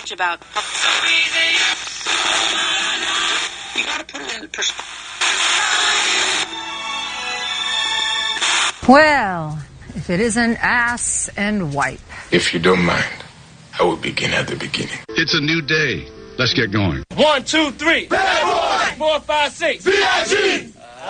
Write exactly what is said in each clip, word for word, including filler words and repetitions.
much about. You gotta put it in perspective. Well, if it isn't ass and wipe. If you don't mind, I will begin at the beginning. It's a new day. Let's get going. One, two, three. Bad boy. Four, five, six. B I G.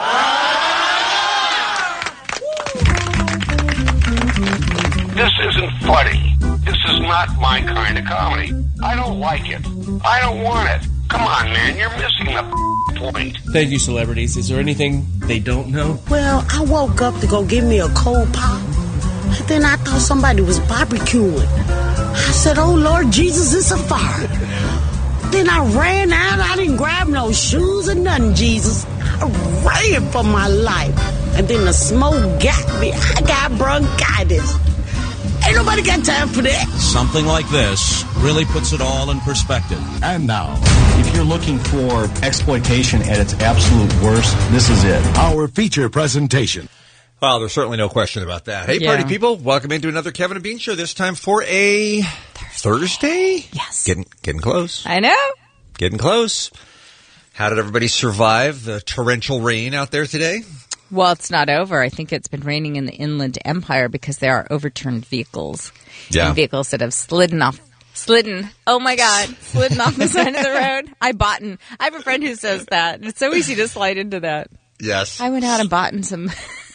This isn't funny. This is not my kind of comedy. I don't like it. I don't want it. Come on, man. You're missing the point. Thank you, celebrities. Is there anything they don't know? Well, I woke up to go get me a cold pop. And then I thought somebody was barbecuing. I said, oh, Lord Jesus, it's a fire. Then I ran out. I didn't grab no shoes or nothing, Jesus. I ran for my life. And then the smoke got me. I got bronchitis. Ain't nobody got time for that. Something like this really puts it all in perspective. And now, if you're looking for exploitation at its absolute worst, this is it. Our feature presentation. Well, there's certainly no question about that. Hey, Yeah. party people, welcome into another Kevin and Bean show, this time for a Thursday? Yes. Getting, getting close. I know. Getting close. How did everybody survive the torrential rain out there today? Well, it's not over. I think it's been raining in the Inland Empire because there are overturned vehicles. Yeah. And vehicles that have slidden off. Slidden. Oh, my God. Slidden off the side of the road. I bought in. I have a friend who says that. It's so easy to slide into that. Yes. I went out and bought in some.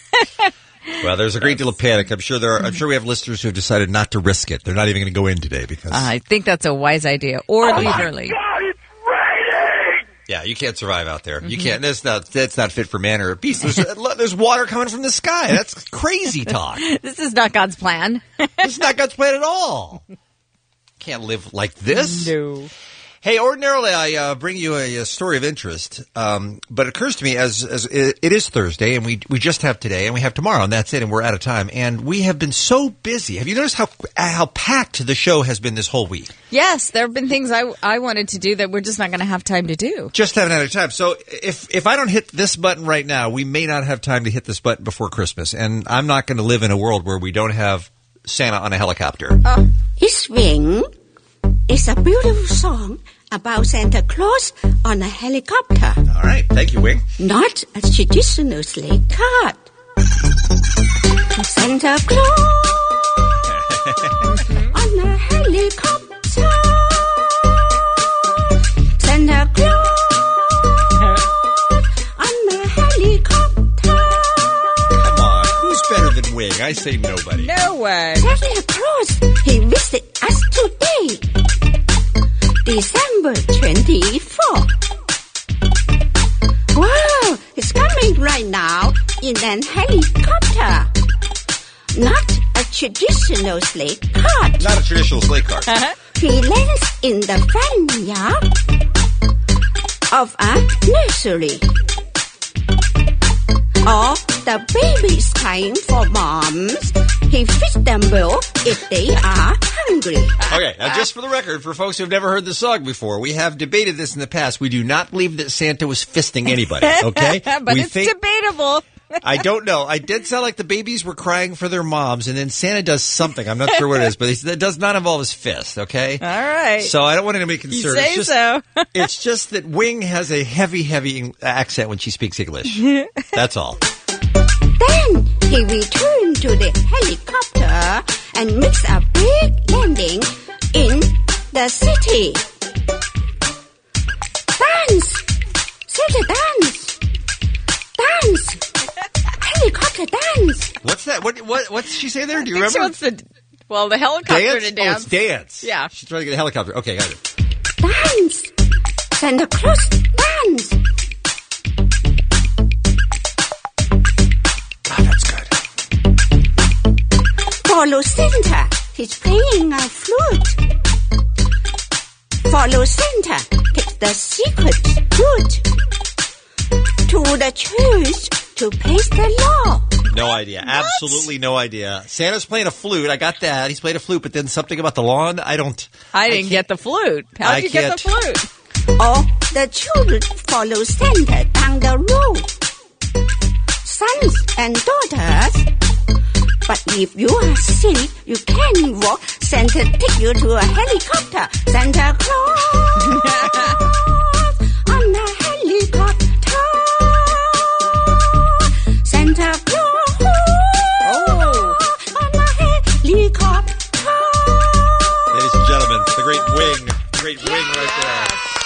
Well, there's a great deal of panic. I'm sure there are, I'm sure we have listeners who have decided not to risk it. They're not even going to go in today because. I think that's a wise idea. Or Oh leave my early. God, it's raining! Yeah, you can't survive out there. Mm-hmm. You can't. That's not. That's not fit for man or a beast. There's, there's water coming from the sky. That's crazy talk. This is not God's plan. It's not God's plan at all. Can't live like this. No. Hey, ordinarily I uh, bring you a, a story of interest, um, but it occurs to me as as it, it is Thursday, and we we just have today, and we have tomorrow, and that's it, and we're out of time. And we have been so busy. Have you noticed how how packed the show has been this whole week? Yes, there have been things I, I wanted to do that we're just not going to have time to do. Just haven't had time. So if if I don't hit this button right now, we may not have time to hit this button before Christmas, and I'm not going to live in a world where we don't have Santa on a helicopter. Uh, His Wing is a beautiful song about Santa Claus on a helicopter. All right. Thank you, Wing. Not a traditional sleigh car. Santa Claus on a helicopter. Santa Claus on a helicopter. Come on. Who's better than Wing? I say nobody. No way. Santa Claus, he visited us today. December twenty-fourth. Wow, he's coming right now in an helicopter. Not a traditional sleigh cart. Not a traditional sleigh cart. Uh-huh. He lands in the front yard of a nursery. Or the baby's crying for moms. He feeds them both if they are hungry. Okay, now just for the record, for folks who have never heard the song before, we have debated this in the past. We do not believe that Santa was fisting anybody, okay? But we it's debatable. I don't know. I did sound like the babies were crying for their moms, and then Santa does something. I'm not sure what it is, but it does not involve his fist, okay? All right. So I don't want anybody concerned. You say it's just, so. It's just that Wing has a heavy, heavy accent when she speaks English. That's all. Then he returned to the helicopter and makes a big landing in the city. Dance! Santa dance! Dance! Helicopter dance! What's that? What What What's she say there? Do you I think remember? she wants the, well, the helicopter Dance? to dance. Oh, it's dance. Yeah. She's trying to get a helicopter. Okay, got it. Dance! Santa Claus dance! God, that's good. Follow Santa. He's playing a flute. Follow Santa. Take the secret route to the church to praise the Lord. No idea. What? Absolutely no idea. Santa's playing a flute. I got that. He's playing a flute, but then something about the lawn. I don't. I didn't I get the flute. How did you get the flute? Or the children follow Santa down the road. Sons and daughters. But if you are sick, you can walk Santa take you to a helicopter. Santa Claus on a helicopter. Santa Claus oh. on a helicopter. Ladies and gentlemen, the great wing. Great wing right there.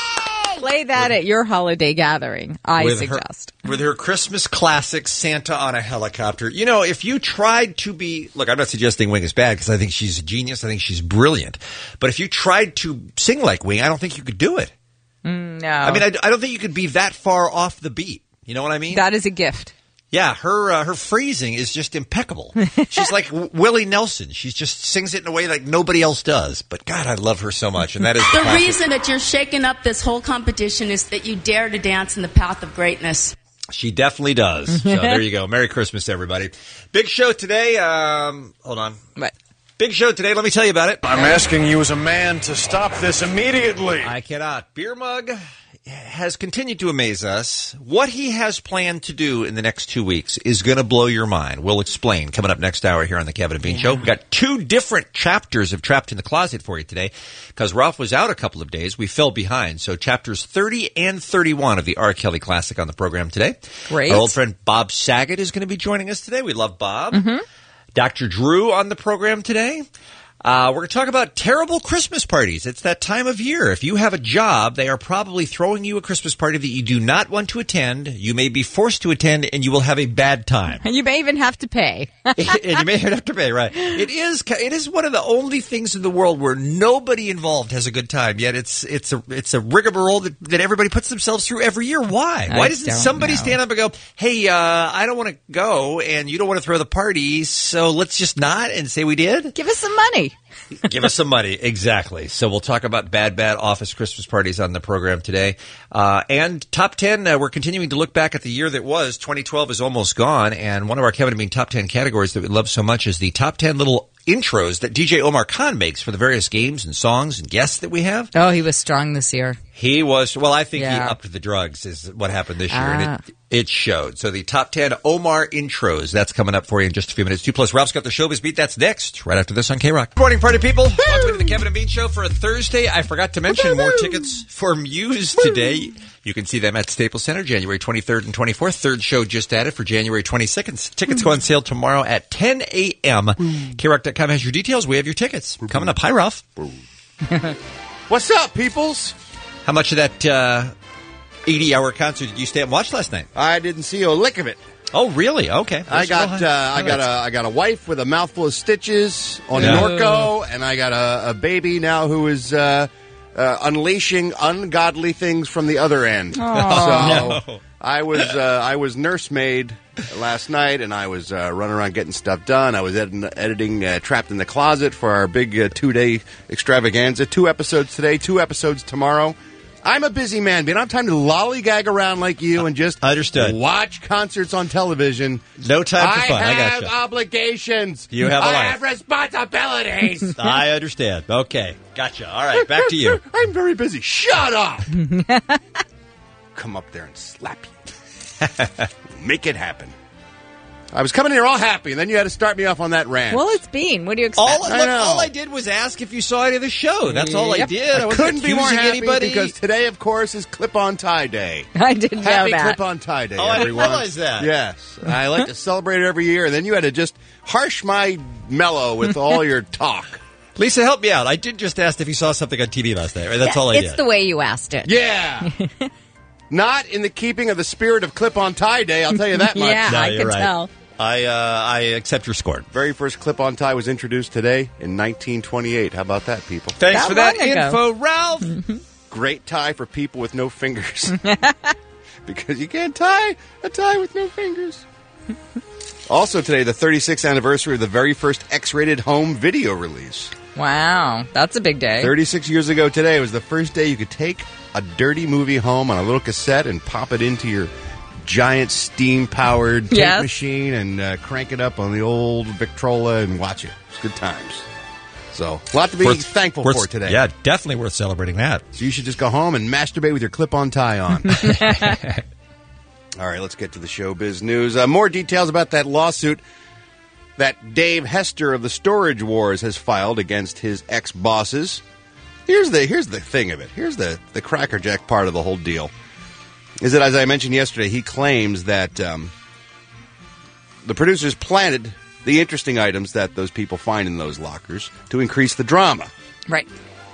Play that at your holiday gathering, I with suggest. Her, with her Christmas classic, Santa on a Helicopter. You know, if you tried to be... Look, I'm not suggesting Wing is bad because I think she's a genius. I think she's brilliant. But if you tried to sing like Wing, I don't think you could do it. Mm, no. I mean, I, I don't think you could be that far off the beat. You know what I mean? That is a gift. Yeah, her uh, her phrasing is just impeccable. She's like w- Willie Nelson. She just sings it in a way like nobody else does. But God, I love her so much, and that is the classic. reason that you're shaking up this whole competition is that you dare to dance in the path of greatness. She definitely does. So there you go. Merry Christmas, everybody. Big show today. Um, hold on. What? Big show today. Let me tell you about it. I'm asking you as a man to stop this immediately. I cannot. Beer Mug has continued to amaze us. What he has planned to do in the next two weeks is going to blow your mind. We'll explain coming up next hour here on the Kevin and Bean yeah. Show. We've got two different chapters of Trapped in the Closet for you today because Ralph was out a couple of days. We fell behind. So chapters thirty and thirty-one of the R. Kelly Classic on the program today. Great. Our old friend Bob Saget is going to be joining us today. We love Bob. Mm-hmm. Doctor Drew on the program today. Uh, we're going to talk about terrible Christmas parties. It's that time of year. If you have a job, they are probably throwing you a Christmas party that you do not want to attend. You may be forced to attend, and you will have a bad time. And you may even have to pay. And you may have to pay, right. It is it is one of the only things in the world where nobody involved has a good time, yet it's it's a it's a rigmarole that, that everybody puts themselves through every year. Why? I Why doesn't somebody know. stand up and go, hey, uh, I don't want to go, and you don't want to throw the party, so let's just not and say we did? Give us some money. Give us some money. Exactly. So we'll talk about bad, bad office Christmas parties on the program today. Uh, and top ten, uh, we're continuing to look back at the year that was. twenty twelve is almost gone. And one of our Kevin and Bean top ten categories that we love so much is the top ten little intros that D J Omar Khan makes for the various games and songs and guests that we have. Oh, he was strong this year. He was. Well, I think yeah. he upped the drugs is what happened this year. Ah. And it, it showed. So the top ten Omar intros, that's coming up for you in just a few minutes. Two plus Ralph's got the Showbiz Beat. That's next, right after this on K-Rock. Good morning, party people. Welcome to the Kevin and Bean Show for a Thursday. I forgot to mention more tickets for Muse today. You can see them at Staples Center, January twenty-third and twenty-fourth. Third show just added for January twenty-second. Tickets go on sale tomorrow at ten a.m. K rock dot com has your details. We have your tickets. Coming up. Hi, Ralph. What's up, peoples? How much of that uh, eighty-hour concert did you stay and watch last night? I didn't see a lick of it. Oh, really? Okay. I got uh, I got a I got a wife with a mouthful of stitches on Yeah. Norco, and I got a, a baby now who is uh, uh, unleashing ungodly things from the other end. Aww. So I was uh, I was nursemaid last night, and I was uh, running around getting stuff done. I was ed- editing uh, Trapped in the Closet for our big uh, two day extravaganza. Two episodes today, two episodes tomorrow. I'm a busy man, but I don't have time to lollygag around like you and just Understood. watch concerts on television. No time for fun. I I have gotcha. obligations. You have a I life. have responsibilities. I understand. Okay. Gotcha. All right. Back to you. I'm very busy. Shut up. Come up there and slap you. Make it happen. I was coming here all happy, and then you had to start me off on that rant. Well, it's Bean. What do you expect? All, I look, know. all I did was ask if you saw any of the show. That's all I Yep. did. I, I wasn't couldn't be more accusing happy anybody. because today, of course, is Clip-On Tie Day. I didn't know Happy that. Clip-On Tie Day, Oh, I didn't everyone. realize that. Yes. I like to celebrate it every year, and then you had to just harsh my mellow with all your talk. Lisa, help me out. I did just ask if you saw something on T V last night. Right? That's all I It's did. the way you asked it. Yeah. Not in the keeping of the spirit of Clip-On Tie Day, I'll tell you that much. Yeah, No, I you're could right. tell. I uh, I accept your score. Very first Clip-On Tie was introduced today in nineteen twenty-eight. How about that, people? Thanks That for that long ago. info, Ralph. Great tie for people with no fingers. Because you can't tie a tie with no fingers. Also today, the thirty-sixth anniversary of the very first X-rated home video release. Wow, that's a big day. thirty-six years ago today was the first day you could take a dirty movie home on a little cassette and pop it into your giant steam-powered tape Yes. machine and uh, crank it up on the old Victrola and watch it. It's good times. So, a lot to be Worth- thankful worth- for today. Yeah, definitely worth celebrating that. So you should just go home and masturbate with your clip-on tie on. All right, let's get to the showbiz news. Uh, more details about that lawsuit that Dave Hester of the Storage Wars has filed against his ex-bosses. Here's the here's the thing of it. Here's the, the crackerjack part of the whole deal. Is that, as I mentioned yesterday, he claims that um, the producers planted the interesting items that those people find in those lockers to increase the drama. Right.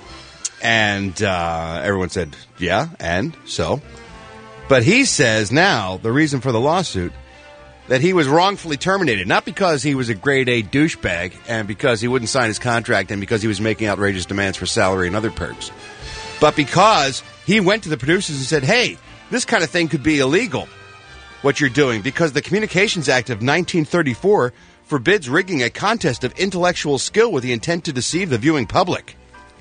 And uh, everyone said, yeah, and so? But he says now, the reason for the lawsuit, that he was wrongfully terminated, not because he was a grade A douchebag and because he wouldn't sign his contract and because he was making outrageous demands for salary and other perks, but because he went to the producers and said, hey, this kind of thing could be illegal, what you're doing, because the Communications Act of nineteen thirty-four forbids rigging a contest of intellectual skill with the intent to deceive the viewing public.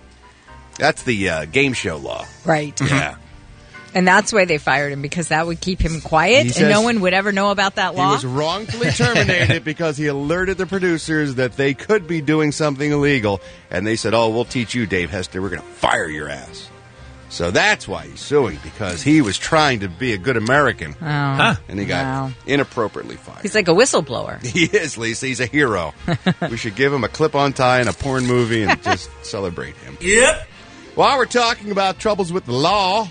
That's the uh, game show law. Right. Yeah. And that's why they fired him, because that would keep him quiet He and says no one would ever know about that law. He was wrongfully terminated because he alerted the producers that they could be doing something illegal. And they said, oh, we'll teach you, Dave Hester. We're going to fire your ass. So that's why he's suing, because he was trying to be a good American. Oh. Huh. And he got Wow. inappropriately fired. He's like a whistleblower. He is, Lisa. He's a hero. We should give him a clip-on tie in a porn movie and just celebrate him. Yep. While we're talking about troubles with the law,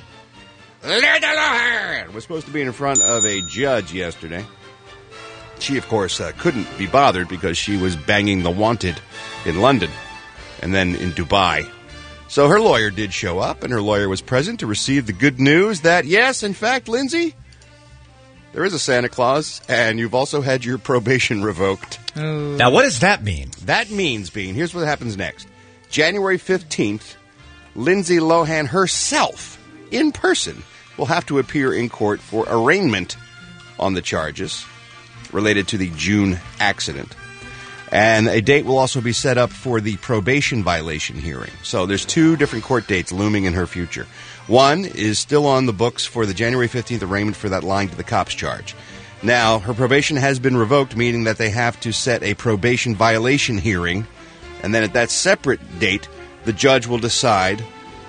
Linda Lohan was supposed to be in front of a judge yesterday. She, of course, uh, couldn't be bothered because she was banging the wanted in London and then in Dubai. So her lawyer did show up, and her lawyer was present to receive the good news that, yes, in fact, Lindsay, there is a Santa Claus, and you've also had your probation revoked. Oh. Now, what does that mean? That means, Bean, here's what happens next. January fifteenth, Lindsay Lohan herself, in person, will have to appear in court for arraignment on the charges related to the June accident. And a date will also be set up for the probation violation hearing. So there's two different court dates looming in her future. One is still on the books for the January fifteenth arraignment for that lying to the cops charge. Now, her probation has been revoked, meaning that they have to set a probation violation hearing. And then at that separate date, the judge will decide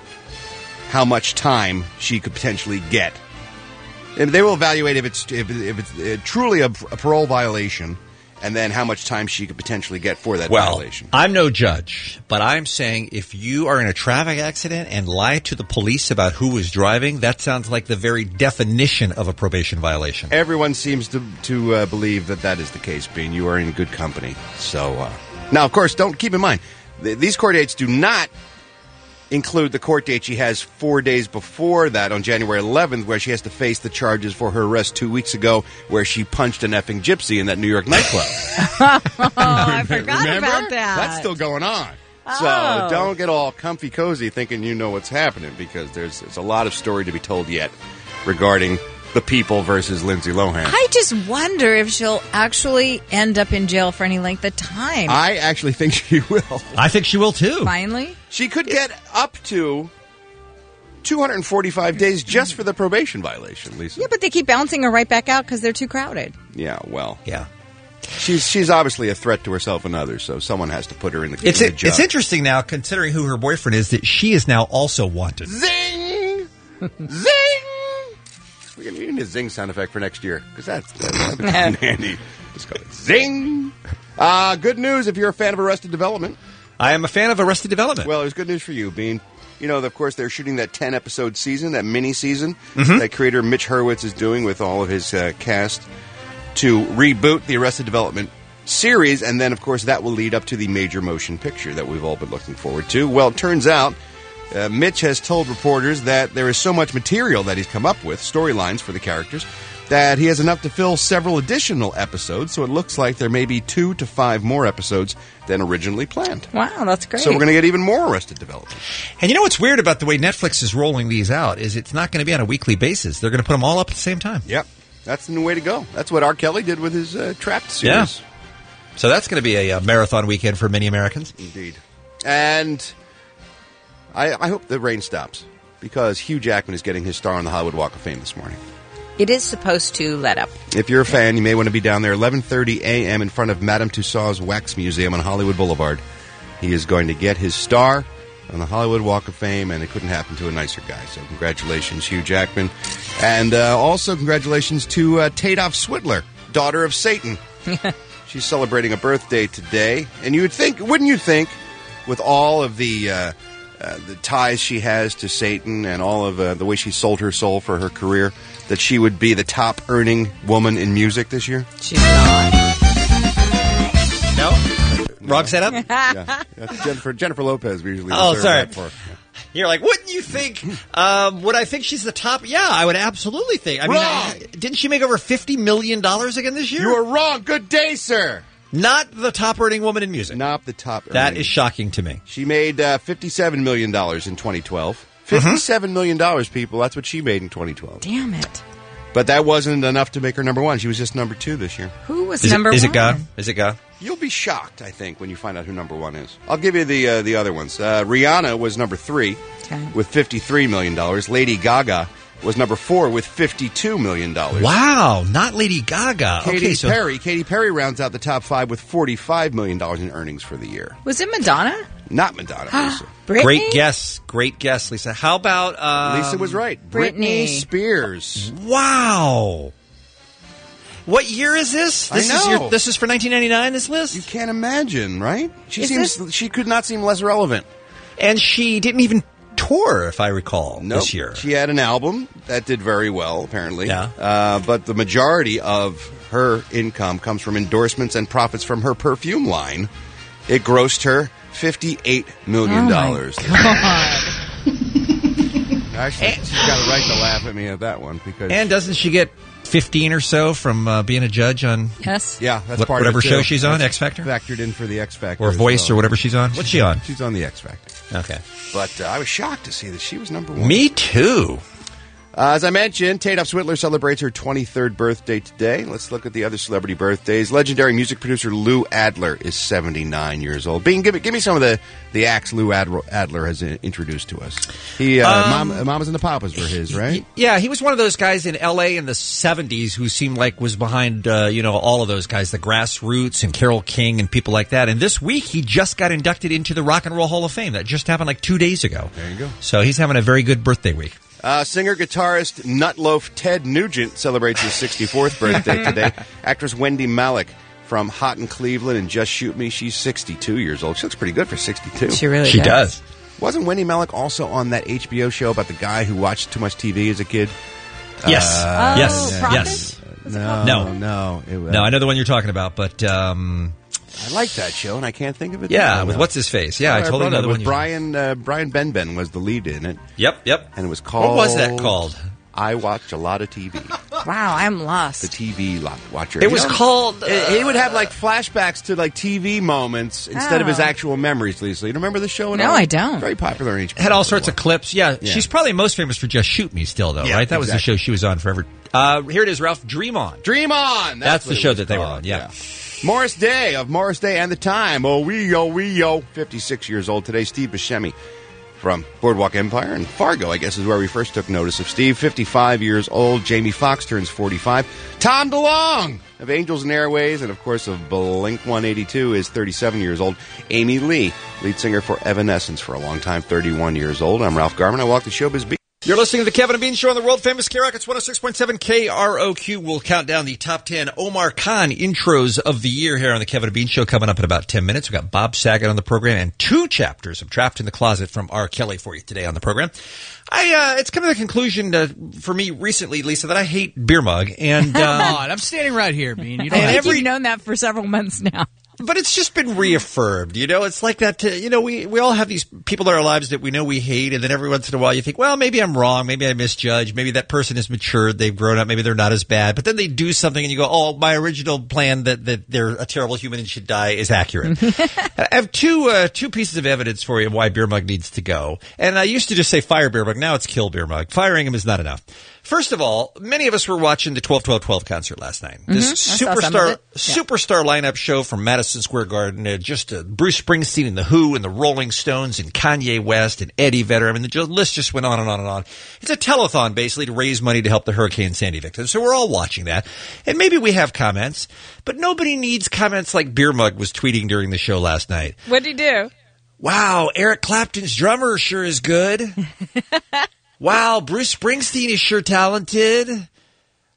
how much time she could potentially get. And they will evaluate if it's if, if it's uh, truly a, a parole violation, and then how much time she could potentially get for that well, violation. I'm no judge, but I'm saying if you are in a traffic accident and lie to the police about who was driving, that sounds like the very definition of a probation violation. Everyone seems to to uh, believe that that is the case, Bean. You are in good company. So uh, now, of course, don't keep in mind th- these court dates do not include the court date she has four days before that on January eleventh, where she has to face the charges for her arrest two weeks ago, where she punched an effing gypsy in that New York nightclub. Oh, I forgot Remember? about that. That's still going on. Oh. So don't get all comfy cozy thinking you know what's happening, because there's, there's a lot of story to be told yet regarding the people versus Lindsay Lohan. I just wonder if she'll actually end up in jail for any length of time. I actually think she will. I think she will, too. Finally? She could get up to two hundred forty-five days just for the probation violation, Lisa. Yeah, but they keep bouncing her right back out because they're too crowded. Yeah, well. Yeah. She's she's obviously a threat to herself and others, so someone has to put her in the, It's, in the it, jug. it's interesting now, considering who her boyfriend is, that she is now also wanted. Zing! Zing! We can- we need a zing sound effect for next year, because that's, that's that's handy. Just go zing! Uh, good news if you're a fan of Arrested Development. I am a fan of Arrested Development. Well, there's good news for you, Bean. You know, of course, they're shooting that ten-episode season, that mini-season, Mhm. that creator Mitch Hurwitz is doing with all of his uh, cast to reboot the Arrested Development series, and then, of course, that will lead up to the major motion picture that we've all been looking forward to. Well, it turns out uh, Mitch has told reporters that there is so much material that he's come up with, storylines for the characters, that he has enough to fill several additional episodes, so it looks like there may be two to five more episodes than originally planned. Wow, that's great. So we're going to get even more Arrested Development. And you know what's weird about the way Netflix is rolling these out is it's not going to be on a weekly basis. They're going to put them all up at the same time. Yep. That's the new way to go. That's what R. Kelly did with his uh, Trapped series. Yeah. So that's going to be a, a marathon weekend for many Americans. Indeed. And I, I hope the rain stops, because Hugh Jackman is getting his star on the Hollywood Walk of Fame this morning. It is supposed to let up. If you're a fan, you may want to be down there eleven thirty a.m. in front of Madame Tussauds Wax Museum on Hollywood Boulevard. He is going to get his star on the Hollywood Walk of Fame, and it couldn't happen to a nicer guy. So congratulations, Hugh Jackman. And uh, also congratulations to uh, Tadoff Swidler, daughter of Satan. She's celebrating a birthday today. And you would think, wouldn't you think, with all of the uh, uh, the ties she has to Satan and all of uh, the way she sold her soul for her career, that she would be the top earning woman in music this year? She's not. No? Wrong setup? Yeah. That's Jennifer, Jennifer Lopez we usually Oh, reserve sorry. that for. You're like, wouldn't you think? Um, would I think she's the top? Yeah, I would absolutely think. I mean, I, didn't she make over fifty million dollars again this year? You are wrong. Good day, sir. Not the top earning woman in music. Not the top earning. That is shocking to me. She made uh, fifty-seven million dollars in twenty twelve. fifty-seven million dollars, people. That's what she made in twenty twelve. Damn it. But that wasn't enough to make her number one. She was just number two this year. Who was Is number it, is one? it God? Is it God? You'll be shocked, I think, when you find out who number one is. I'll give you the uh, the other ones. Uh, Rihanna was number three Okay. with fifty-three million dollars. Lady Gaga was number four with fifty-two million dollars. Wow, not Lady Gaga. Katy okay, so Perry. Katy Perry rounds out the top five with forty-five million dollars in earnings for the year. Was it Madonna? Not Madonna, Lisa. Britney? great guess, great guess, Lisa. How about um, Lisa was right. Britney. Britney Spears. Wow. What year is this? I This is know. your, this is for nineteen ninety-nine. This list, You can't imagine, right? She Is seems this- she could not seem less relevant. and she didn't even tour, if I recall, Nope. this year. She had an album that did very well, apparently. Yeah. Uh, but the majority of her income comes from endorsements and profits from her perfume line. It grossed her fifty-eight million dollars. Oh, God. Actually, she's got a right to laugh at me at that one because And doesn't she get fifteen or so from uh, being a judge on Yes. yeah, that's what- part whatever of it show too. she's on, That's X Factor? factored in for the X Factor or as Voice well. or whatever she's on? What's she on? She's on the X Factor. Okay. But uh, I was shocked to see that she was number one. Me too. Uh, as I mentioned, Tate Upswitler celebrates her twenty-third birthday today. Let's look at the other celebrity birthdays. Legendary music producer Lou Adler is seventy-nine years old. Bean, give me, give me some of the, the acts Lou Adler, Adler has uh, introduced to us. He, uh, Um, Mom, Mamas and the Papas were his, right? Yeah, he was one of those guys in L A in the seventies who seemed like was behind, uh, you know, all of those guys, the Grassroots and Carole King and people like that. And this week, he just got inducted into the Rock and Roll Hall of Fame. That just happened like two days ago. There you go. So he's having a very good birthday week. Uh, singer-guitarist Nutloaf Ted Nugent celebrates his sixty-fourth birthday today. Actress Wendy Malick from Hot in Cleveland and Just Shoot Me, she's sixty-two years old. She looks pretty good for sixty-two. She really She does. does. Wasn't Wendy Malick also on that H B O show about the guy who watched too much T V as a kid? Yes. Oh, yes. Prophet? Yes. No, No. no. It, No, I know the one you're talking about, but um, I like that show, and I can't think of it. yeah, now. with what's his face? Yeah, I Oh, totally brought know it the with one. you- Brian uh, Brian Benben was the lead in it, Yep, yep. and it was called. What was that called? I watched a lot of T V. Wow, I'm lost. The T V lot watcher. It You was know, called. Uh, He he would have like flashbacks to like T V moments instead of his Oh. actual memories. Lisa, you remember the show? At No, all? I don't. Very popular in H B O. had all sorts of clips. Yeah, Yeah. she's probably most famous for Just Shoot Me still, though, Yeah, right? That was the exactly. show she was on forever. Uh, here it is, Ralph. Dream On. Dream On. That's what the it show was that they were called, on, yeah. Morris Day of Morris Day and the Time. Oh, wee yo, wee yo. fifty-six years old today. Steve Buscemi from Boardwalk Empire and Fargo, I guess, is where we first took notice of Steve. fifty-five years old. Jamie Foxx turns forty-five. Tom DeLonge of Angels and Airways and, of course, of Blink one eighty-two is thirty-seven years old. Amy Lee, lead singer for Evanescence for a long time, thirty-one years old. I'm Ralph Garman. I walk the showbiz beat. You're listening to the Kevin and Bean Show on the world-famous K Rock. It's one oh six point seven K R O Q. We'll count down the top ten Omar Khan intros of the year here on the Kevin and Bean Show coming up in about ten minutes. We've got Bob Saget on the program and two chapters of Trapped in the Closet from R. Kelly for you today on the program. I, uh, it's come to the conclusion uh, for me recently, Lisa, that I hate Beer Mug. And, um, Come on, I'm standing right here, Bean. You don't And have I think every- you've known that for several months now. But it's just been reaffirmed, you know. It's like that. Uh, you know, we we all have these people in our lives that we know we hate, and then every once in a while you think, well, maybe I'm wrong, maybe I misjudged, maybe that person has matured, they've grown up, maybe they're not as bad. But then they do something, and you go, oh, my original plan that that they're a terrible human and should die is accurate. I have two uh, two pieces of evidence for you of why Beer Mug needs to go. And I used to just say fire Beer Mug. Now it's kill Beer Mug. Firing him is not enough. First of all, many of us were watching the twelve twelve twelve concert last night. This Mhm. I saw some of superstar it. Yeah. superstar lineup show from Madison Square Garden. Uh, just uh, Bruce Springsteen and The Who and the Rolling Stones and Kanye West and Eddie Vedder. I mean, the ju- list just went on and on and on. It's a telethon, basically, to raise money to help the Hurricane Sandy victims. So we're all watching that. And maybe we have comments, but nobody needs comments like Beer Mug was tweeting during the show last night. What'd he do? Wow, Eric Clapton's drummer sure is good. Wow, Bruce Springsteen is sure talented.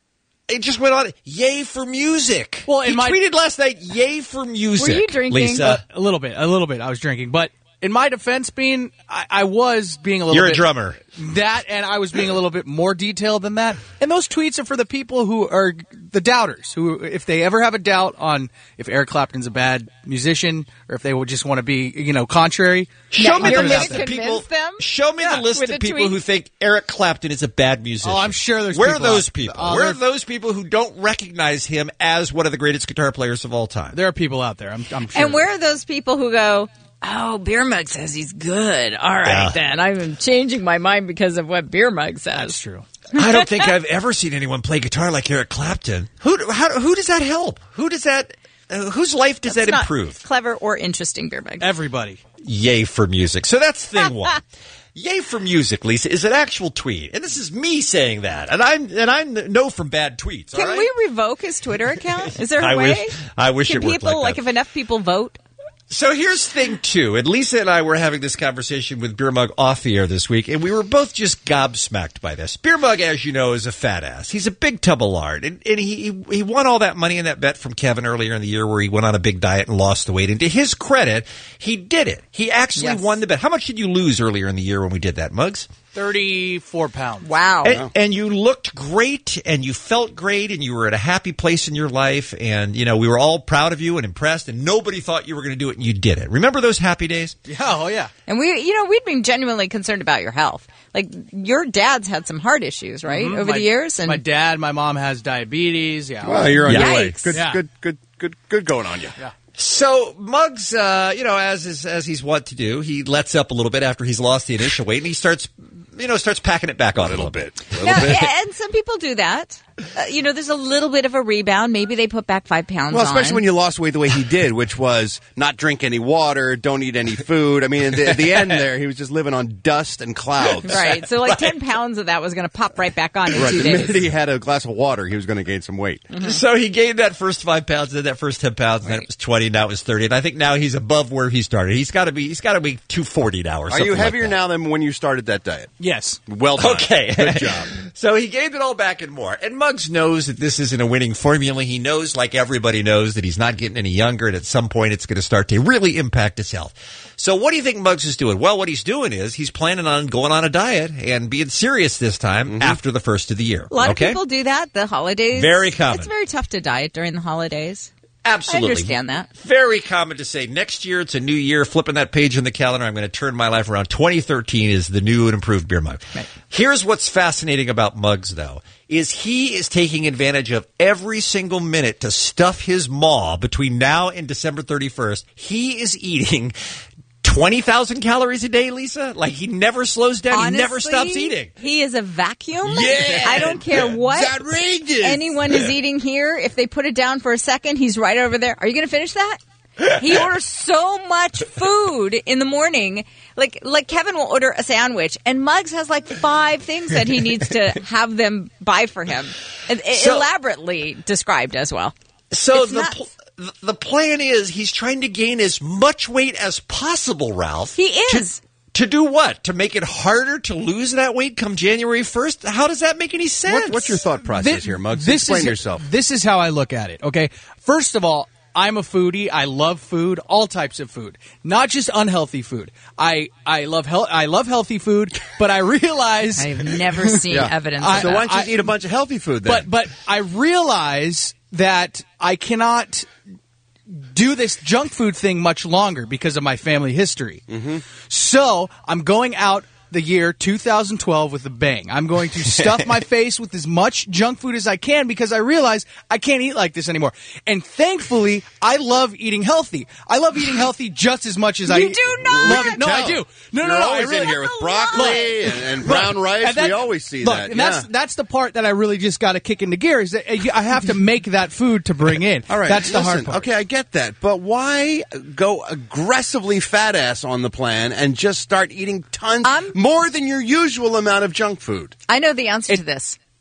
it just went on. Yay for music. Well, he in my- tweeted last night, yay for music. Were you drinking? Lisa? A, a little bit. A little bit. I was drinking. But in my defense, being, I, I was being a little You're bit... a drummer. That, and I was being a little bit more detailed than that. And those tweets are for the people who are the doubters, who, if they ever have a doubt on if Eric Clapton's a bad musician or if they would just want to be, you know, contrary. Show me you're the gonna list of convince people. them? Show me Yeah, the list with of a people tweet? who think Eric Clapton is a bad musician. Oh, I'm sure there's Where people are those out- people? Oh, Where are there- those people who don't recognize him as one of the greatest guitar players of all time? There are people out there, I'm, I'm sure. And where are those people who go, oh, Beer Mug says he's good. All right, Yeah. then. I'm changing my mind because of what Beer Mug says. That's true. I don't think I've ever seen anyone play guitar like Eric Clapton. Who how, who does that help? Who does that? Uh, whose life does That's that not improve? Clever or interesting, Beer Mug. Everybody. Yay for music. So that's thing one. Yay for music, Lisa, is an actual tweet, and this is me saying that, and I'm and I know from bad tweets. Can all right? we revoke his Twitter account? Is there a I way? wish- I wish Can it worked people, like that. if enough people vote? So here's thing two, and Lisa and I were having this conversation with Beer Mug off the air this week, and we were both just gobsmacked by this. Beer Mug, as you know, is a fat ass. He's a big tub of lard, and, and he he won all that money in that bet from Kevin earlier in the year where he went on a big diet and lost the weight. And to his credit, he did it. He actually Yes. won the bet. How much did you lose earlier in the year when we did that, Mugs? thirty-four pounds. Wow. And, and you looked great, and you felt great, and you were at a happy place in your life, and you know we were all proud of you and impressed, and nobody thought you were going to do it, and you did it. Remember those happy days? Yeah, oh, yeah. And we, you know, we'd been genuinely concerned about your health. Like, your dad's had some heart issues, right, Mhm. over My- the years? And My dad, my mom has diabetes. Yeah. Well, you're on your way. Yikes. Good, Yeah. good, good, good, good going on you. Yeah. So Muggs, uh, you know, as is, as he's wont to do, he lets up a little bit after he's lost the initial weight, and he starts, you know, starts packing it back on a little bit. A little Yeah, bit. and some people do that. Uh, you know, there's a little bit of a rebound. Maybe they put back five pounds Well, especially on. when you lost weight the way he did, which was not drink any water, don't eat any food. I mean, at the, at the end there, he was just living on dust and clouds. Right. So, like, ten pounds of that was going to pop right back on in Right. two The days. minute he had a glass of water, he was going to gain some weight. Mm-hmm. So he gained that first five pounds, then that first ten pounds, and then it was twenty, now it was thirty, and I think now he's above where he started. He's got to be, he's got to be two forty now, or Are something you like heavier that. now than when you started that diet? Yes. Well done. Okay. Good job. So he gained it all back and more. And Muggs knows that this isn't a winning formula. He knows, like everybody knows, that he's not getting any younger, and at some point it's going to start to really impact his health. So what do you think Muggs is doing? Well, what he's doing is he's planning on going on a diet and being serious this time Mm-hmm. after the first of the year. A lot okay? of people do that. The holidays. Very common. It's very tough to diet during the holidays. Absolutely. I understand that. Very common to say, next year it's a new year, flipping that page in the calendar, I'm going to turn my life around. twenty thirteen is the new and improved Beer Mug. Right. Here's what's fascinating about Muggs, though, is he is taking advantage of every single minute to stuff his maw between now and December thirty-first. He is eating twenty thousand calories a day, Lisa. Like, he never slows down. Honestly, he never stops eating. He is a vacuum. Yeah. I don't care what It's outrageous. anyone is eating here. If they put it down for a second, he's right over there. Are you going to finish that? He orders so much food in the morning. Like like Kevin will order a sandwich, and Muggs has like five things that he needs to have them buy for him. And- So- elaborately described as well. So It's the nuts. pl- th- the plan is he's trying to gain as much weight as possible, Ralph. He is. To, to do what? To make it harder to lose that weight come January first? How does that make any sense? What, what's your thought process Thi- here, Muggs? This Explain is, yourself. This is how I look at it, okay? First of all, I'm a foodie. I love food, all types of food, not just unhealthy food. I I love health. I love healthy food, but I realize I've never seen Yeah. evidence I- of So that. why don't you I- just eat a bunch of healthy food then? But but I realize that I cannot do this junk food thing much longer because of my family history. Mm-hmm. So I'm going out the year two thousand twelve with a bang. I'm going to stuff my face with as much junk food as I can because I realize I can't eat like this anymore. And thankfully, I love eating healthy. I love eating healthy just as much as I You do not! love it. No, I do. No, You're no, no. always I really, in here with That's a broccoli lie. and, and brown Look, rice. and that- we always see look, that. And that's yeah. that's the part that I really just got to kick into gear is that I have to make that food to bring in. All right, that's the hard listen, part. Okay, I get that, but why go aggressively fat ass on the plan and just start eating tons I'm- more than your usual amount of junk food? I know the answer to this.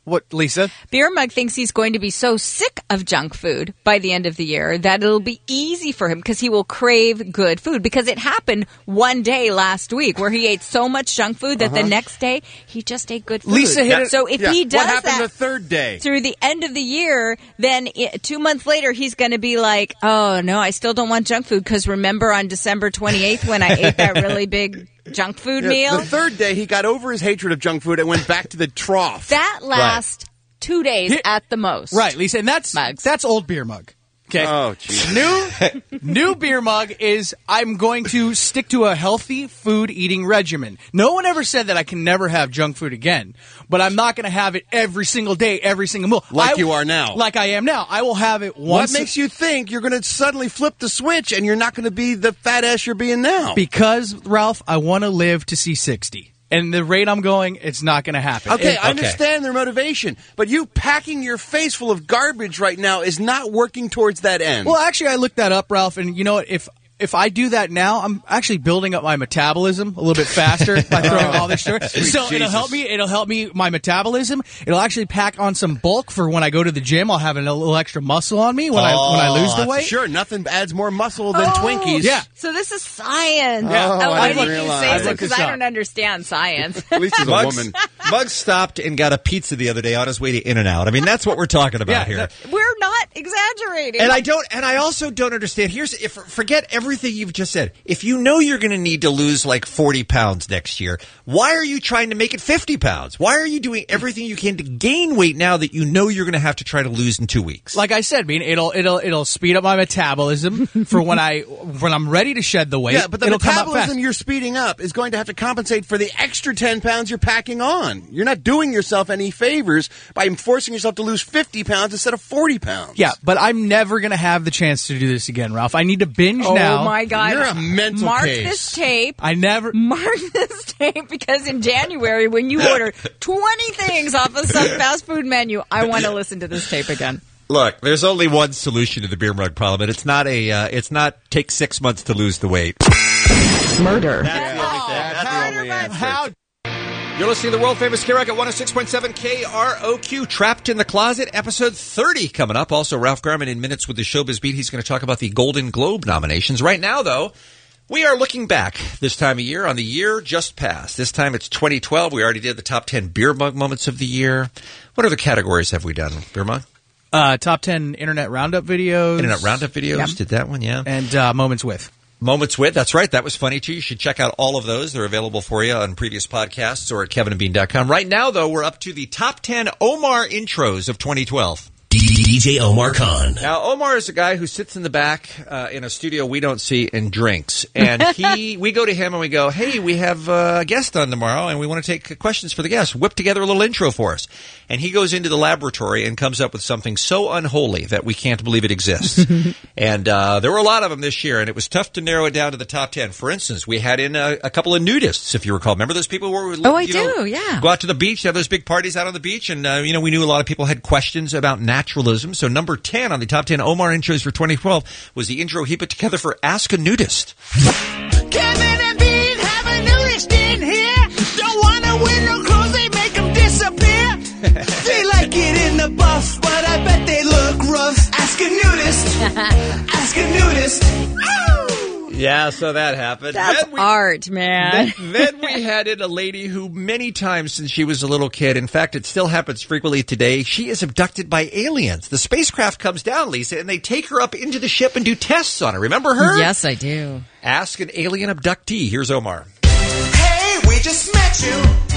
What, Lisa? Beer Mug thinks he's going to be so sick of junk food by the end of the year that it'll be easy for him because he will crave good food. Because it happened one day last week where he ate so much junk food that Uh-huh. the next day he just ate good food. Lisa hit it. So if Yeah. he does What happened that the third day? through the end of the year, then i two months later he's going to be like, oh, no, I still don't want junk food because remember on December twenty-eighth when I ate that really big junk food Yeah, meal? The third day, he got over his hatred of junk food and went back to the trough. That lasts two days Here- at the most. Right, Lisa, and that's Mugs. that's old Beer Mug. Okay. Oh, jeez. New new Beer Mug is I'm going to stick to a healthy food eating regimen. No one ever said that I can never have junk food again, but I'm not going to have it every single day, every single meal. Like I- you are now. Like I am now. I will have it What once. makes you think you're going to suddenly flip the switch and you're not going to be the fat ass you're being now? Because, Ralph, I want to live to see sixty. And the rate I'm going, it's not going to happen. Okay, It- I understand their motivation, but you packing your face full of garbage right now is not working towards that end. Well, actually, I looked that up, Ralph, and you know what? If if I do that now, I'm actually building up my metabolism a little bit faster by throwing all this sugar. So it'll Jesus. help me. It'll help me my metabolism. It'll actually pack on some bulk for when I go to the gym. I'll have a little extra muscle on me when I when I lose the weight. Sure, nothing adds more muscle than Oh, Twinkies. Yeah. So this is science. Yeah. Oh, Oh, I why didn't did you realize. say I so? looked Because this I up. don't understand science. At least he's a Muggs, woman. Muggs stopped and got a pizza the other day on his way to In-N-Out. I mean, that's what we're talking about Yeah, here. that- We're not exaggerating. And I don't, and I also don't understand. Here's, if forget everything you've just said. If you know you're going to need to lose like forty pounds next year, why are you trying to make it fifty pounds? Why are you doing everything you can to gain weight now that you know you're going to have to try to lose in two weeks? Like I said, I mean, it'll it'll it'll speed up my metabolism for when I when I'm ready to shed the weight. Yeah, but the it'll come up metabolism fast. you're speeding up is going to have to compensate for the extra ten pounds you're packing on. You're not doing yourself any favors by forcing yourself to lose fifty pounds instead of forty pounds. Yeah, but I'm never going to have the chance to do this again, Ralph. I need to binge oh now. my God. You're a mental Mark case. this tape. I never. Mark this tape because in January when you order twenty things off of some fast food menu, I want to listen to this tape again. Look, there's only one solution to the beer mug problem, and it's not a, uh, it's not take six months to lose the weight. Murder. That's the only thing. That's the only answer. How You're listening to the world famous K-Rock at one oh six point seven K R O Q. Trapped in the Closet, episode thirty coming up. Also, Ralph Garman in minutes with the Showbiz Beat. He's going to talk about the Golden Globe nominations. Right now, though, we are looking back this time of year on the year just passed. This time it's twenty twelve. We already did the top ten beer mug moments of the year. What other categories have we done, beer mug? uh, top ten internet roundup videos, Internet roundup videos. Yeah. Did that one, yeah. and uh, moments with. Moments with, that's right. That was funny, too. You should check out all of those. They're available for you on previous podcasts or at kevin and bean dot com. Right now, though, we're up to the top ten Omar intros of twenty twelve. D J Omar Khan. Now, Omar is a guy who sits in the back uh, in a studio we don't see and drinks. And he, we go to him and we go, hey, we have uh, a guest on tomorrow and we want to take questions for the guest. Whip together a little intro for us. And he goes into the laboratory and comes up with something so unholy that we can't believe it exists. And uh, there were a lot of them this year, and it was tough to narrow it down to the top ten. For instance, we had in a, a couple of nudists, if you recall. Remember those people who were, Oh, I you know, do, yeah. go out to the beach, have those big parties out on the beach, and uh, you know, we knew a lot of people had questions about naturalism. So number ten on the top ten Omar intros for twenty twelve was the intro he put together for Ask a Nudist. Kevin and Bean have a nudist in here. Don't wanna wear no clothes, they make them disappear. They like it in the buff, but I bet they look rough. Ask a nudist. Ask a nudist. Ow! Yeah, so that happened. That's Then we- art, man. Then, then we had in a lady who many times since she was a little kid, in fact, it still happens frequently today, she is abducted by aliens. The spacecraft comes down, Lisa, and they take her up into the ship and do tests on her. Remember her? Yes, I do. Ask an alien abductee. Here's Omar. Hey, we just met you,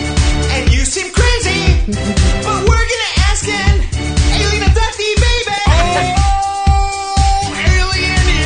and you seem crazy, but we're gonna ask an alien abductee, baby. Oh, alien,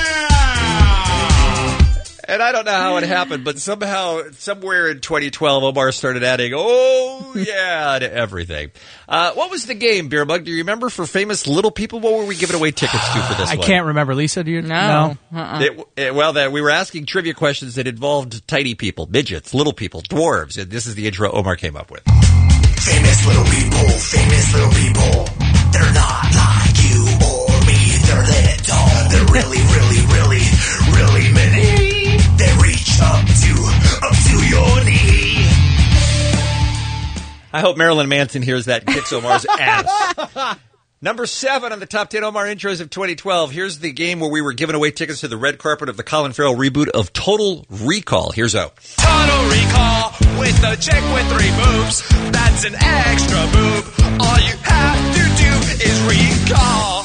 yeah. And I don't know how it happened, but somehow, somewhere in twenty twelve, Omar started adding, oh, yeah, to everything. Uh, what was the game, Beer Mug? Do you remember for famous little people? What were we giving away tickets to for this I one? can't remember. Lisa, do you? No. Uh-uh. It, it, well, that we were asking trivia questions that involved tiny people, midgets, little people, dwarves, and this is the intro Omar came up with. Famous little people, famous little people. They're not like you or me. They're little. They're really, really, really, really many. They reach up to, up to your knee. I hope Marilyn Manson hears that and kicks Omar's ass. Number seven on the top ten Omar intros of twenty twelve. Here's the game where we were giving away tickets to the red carpet of the Colin Farrell reboot of Total Recall. Here's O. Total Recall with a chick with three boobs. That's an extra boob. All you have to do is recall.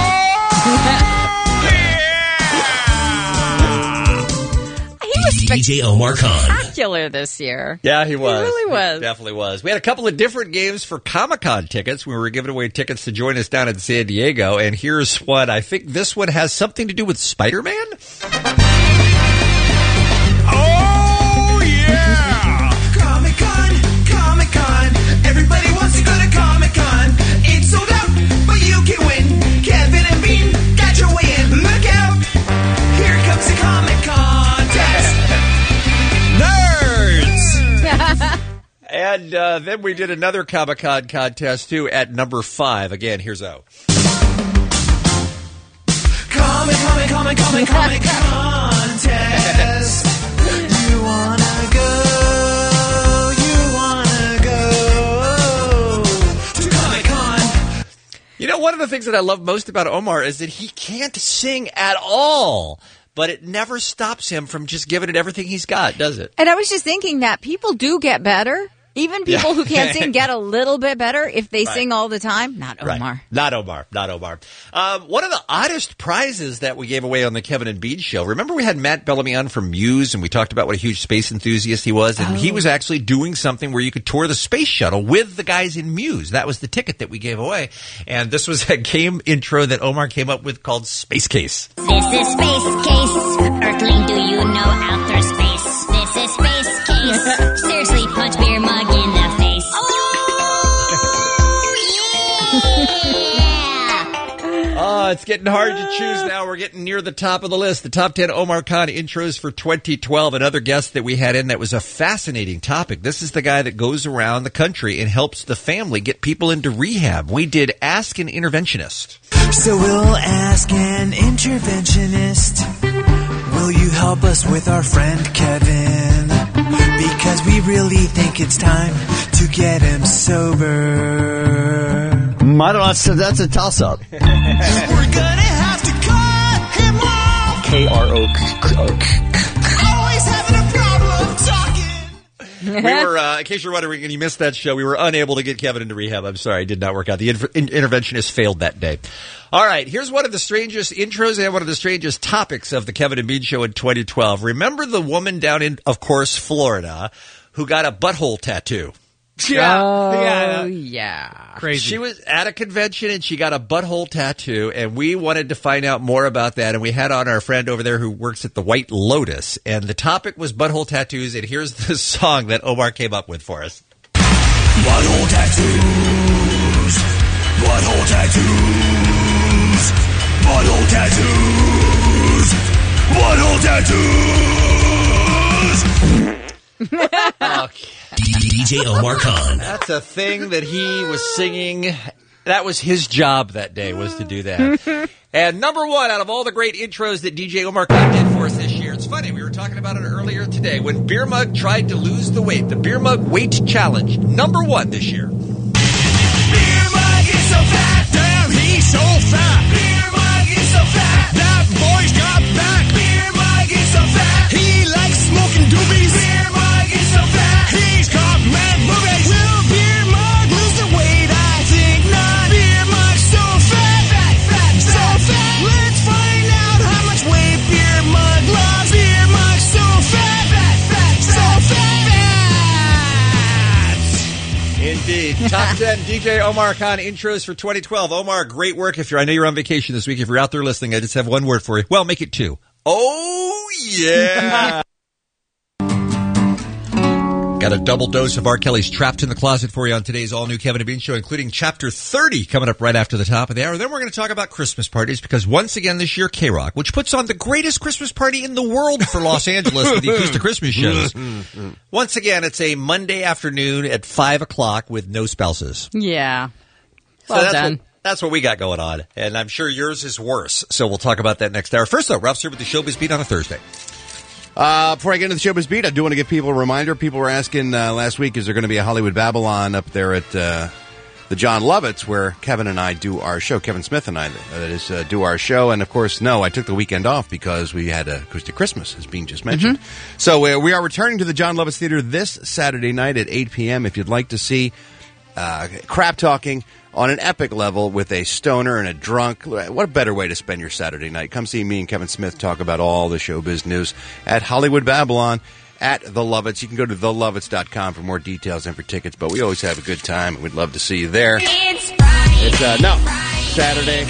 He was D J Omar Khan. spectacular this year. Yeah, he was. He really was. He definitely was. We had a couple of different games for Comic-Con tickets. We were giving away tickets to join us down in San Diego, and here's one. I think this one has something to do with Spider-Man. Oh, yeah! Comic-Con, Comic-Con. Everybody wants to go to Comic-Con. It's sold out, but you can win. Kevin and Bean got your way in. Look out! Here comes the Comic-Con test. Nerds! And uh, then we did another Comic-Con contest, too, at number five. Again, here's O. Comic, comic, comic, comic, comic contest. You wanna go, you wanna go to Comic Con. You know, one of the things that I love most about Omar is that he can't sing at all, but it never stops him from just giving it everything he's got, does it? And I was just thinking that people do get better. Even people Yeah. who can't sing get a little bit better if they Right. sing all the time. Not Omar. Right. Not Omar. Not Omar. Um, one of the oddest prizes that we gave away on the Kevin and Bean show. Remember we had Matt Bellamy on from Muse, and we talked about what a huge space enthusiast he was, and Oh. he was actually doing something where you could tour the space shuttle with the guys in Muse. That was the ticket that we gave away. And this was a game intro that Omar came up with called Space Case. This is Space Case. Earthling, do you know outer space? This is Space Case. Seriously, punch beer mug in the face. Oh, it's getting hard to choose now. We're getting near the top of the list. The top ten Omar Khan intros for twenty twelve. Another guest that we had in that was a fascinating topic. This is the guy that goes around the country and helps the family get people into rehab. We did Ask an Interventionist. So we'll ask an interventionist, will you help us with our friend Kevin? Because we really think it's time to get him sober. I don't know. That's a, that's a toss-up. We're gonna have to cut him off. K R O. Always having a problem talking. We were, uh, in case you're wondering and you missed that show, we were unable to get Kevin into rehab. I'm sorry, it did not work out. The inter- in- interventionist failed that day. All right, here's one of the strangest intros and one of the strangest topics of the Kevin and Bean show in twenty twelve. Remember the woman down in, of course, Florida, who got a butthole tattoo? Yeah. Oh, yeah. yeah. Crazy. She was at a convention and she got a butthole tattoo, and we wanted to find out more about that. And we had on our friend over there who works at the White Lotus, and the topic was butthole tattoos. And here's the song that Omar came up with for us. Butthole tattoos. Butthole tattoos. Butthole tattoos. Butthole tattoos. Okay. D J Omar Khan. That's a thing that he was singing. That was his job that day, was to do that. And number one out of all the great intros that D J Omar Khan did for us this year. It's funny, we were talking about it earlier today. When Beer Mug tried to lose the weight, the Beer Mug Weight Challenge, number one this year. Beer mug is so fat, damn, he's so fat. Beer mug is so fat, that boy's got back. Beer mug is so fat, he likes smoking doobies. Beer mug is so fat, he's got mad boobies. Will Beer mug lose the weight? I think not. Beer mug's so fat, fat, fat, so fat. Let's find out how much weight Beer mug lost. Beer mug's so fat, fat, fat, so fat. Indeed. Top ten D J Omar Khan intros for twenty twelve. Omar, great work. If you're, I know you're on vacation this week. If you're out there listening, I just have one word for you. Well, make it two. Oh, yeah. Got a double dose of R. Kelly's Trapped in the Closet for you on today's all-new Kevin and Bean show, including Chapter thirty coming up right after the top of the hour. Then we're going to talk about Christmas parties because once again this year, K-Rock, which puts on the greatest Christmas party in the world for Los Angeles with the acoustic Christmas shows. Once again, it's a Monday afternoon at five o'clock with no spouses. Yeah. So Well that's done. What, that's what we got going on. And I'm sure yours is worse. So we'll talk about that next hour. First, though, Ralph's here with the Showbiz Beat on a Thursday. Uh, before I get into the Showbiz Beat, I do want to give people a reminder. People were asking uh, last week, is there going to be a Hollywood Babylon up there at uh, the John Lovitz, where Kevin and I do our show, Kevin Smith and I, that is, uh, do our show. And, of course, no, I took the weekend off because we had Acoustic Christmas, as Bean just mentioned. Mm-hmm. So uh, we are returning to the John Lovitz Theater this Saturday night at eight p.m. If you'd like to see uh, crap talking on an epic level with a stoner and a drunk. What a better way to spend your Saturday night. Come see me and Kevin Smith talk about all the showbiz news at Hollywood Babylon at The Lovitz. You can go to the lovitz dot com for more details and for tickets, but we always have a good time, and we'd love to see you there. It's Friday. It's, uh, no, Saturday.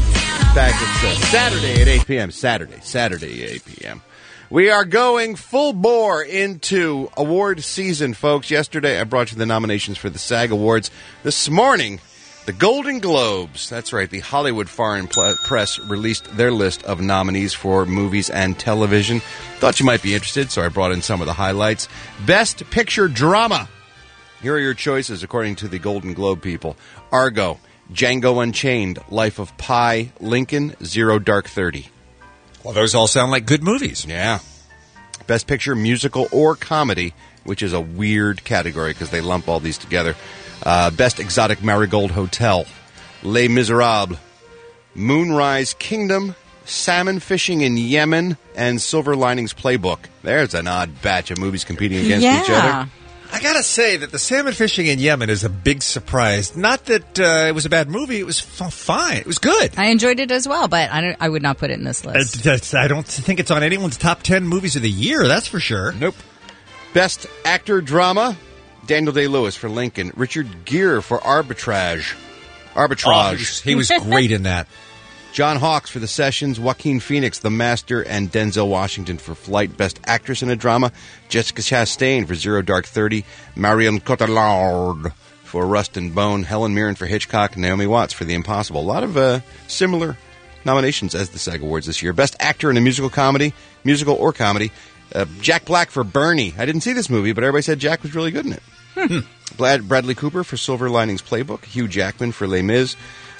In fact, it's uh, Saturday at eight p.m. Saturday. Saturday at eight p.m. We are going full bore into award season, folks. Yesterday, I brought you the nominations for the SAG Awards. This morning, the Golden Globes, that's right, the Hollywood Foreign Pl- Press released their list of nominees for movies and television. Thought you might be interested, so I brought in some of the highlights. Best Picture Drama. Here are your choices, according to the Golden Globe people. Argo, Django Unchained, Life of Pi, Lincoln, Zero Dark Thirty. Well, those all sound like good movies. Yeah. Best Picture Musical or Comedy, which is a weird category because they lump all these together. Uh, Best Exotic Marigold Hotel, Les Miserables, Moonrise Kingdom, Salmon Fishing in Yemen, and Silver Linings Playbook. There's an odd batch of movies competing against yeah. each other. I gotta say that the salmon fishing in Yemen is a big surprise. Not that uh, it was a bad movie; it was f- fine. It was good. I enjoyed it as well, but I, don't, I would not put it in this list. Uh, I don't think it's on anyone's top ten movies of the year. That's for sure. Nope. Best Actor Drama, Daniel Day-Lewis for Lincoln, Richard Gere for Arbitrage. Arbitrage. Oh, he, was, he was great in that. John Hawkes for The Sessions, Joaquin Phoenix, The Master, and Denzel Washington for Flight. Best Actress in a Drama, Jessica Chastain for Zero Dark Thirty, Marion Cotillard for Rust and Bone, Helen Mirren for Hitchcock, Naomi Watts for The Impossible. A lot of uh, similar nominations as the SAG Awards this year. Best Actor in a Musical Comedy, Musical or Comedy, uh, Jack Black for Bernie. I didn't see this movie, but everybody said Jack was really good in it. Hmm. Brad, Bradley Cooper for Silver Linings Playbook, Hugh Jackman for Les Mis,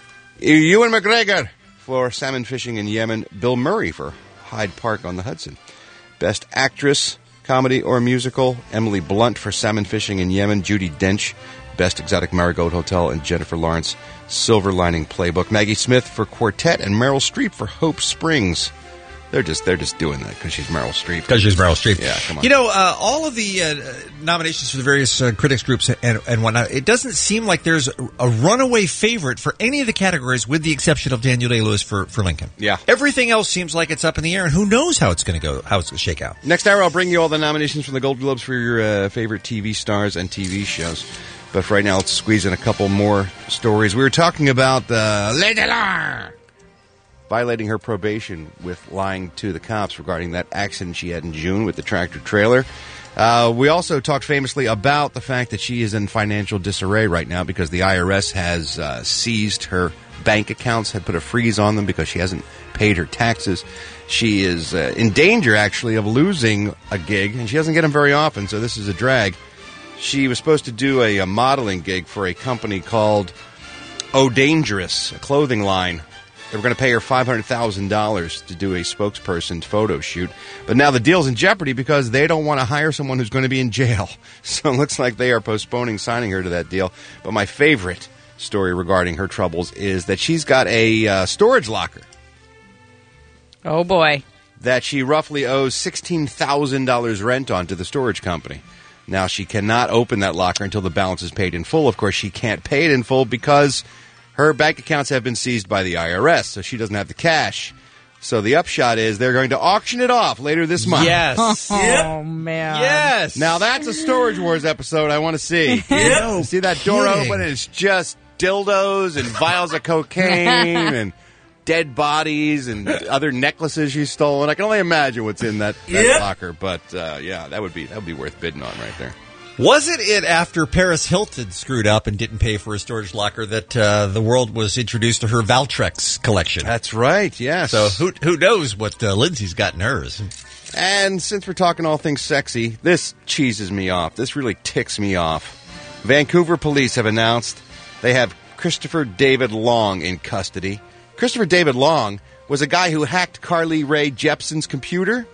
Ewan McGregor for Salmon Fishing in Yemen, Bill Murray for Hyde Park on the Hudson. Best Actress, Comedy or Musical, Emily Blunt for Salmon Fishing in Yemen, Judi Dench, Best Exotic Marigold Hotel, and Jennifer Lawrence, Silver Lining Playbook. Maggie Smith for Quartet and Meryl Streep for Hope Springs. They're just they're just doing that because she's Meryl Streep. Because she's Meryl Streep. Yeah, come on. You know, uh, all of the uh, nominations for the various uh, critics groups and, and whatnot, it doesn't seem like there's a, a runaway favorite for any of the categories with the exception of Daniel Day-Lewis for, for Lincoln. Yeah. Everything else seems like it's up in the air, and who knows how it's going to go, how it's going to shake out. Next hour, I'll bring you all the nominations from the Golden Globes for your uh, favorite T V stars and T V shows. But for right now, let's squeeze in a couple more stories. We were talking about uh, Lady Lar violating her probation with lying to the cops regarding that accident she had in June with the tractor trailer. Uh, we also talked famously about the fact that she is in financial disarray right now because the I R S has uh, seized her bank accounts, had put a freeze on them because she hasn't paid her taxes. She is uh, in danger, actually, of losing a gig, and she doesn't get them very often, so this is a drag. She was supposed to do a, a modeling gig for a company called Oh Dangerous, a clothing line. They were going to pay her five hundred thousand dollars to do a spokesperson photo shoot. But now the deal's in jeopardy because they don't want to hire someone who's going to be in jail. So it looks like they are postponing signing her to that deal. But my favorite story regarding her troubles is that she's got a uh, storage locker. Oh, boy. That she roughly owes sixteen thousand dollars rent on to the storage company. Now, she cannot open that locker until the balance is paid in full. Of course, she can't pay it in full because her bank accounts have been seized by the I R S, so she doesn't have the cash. So the upshot is they're going to auction it off later this month. Yes. Oh, yep. man. Yes. Now, that's a Storage Wars episode I want to see. No see that door kidding. open and it's just dildos and vials of cocaine and dead bodies and other necklaces she's stolen. I can only imagine what's in that, that Yep. locker, but uh, yeah, that would be that would be worth bidding on right there. Wasn't it after Paris Hilton screwed up and didn't pay for a storage locker that uh, the world was introduced to her Valtrex collection? That's right, yes. So who who knows what uh, Lindsay's got in hers? And since we're talking all things sexy, this cheeses me off. This really ticks me off. Vancouver police have announced they have Christopher David Long in custody. Christopher David Long was a guy who hacked Carly Rae Jepsen's computer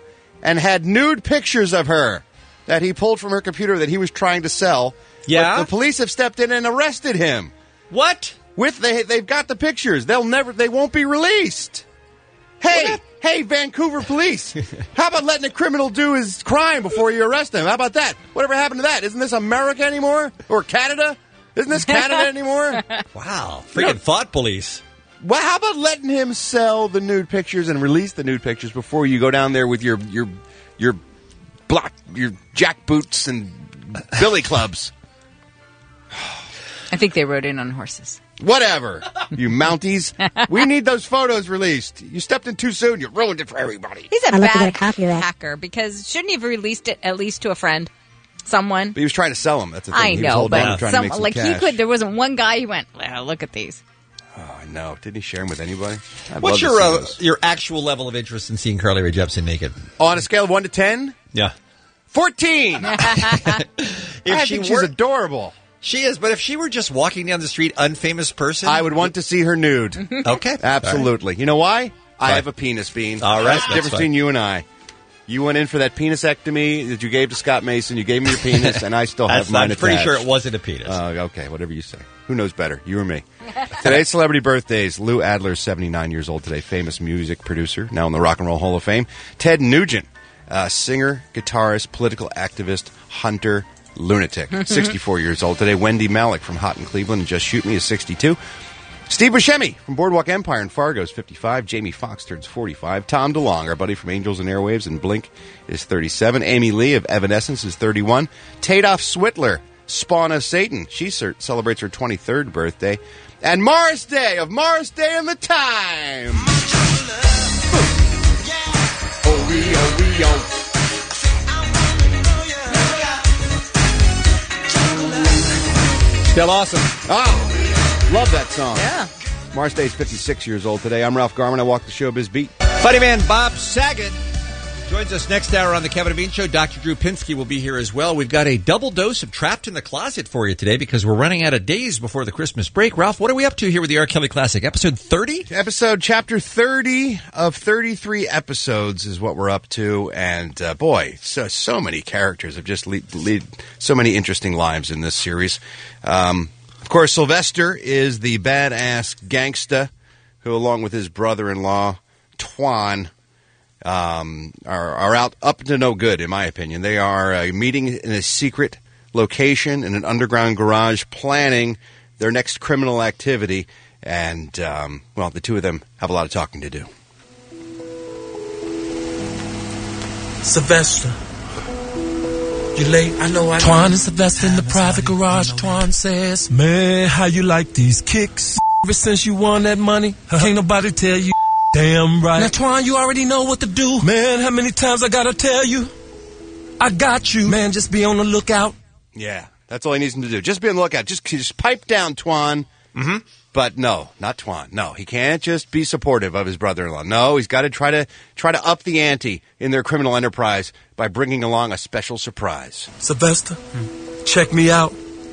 and had nude pictures of her that he pulled from her computer that he was trying to sell. Yeah? But the police have stepped in and arrested him. What? With they they've got the pictures. They'll never they won't be released. Hey, hey, Vancouver police. How about letting a criminal do his crime before you arrest him? How about that? Whatever happened to that? Isn't this America anymore? Or Canada? Isn't this Canada anymore? Wow. Freaking thought police. Well, how about letting him sell the nude pictures and release the nude pictures before you go down there with your your your block your jackboots and billy clubs? I think they rode in on horses. Whatever, you Mounties. We need those photos released. You stepped in too soon. You ruined it for everybody. He's a I'd love to bad get a copy of that. hacker because shouldn't he have released it at least to a friend, someone? But he was trying to sell them. That's the thing. I he was know, holding on but and trying some, to make some like cash. he could. There wasn't one guy who went, well, look at these. Oh, I know. Didn't he share them with anybody? I'd What's love to your see uh, those. your actual level of interest in seeing Carly Rae Jepsen naked? On a scale of one to ten? Yeah. Fourteen. If I she think she's were- adorable. She is, but if she were just walking down the street, unfamous person, I would want to see her nude. Okay. Absolutely. You know why? I Right. have a penis, Bean. All right, That's the that's difference fine. between you and I. You went in for that penisectomy that you gave to Scott Mason. You gave me your penis, and I still have That's- mine I'm pretty attached. sure it wasn't a penis. Uh, okay, whatever you say. Who knows better, you or me? Today's celebrity birthdays. Lou Adler's seventy-nine years old today, famous music producer, now in the Rock and Roll Hall of Fame. Ted Nugent, uh, singer, guitarist, political activist, hunter, lunatic. sixty-four years old today. Wendy Malick from Hot in Cleveland and Just Shoot Me is sixty-two. Steve Buscemi from Boardwalk Empire and Fargo is fifty-five. Jamie Foxx turns forty-five. Tom DeLonge, our buddy from Angels and Airwaves and Blink, is thirty-seven. Amy Lee of Evanescence is thirty-one. Tadoff Switler, spawn of Satan, she cer- celebrates her twenty-third birthday. And Morris Day of Morris Day and the Time. Oh, we, oh, we, oh. Still awesome. Oh, love that song. Yeah. Morris Day is fifty-six years old today. I'm Ralph Garman. I walk the showbiz beat. Funny man Bob Saget joins us next hour on the Kevin and Bean Show. Doctor Drew Pinsky will be here as well. We've got a double dose of Trapped in the Closet for you today because we're running out of days before the Christmas break. Ralph, what are we up to here with the R. Kelly Classic? Episode thirty? Episode chapter thirty of thirty-three episodes is what we're up to. And uh, boy, so so many characters have just lead, lead so many interesting lives in this series. Um, of course, Sylvester is the badass gangsta who, along with his brother-in-law, Twan, um, are, are out up to no good, in my opinion. They are uh, meeting in a secret location in an underground garage, planning their next criminal activity. And, um, well, the two of them have a lot of talking to do. Sylvester, you late? I know I... Twan and Sylvester in the private garage. Twan says, man, how you like these kicks? Ever since you won that money, can't nobody tell you damn right. Now, Twan, you already know what to do. Man, how many times I gotta tell you? I got you. Man, just be on the lookout. Yeah, that's all he needs him to do. Just be on the lookout. Just, just pipe down, Twan. Mm-hmm. But no, not Twan. No, he can't just be supportive of his brother-in-law. No, he's got to try to try to up the ante in their criminal enterprise by bringing along a special surprise. Sylvester, check me out.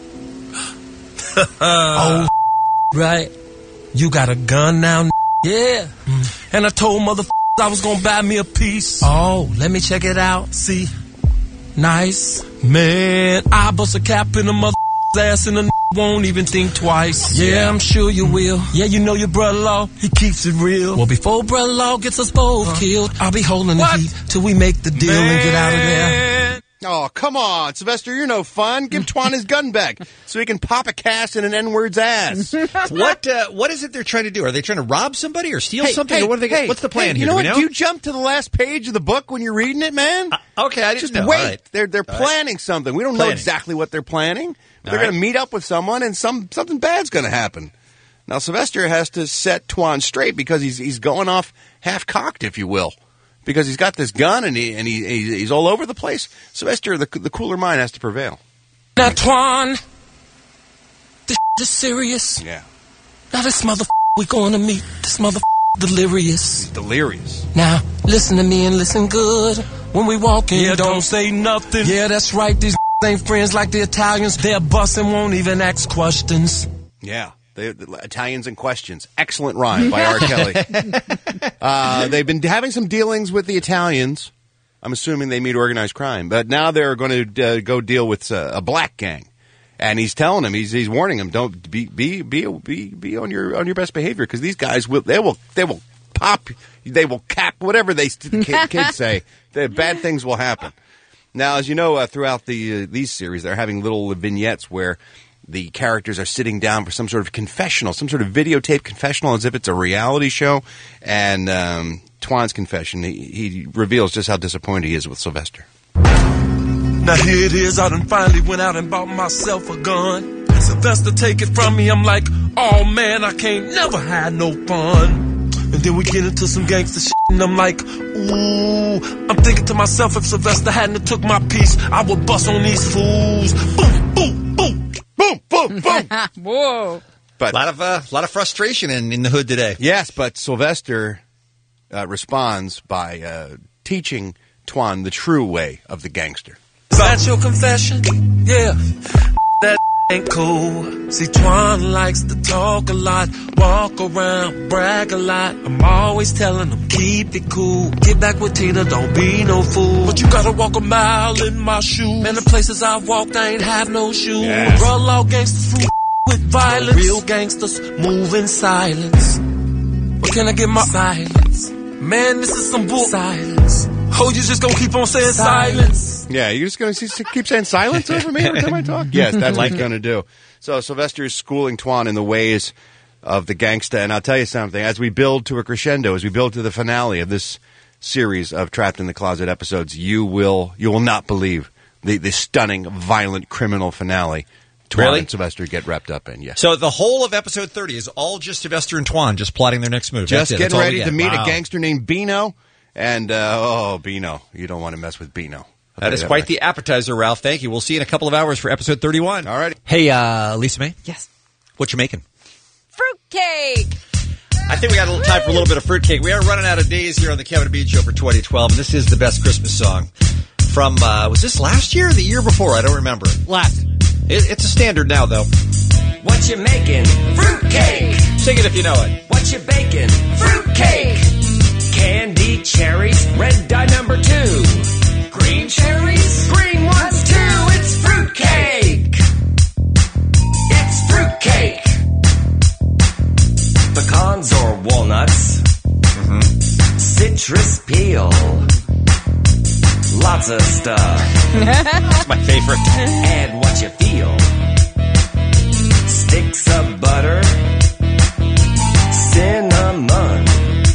Oh, right. You got a gun now, yeah. And I told mother I was gonna buy me a piece. Oh, let me check it out. See, nice. Man, I bust a cap in a mother ass and a won't even think twice. Yeah, I'm sure you will. Yeah, you know your brother-in-law, he keeps it real. Well, before brother-in-law gets us both uh, killed, I'll be holding what? the heat till we make the deal Man. and get out of there. Oh, come on, Sylvester, you're no fun. Give Twan his gun back so he can pop a cast in an N-word's ass. What uh, What is it they're trying to do? Are they trying to rob somebody or steal hey, something? Hey, or what are they? Hey, what's the plan hey, here? You know Do what? we know? You jump to the last page of the book when you're reading it, man. Uh, okay, I didn't Just know. wait. All right. They're they're All planning right. something. We don't planning. know exactly what they're planning. They're right. going to meet up with someone, and some something bad's going to happen. Now, Sylvester has to set Twan straight because he's he's going off half cocked, if you will, because he's got this gun and he and he he's all over the place. Sylvester, the the cooler mind, has to prevail. Now, Twan, this is serious. Yeah. Now, this mother we going to meet. This mother delirious. He's delirious. Now, listen to me and listen good. When we walk in, yeah, don't say nothing. Yeah, that's right. These ain't friends like the Italians. They're busting, won't even ask questions. Yeah. They, the Italians in questions. Excellent rhyme by R. Kelly. Uh, they've been having some dealings with the Italians, I'm assuming they meet organized crime. But now they're going to uh, go deal with uh, a black gang. And he's telling him, he's he's warning him, don't be be be be, be on your on your best behavior, because these guys will they will they will pop, they will cap, whatever they kid, kids say. The bad things will happen. Now, as you know, uh, throughout the uh, these series, they're having little vignettes where the characters are sitting down for some sort of confessional, some sort of videotape confessional, as if it's a reality show. And um, Twan's confession, he, he reveals just how disappointed he is with Sylvester. Now here it is, I done finally went out and bought myself a gun. Sylvester take it from me, I'm like, oh man, I can't never have no fun. And then we get into some gangster shit, and I'm like, ooh. I'm thinking to myself, if Sylvester hadn't have took my piece, I would bust on these fools. Boom, boom, boom, boom, boom, boom. Whoa. But a lot of uh, lot of frustration in, in the hood today. Yes, but Sylvester uh, responds by uh, teaching Twan the true way of the gangster. Is that your confession? Yeah, that ain't cool. See, Twan likes to talk a lot, walk around, brag a lot. I'm always telling him, keep it cool. Get back with Tina, don't be no fool. But you gotta walk a mile in my shoes. Man, the places I've walked, I ain't have no shoes. Yes. Raw law gangsters fool with violence. Real gangsters move in silence. Where can I get my silence? Man, this is some bull silence. Oh, you just gonna keep on saying silence? silence. Yeah, you're just gonna keep saying silence over me every time I talk? Yes, that's what he's gonna do. So Sylvester is schooling Twan in the ways of the gangsta, and I'll tell you something, as we build to a crescendo, as we build to the finale of this series of Trapped in the Closet episodes, you will you will not believe the, the stunning, violent, criminal finale Twan really? and Sylvester get wrapped up in. Yes. So the whole of episode thirty is all just Sylvester and Twan just plotting their next move. Just That's getting it. ready to meet wow. a gangster named Bino. And, uh, oh, Bino. You don't want to mess with Bino. That is that quite much. The appetizer, Ralph. Thank you. We'll see you in a couple of hours for episode thirty-one. All right. Hey, uh, Lisa May? Yes. What you making? Fruitcake! I think we got a little time for a little bit of fruitcake. We are running out of days here on the Kevin and Bean Show for twenty twelve. And this is the best Christmas song from, uh, was this last year or the year before? I don't remember. Last. It, it's a standard now, though. What you making? Fruitcake! Sing it if you know it. What you baking? Fruitcake! Candy cherries, red dye number two. Green cherries, green ones too. It's fruitcake. It's fruitcake. Pecans or walnuts. Mm-hmm. Citrus peel. Lots of stuff. That's my favorite. Add what you feel. Sticks of butter. Cinnamon.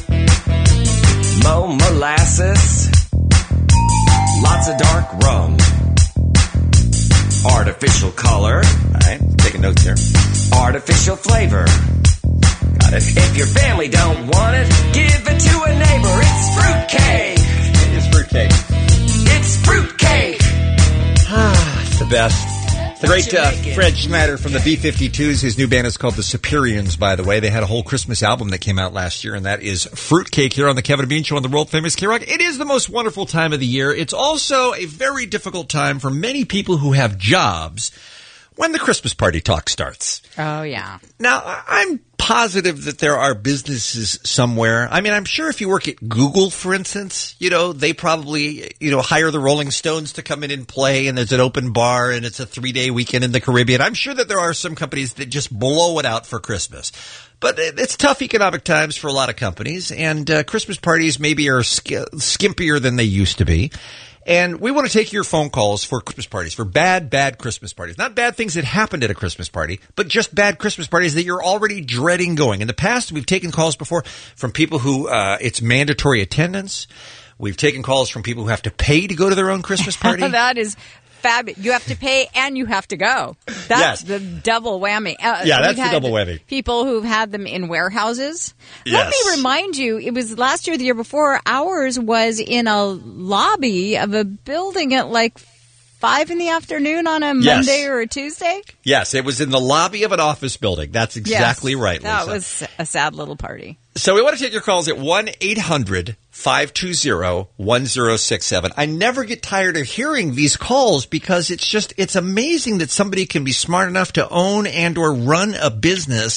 Mo molasses, lots of dark rum, artificial color. All right, taking notes here. Artificial flavor. Got it. If your family don't want it, give it to a neighbor. It's fruitcake. It is fruitcake. It's fruitcake. Ah, it's the best. The great uh, Fred Schneider from the B fifty-twos. His new band is called the Superiors, by the way. They had a whole Christmas album that came out last year, and that is Fruitcake here on the Kevin and Bean Show on the world-famous K-Rock. It is the most wonderful time of the year. It's also a very difficult time for many people who have jobs when the Christmas party talk starts. Oh, yeah. Now, I'm positive that there are businesses somewhere. I mean, I'm sure if you work at Google, for instance, you know, they probably, you know, hire the Rolling Stones to come in and play, and there's an open bar, and it's a three-day weekend in the Caribbean. I'm sure that there are some companies that just blow it out for Christmas. But it's tough economic times for a lot of companies, and uh, Christmas parties maybe are sk- skimpier than they used to be. And we want to take your phone calls for Christmas parties, for bad, bad Christmas parties. Not bad things that happened at a Christmas party, but just bad Christmas parties that you're already dreading going. In the past, we've taken calls before from people who uh, it's mandatory attendance. We've taken calls from people who have to pay to go to their own Christmas party. That is fabulous. You have to pay and you have to go. That's yes. the double whammy. Uh, yeah, that's the double whammy. People who've had them in warehouses. Yes. Let me remind you, it was last year, the year before, ours was in a lobby of a building at like five in the afternoon on a yes. Monday or a Tuesday. Yes, it was in the lobby of an office building. That's exactly yes, right, that Lisa. was a sad little party. So we want to take your calls at one eight hundred five two zero one zero six seven. I never get tired of hearing these calls because it's just, it's amazing that somebody can be smart enough to own and or run a business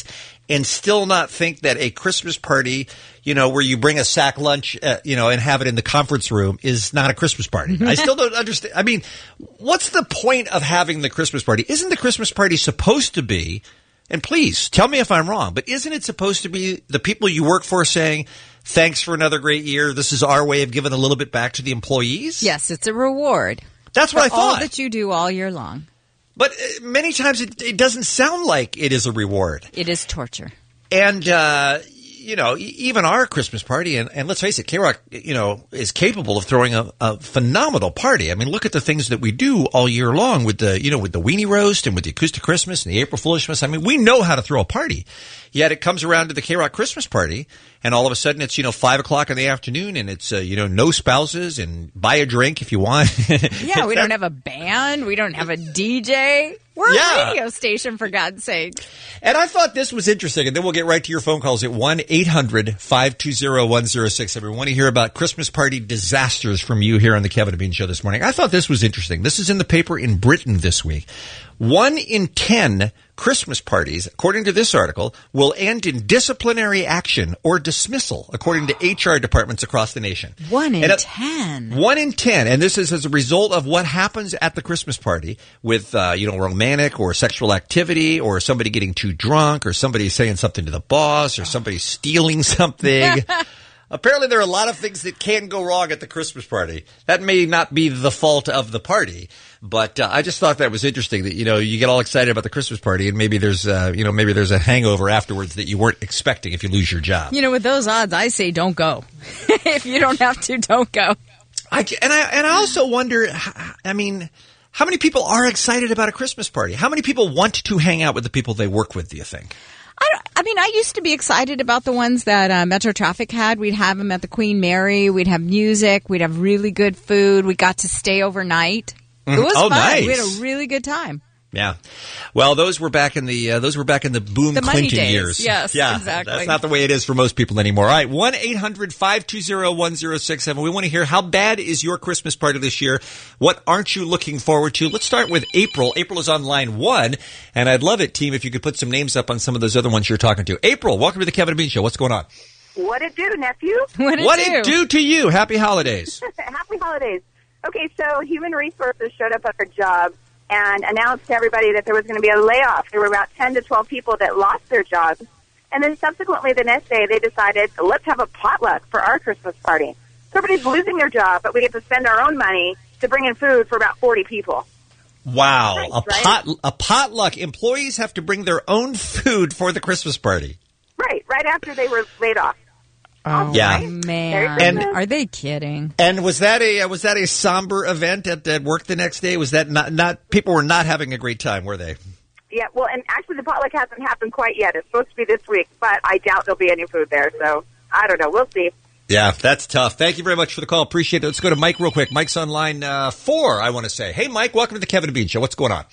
and still not think that a Christmas party, you know, where you bring a sack lunch, uh, you know, and have it in the conference room is not a Christmas party. I still don't understand. I mean, what's the point of having the Christmas party? Isn't the Christmas party supposed to be, and please tell me if I'm wrong, but isn't it supposed to be the people you work for saying, thanks for another great year. This is our way of giving a little bit back to the employees? Yes, it's a reward. That's what I for all thought. that you do all year long. But uh, many times it, it doesn't sound like it is a reward. It is torture. And, uh, you know, e- even our Christmas party, and, and let's face it, K-Rock, you know, is capable of throwing a, a phenomenal party. I mean, look at the things that we do all year long with the, you know, with the weenie roast and with the acoustic Christmas and the April Foolishness. I mean, we know how to throw a party. Yet it comes around to the K-Rock Christmas party, and all of a sudden it's, you know, five o'clock in the afternoon, and it's, uh, you know, no spouses, and buy a drink if you want. Yeah, we don't have a band. We don't have a D J. We're Yeah. a radio station, for God's sake. And I thought this was interesting, and then we'll get right to your phone calls at one eight hundred five two zero one zero six seven. We want to hear about Christmas party disasters from you here on the Kevin and Bean Show this morning. I thought this was interesting. This is in the paper in Britain this week. One in ten Christmas parties, according to this article, will end in disciplinary action or dismissal, according to H R departments across the nation. One in And, uh, ten. One in ten, and this is as a result of what happens at the Christmas party with, uh, you know, romantic or sexual activity, or somebody getting too drunk, or somebody saying something to the boss, or somebody stealing something. Apparently, there are a lot of things that can go wrong at the Christmas party. That may not be the fault of the party, but uh, I just thought that was interesting that, you know, you get all excited about the Christmas party, and maybe there's, uh, you know, maybe there's a hangover afterwards that you weren't expecting if you lose your job. You know, with those odds, I say don't go. If you don't have to, don't go. I, and I and I also wonder, I mean, how many people are excited about a Christmas party? How many people want to hang out with the people they work with, do you think? I, don't, I mean, I used to be excited about the ones that uh, Metro Traffic had. We'd have them at the Queen Mary. We'd have music. We'd have really good food. We got to stay overnight. It was Oh, fun. nice. We had a really good time. Yeah, well, those were back in the uh, those were back in the boom The money Clinton days. years. Yes, yeah, exactly. That's not the way it is for most people anymore. All right, one eight hundred five two zero one zero six seven. We want to hear, how bad is your Christmas party this year? What aren't you looking forward to? Let's start with April. April is on line one, and I'd love it, team, if you could put some names up on some of those other ones you're talking to. April, welcome to the Kevin and Bean Show. What's going on? What it do, nephew? What it what do? it do to you? Happy holidays. Happy holidays. Okay, so Human Resources showed up at our job and announced to everybody that there was going to be a layoff. There were about ten to twelve people that lost their jobs. And then subsequently the next day they decided, let's have a potluck for our Christmas party. So everybody's losing their job, but we get to spend our own money to bring in food for about forty people. Wow, Nice, a right? pot a potluck. Employees have to bring their own food for the Christmas party. Right, right after they were laid off. Oh, Yeah. man. And- Are they kidding? And was that a uh, was that a somber event at, at work the next day? Was that not not people were not having a great time, were they? Yeah, well, and actually the potluck hasn't happened quite yet. It's supposed to be this week, but I doubt there'll be any food there. So I don't know. We'll see. Yeah, that's tough. Thank you very much for the call. Appreciate it. Let's go to Mike real quick. Mike's on line uh, four, I want to say. Hey, Mike, welcome to the Kevin and Bean Show. What's going on?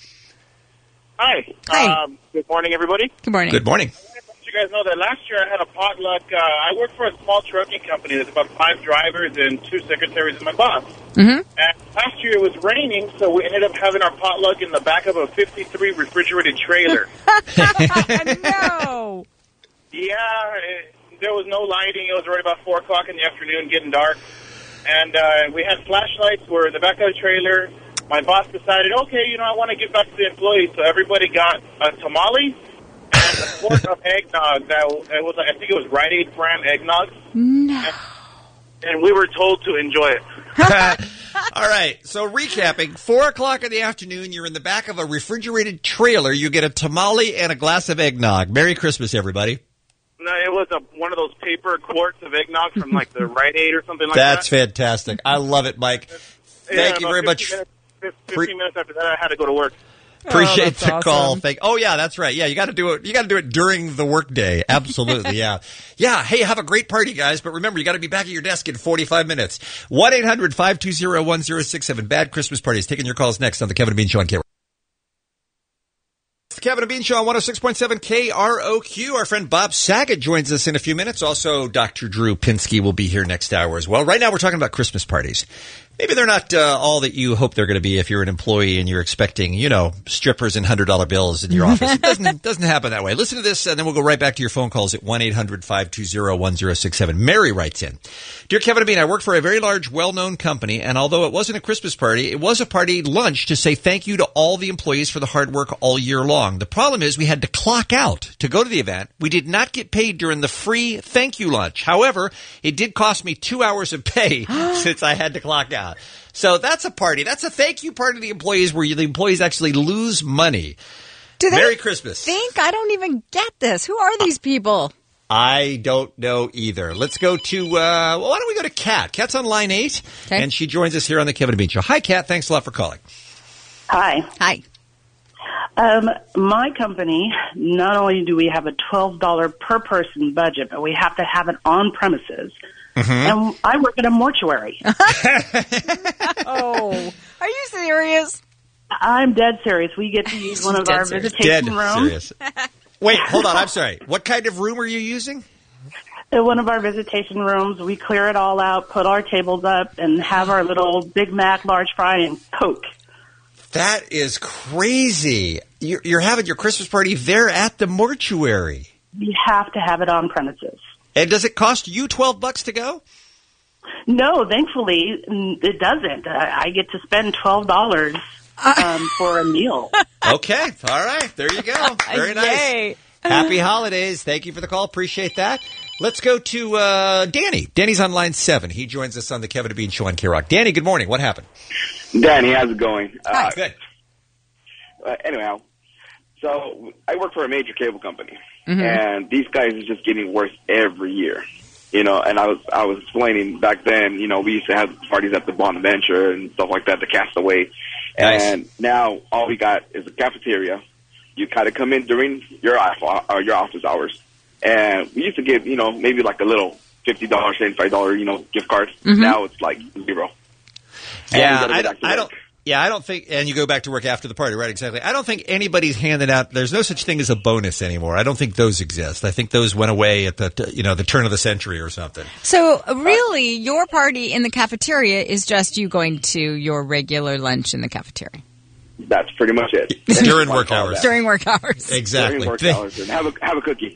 Hi. Hi. Um, good morning, everybody. Good morning. Good morning. You guys know that last year I had a potluck. Uh, I work for a small trucking company. There's about five drivers and two secretaries and my boss. Mm-hmm. And last year it was raining, so we ended up having our potluck in the back of a fifty-three refrigerated trailer. No. Yeah, it, there was no lighting. It was already about four o'clock in the afternoon, getting dark. And uh, we had flashlights. We're in the back of the trailer. My boss decided, okay, you know, I want to give back to the employees. So everybody got a tamale and a quart of eggnog. That it was, I think it was Rite Aid brand eggnog. No. And, and we were told to enjoy it. All right. So recapping, four o'clock in the afternoon, you're in the back of a refrigerated trailer. You get a tamale and a glass of eggnog. Merry Christmas, everybody. No, it was a, one of those paper quarts of eggnog from like the Rite Aid or something like That's that. fantastic. I love it, Mike. Thank Yeah, you about very much. fifteen Minutes, fifteen minutes after that, I had to go to work. Appreciate that's the call. awesome. Thank. Oh yeah, that's right. Yeah, you got to do it. You got to do it during the workday. Absolutely. Yeah. Yeah. Hey, have a great party, guys. But remember, you got to be back at your desk in forty-five minutes. One eight hundred five two zero one zero six seven. Bad Christmas parties. Taking your calls next on the Kevin and Bean Show on K. It's the Kevin and Bean Show on one oh six point seven K R O Q. Our friend Bob Saget joins us in a few minutes. Also, Doctor Drew Pinsky will be here next hour as well. Right now, we're talking about Christmas parties. Maybe they're not uh, all that you hope they're going to be if you're an employee and you're expecting, you know, strippers and one hundred dollar bills in your office. It doesn't, doesn't happen that way. Listen to this, and then we'll go right back to your phone calls at one eight hundred five two zero one zero six seven. Mary writes in. Dear Kevin and Bean, I work for a very large, well-known company, and although it wasn't a Christmas party, it was a party lunch to say thank you to all the employees for the hard work all year long. The problem is we had to clock out to go to the event. We did not get paid during the free thank you lunch. However, it did cost me two hours of pay since I had to clock out. So that's a party. That's a thank you party to the employees where you, the employees actually lose money. Do they Merry Christmas. think? I don't even get this. Who are these people? I don't know either. Let's go to, uh, well, why don't we go to Kat? Kat's on line eight, Okay. and she joins us here on the Kevin and Bean Show. Hi, Kat. Thanks a lot for calling. Hi. Hi. Um, my company, not only do we have a twelve dollars per person budget, but we have to have it on premises. Mm-hmm. And I work at a mortuary. Oh, are you serious? I'm dead serious. We get to use one of Dead our serious. visitation Dead rooms. serious. Wait, hold on. I'm sorry. What kind of room are you using? In one of our visitation rooms, we clear it all out, put our tables up, and have our little Big Mac, large fry, and Coke. That is crazy. You're, you're having your Christmas party there at the mortuary. We have to have it on premises. And does it cost you twelve bucks to go? No, thankfully, mm, it doesn't. I, I get to spend twelve dollars um, for a meal. Okay. All right. There you go. Very nice. Yay. Happy holidays. Thank you for the call. Appreciate that. Let's go to uh, Danny. Danny's on line seven. He joins us on the Kevin and Bean Show on K-Rock. Danny, good morning. What happened? Danny, how's it going? Hi. Uh, Good. Uh, anyhow, so I work for a major cable company, Mm-hmm. and these guys are just getting worse every year. You know, and I was I was explaining back then. You know, we used to have parties at the Bonaventure and stuff like that, the Castaway, Nice. and now all we got is a cafeteria. You kind of come in during your off- or your office hours, and we used to give you know maybe like a little fifty dollars, seventy-five dollars you know gift card. Mhm. Now it's like zero. And Yeah, you gotta go I, back don't- to I work. don't. Yeah, I don't think. And you go back to work after the party, right? Exactly. I don't think anybody's handing out. There's no such thing as a bonus anymore. I don't think those exist. I think those went away at the you know the turn of the century or something. So really, your party in the cafeteria is just you going to your regular lunch in the cafeteria That's pretty much it. During work hours. during work hours. Exactly. During work Thank- hours. And have a have a cookie.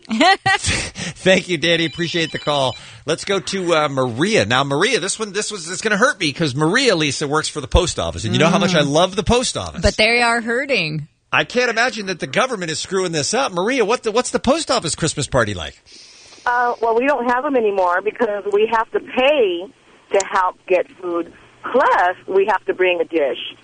Thank you, Danny. Appreciate the call. Let's go to uh, Maria. Now, Maria, this one, this was, it's going to hurt me because Maria, Lisa, works for the post office, and you know how much I love the post office. But they are hurting. I can't imagine that the government is screwing this up. Maria, what the, what's the post office Christmas party like? Uh, well, we don't have them anymore because we have to pay to help get food. Plus, we have to bring a dish.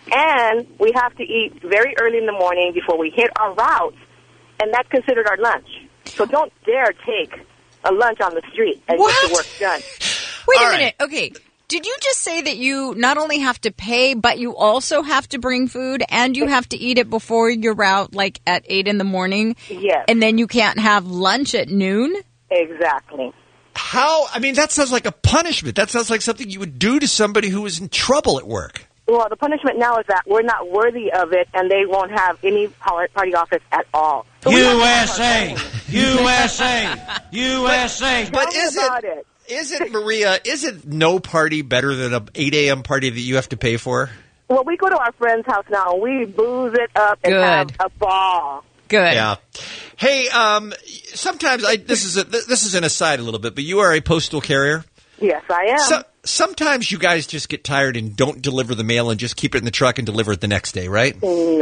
And we have to eat very early in the morning before we hit our route, and that's considered our lunch. So don't dare take a lunch on the street and What? get the work done. Wait All a right. minute. Okay. Did you just say that you not only have to pay, but you also have to bring food and you have to eat it before your route, like at eight in the morning? Yes. And then you can't have lunch at noon? Exactly. How? I mean, that sounds like a punishment. That sounds like something you would do to somebody who is in trouble at work. Well, the punishment now is that we're not worthy of it, and they won't have any party office at all. So we have to have our U S A, U S A, U S A. But is it, is it, Maria, is it no party better than a eight a.m. party that you have to pay for? Well, we go to our friend's house now, and we booze it up and Good. have a ball. Good. Yeah. Hey, um, sometimes I, this is a, this is an aside a little bit, but you are a postal carrier. Yes, I am. So, sometimes you guys just get tired and don't deliver the mail and just keep it in the truck and deliver it the next day, right?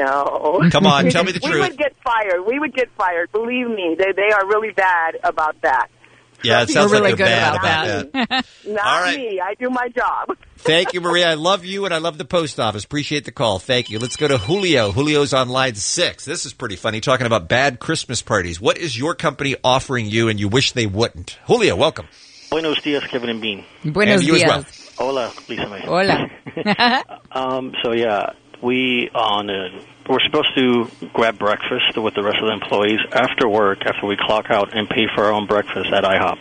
No. Come on, tell me the we truth. would get fired. We would get fired. Believe me, they they are really bad about that. Yeah, it sounds We're like really they're good bad about about that. Not All right. me. I do my job. Thank you, Maria. I love you and I love the post office. Appreciate the call. Thank you. Let's go to Julio. Julio's on line six. This is pretty funny, talking about bad Christmas parties. What is your company offering you and you wish they wouldn't? Julio, welcome. Buenos dias, Kevin and Bean. Buenos And you as dias. well. Hola, Lisa May. Hola. Um, so yeah, we on uh, we're supposed to grab breakfast with the rest of the employees after work, after we clock out, and pay for our own breakfast at IHOP.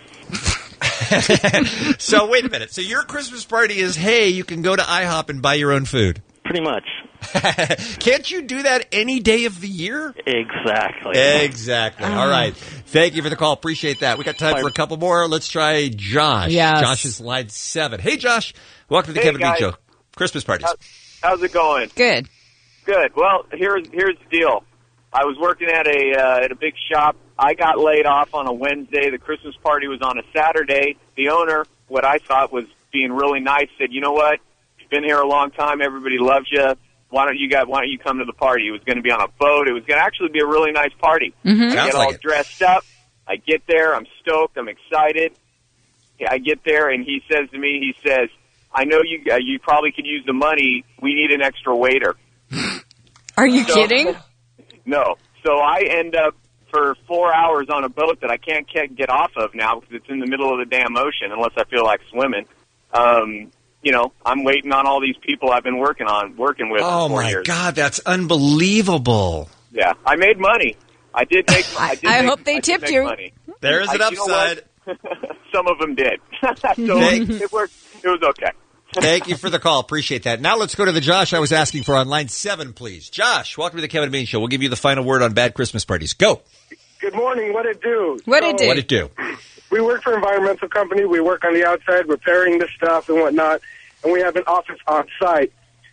So wait a minute. So your Christmas party is, hey, you can go to IHOP and buy your own food. Pretty much. Can't you do that any day of the year? Exactly. Exactly. All right. Thank you for the call. Appreciate that. We got time for a couple more. Let's try Josh. Yes. Josh is line seven. Hey, Josh. Welcome to the Hey, Kevin Bean guys. Show. Christmas parties. How's it going? Good. Good. Well, here's here's the deal. I was working at a uh, at a big shop. I got laid off on a Wednesday. The Christmas party was on a Saturday. The owner, what I thought was being really nice, said, "You know what? You've been here a long time. Everybody loves you. Why don't you guys? Why don't you come to the party?" It was going to be on a boat. It was going to actually be a really nice party. Mm-hmm. I Sounds get like all it. dressed up. I get there. I'm stoked. I'm excited. Yeah, I get there, and he says to me, he says, "I know you. Uh, you probably could use the money. We need an extra waiter." Are you So- kidding? No. So I end up for four hours on a boat that I can't ca- get off of now because it's in the middle of the damn ocean unless I feel like swimming. Um, you know, I'm waiting on all these people I've been working on, working with Oh, for four my years. God. That's unbelievable. Yeah, I made money. I did make. I, did I make, hope they I did tipped make you. Money. There's an I- you know what? upside. Some of them did. so Okay. it worked. It was okay. Thank you for the call. Appreciate that. Now let's go to the Josh I was asking for on line seven, please. Josh, welcome to the Kevin and Bean Show. We'll give you the final word on bad Christmas parties. Go. Good morning. What it do? What it do? What it do? We work for an environmental company. We work on the outside, repairing the stuff and whatnot, and we have an office on site.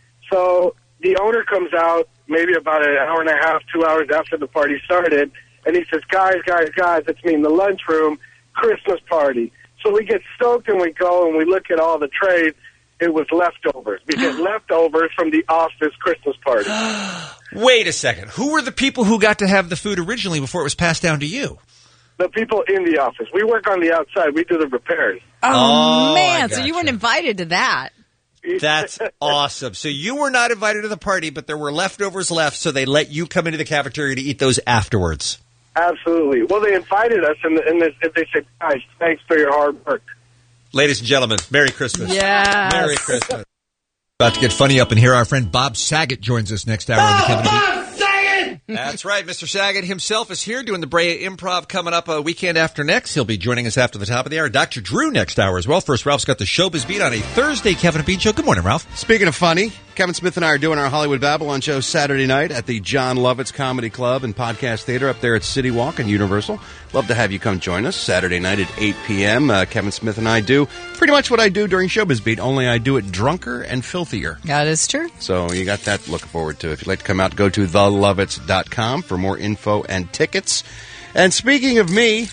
So the owner comes out maybe about an hour and a half, two hours after the party started, and he says, guys, guys, guys, it's me in the lunchroom, Christmas party. So we get stoked and we go and we look at all the trays. It was leftovers. We get leftovers from the office Christmas party. Wait a second. Who were the people who got to have the food originally before it was passed down to you? The people in the office. We work on the outside. We do the repairs. Oh, Oh, I man. So gotcha. you weren't invited to that. That's awesome. So you were not invited to the party, but there were leftovers left, so they let you come into the cafeteria to eat those afterwards. Absolutely. Well, they invited us, and, and they, they said, guys, thanks for your hard work. Ladies and gentlemen, Merry Christmas. Yes. Merry Christmas. About to get funny up in here. Our friend Bob Saget joins us next hour on the Kevin and Bean. That's right. Mister Saget himself is here doing the Brea Improv coming up a weekend after next. He'll be joining us after the top of the hour. Doctor Drew next hour as well. First, Ralph's got the Showbiz Beat on a Thursday Kevin and Bean Show. Good morning, Ralph. Speaking of funny, Kevin Smith and I are doing our Hollywood Babylon show Saturday night at the John Lovitz Comedy Club and Podcast Theater up there at City Walk and Universal. Love to have you come join us Saturday night at eight p.m. Uh, Kevin Smith and I do pretty much what I do during Showbiz Beat, only I do it drunker and filthier. That is true. So you got that to look forward to. If you'd like to come out, go to the lovitz dot com for more info and tickets. And speaking of me,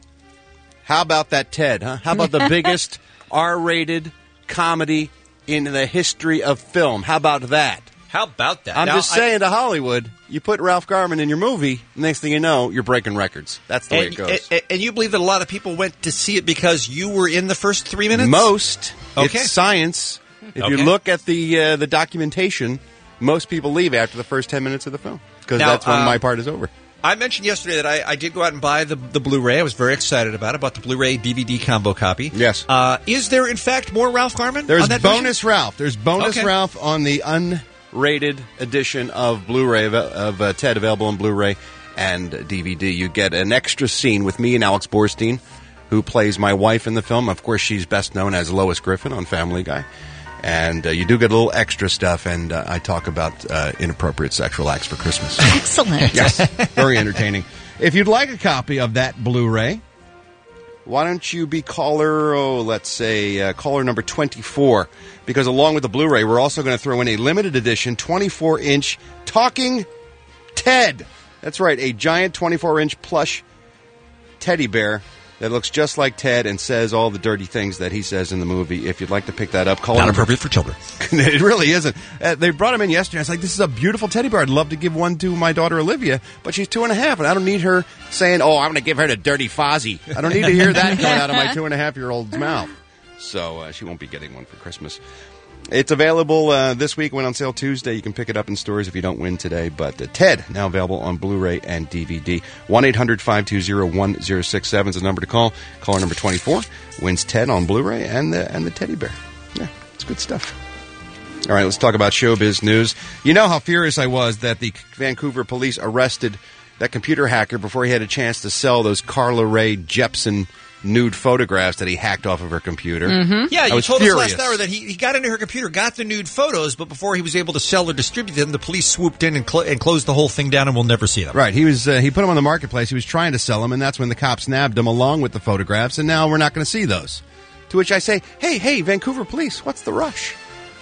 how about that TED, huh? How about the biggest R-rated comedy in the history of film? How about that? How about that? I'm Now, just I- saying to Hollywood, you put Ralph Garman in your movie, next thing you know, you're breaking records. That's the way And, it goes. and, and you believe that a lot of people went to see it because you were in the first three minutes? Most. Okay. It's science. If Okay. you look at the uh, the documentation, most people leave after the first ten minutes of the film because Now, that's when uh, my part is over. I mentioned yesterday that I, I did go out and buy the, the Blu-ray. I was very excited about it. Bought the Blu-ray D V D combo copy. Yes. Uh, is there, in fact, more Ralph Garman There's on that bonus version? Ralph. There's bonus Okay. Ralph on the unrated edition of Blu-ray of, of uh, Ted available on Blu-ray and D V D. You get an extra scene with me and Alex Borstein, who plays my wife in the film. Of course, she's best known as Lois Griffin on Family Guy. And uh, you do get a little extra stuff, and uh, I talk about uh, inappropriate sexual acts for Christmas. Excellent. Yes, very entertaining. If you'd like a copy of that Blu-ray, why don't you be caller, oh, let's say, uh, caller number twenty-four, because along with the Blu-ray, we're also going to throw in a limited edition twenty-four inch Talking Ted. That's right, a giant twenty-four inch plush teddy bear that looks just like Ted and says all the dirty things that he says in the movie. If you'd like to pick that up, call Not number- appropriate for children. It really isn't. Uh, they brought him in yesterday. I was like, this is a beautiful teddy bear. I'd love to give one to my daughter Olivia, but she's two and a half, and I don't need her saying, oh, I'm going to give her the dirty Fozzie. I don't need to hear that coming out of my two and a half year old's mouth. So uh, she won't be getting one for Christmas. It's available uh, this week. Went on sale Tuesday. You can pick it up in stores if you don't win today. But uh, Ted, now available on Blu-ray and D V D. one eight hundred five two zero one zero six seven is the number to call. Caller number twenty-four wins Ted on Blu-ray and the, and the teddy bear. Yeah, it's good stuff. All right, let's talk about showbiz news. You know how furious I was that the Vancouver police arrested that computer hacker before he had a chance to sell those Carla Rae Jepsen nude photographs that he hacked off of her computer. Mm-hmm. Yeah, I you was told furious. us last hour that he, he got into her computer, got the nude photos, but before he was able to sell or distribute them, the police swooped in and, cl- and closed the whole thing down, and we'll never see them. Right, he was uh, he put them on the marketplace. He was trying to sell them, and that's when the cops nabbed him along with the photographs, and now we're not going to see those. To which I say, hey, hey, Vancouver police, what's the rush?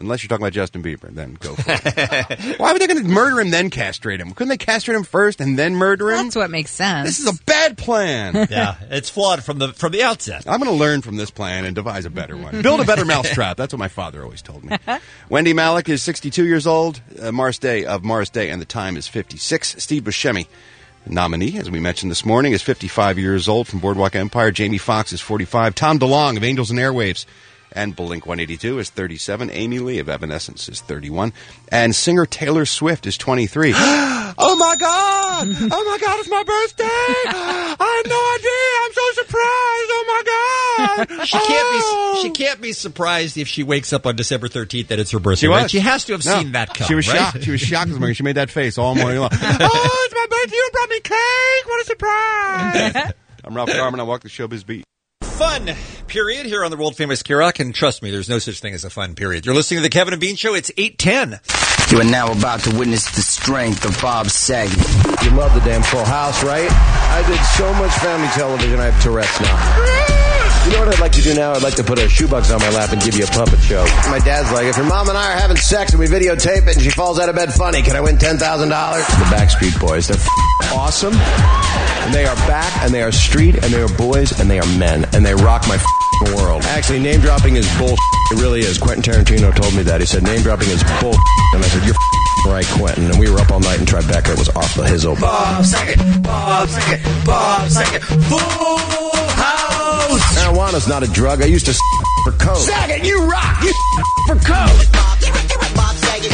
Unless you're talking about Justin Bieber, then go for it. Why were they going to murder him then castrate him? Couldn't they castrate him first and then murder him? That's what makes sense. This is a bad plan. Yeah, it's flawed from the from the outset. I'm going to learn from this plan and devise a better one. Build a better mousetrap. That's what my father always told me. Wendy Malick is sixty-two years old. Uh, Morris Day of Morris Day, and the time is fifty-six. Steve Buscemi, nominee, as we mentioned this morning, is fifty-five years old from Boardwalk Empire. Jamie Foxx is forty-five. Tom DeLonge of Angels and Airwaves and Blink one eighty-two is thirty-seven. Amy Lee of Evanescence is thirty-one. And singer Taylor Swift is twenty-three. Oh, my God! Oh, my God, it's my birthday! I had no idea! I'm so surprised! Oh, my God! She can't be. She can't be surprised if she wakes up on December thirteenth that it's her birthday. She right? was. She has to have No, seen that come. She was right? shocked. She was shocked this morning. She made that face all morning long. Oh, it's my birthday! You brought me cake! What a surprise! I'm Ralph Garman. I walk the showbiz beat. Fun period here on the world famous K-Rock, and trust me, there's no such thing as a fun period. You're listening to the Kevin and Bean Show. It's eight ten. You are now about to witness the strength of Bob Saget. You love the damn Full House, right? I did so much family television, I have Tourette's now. You know what I'd like to do now? I'd like to put a shoebox on my lap and give you a puppet show. My dad's like, if your mom and I are having sex and we videotape it and she falls out of bed funny, can I win ten thousand dollars? The Backstreet Boys, they're f- awesome. And they are back, and they are street, and they are boys, and they are men. And they rock my f- world. Actually, name dropping is bull. It really is. Quentin Tarantino told me that. He said, name dropping is bull. And I said, you're f- right, Quentin. And we were up all night in Tribeca. It was off the hizzle. Bob Saget, Bob Saget, Bob Saget, Full House. Marijuana's not a drug. I used to s- for coke. Saget, you rock. You s- for coke. Bob Saget,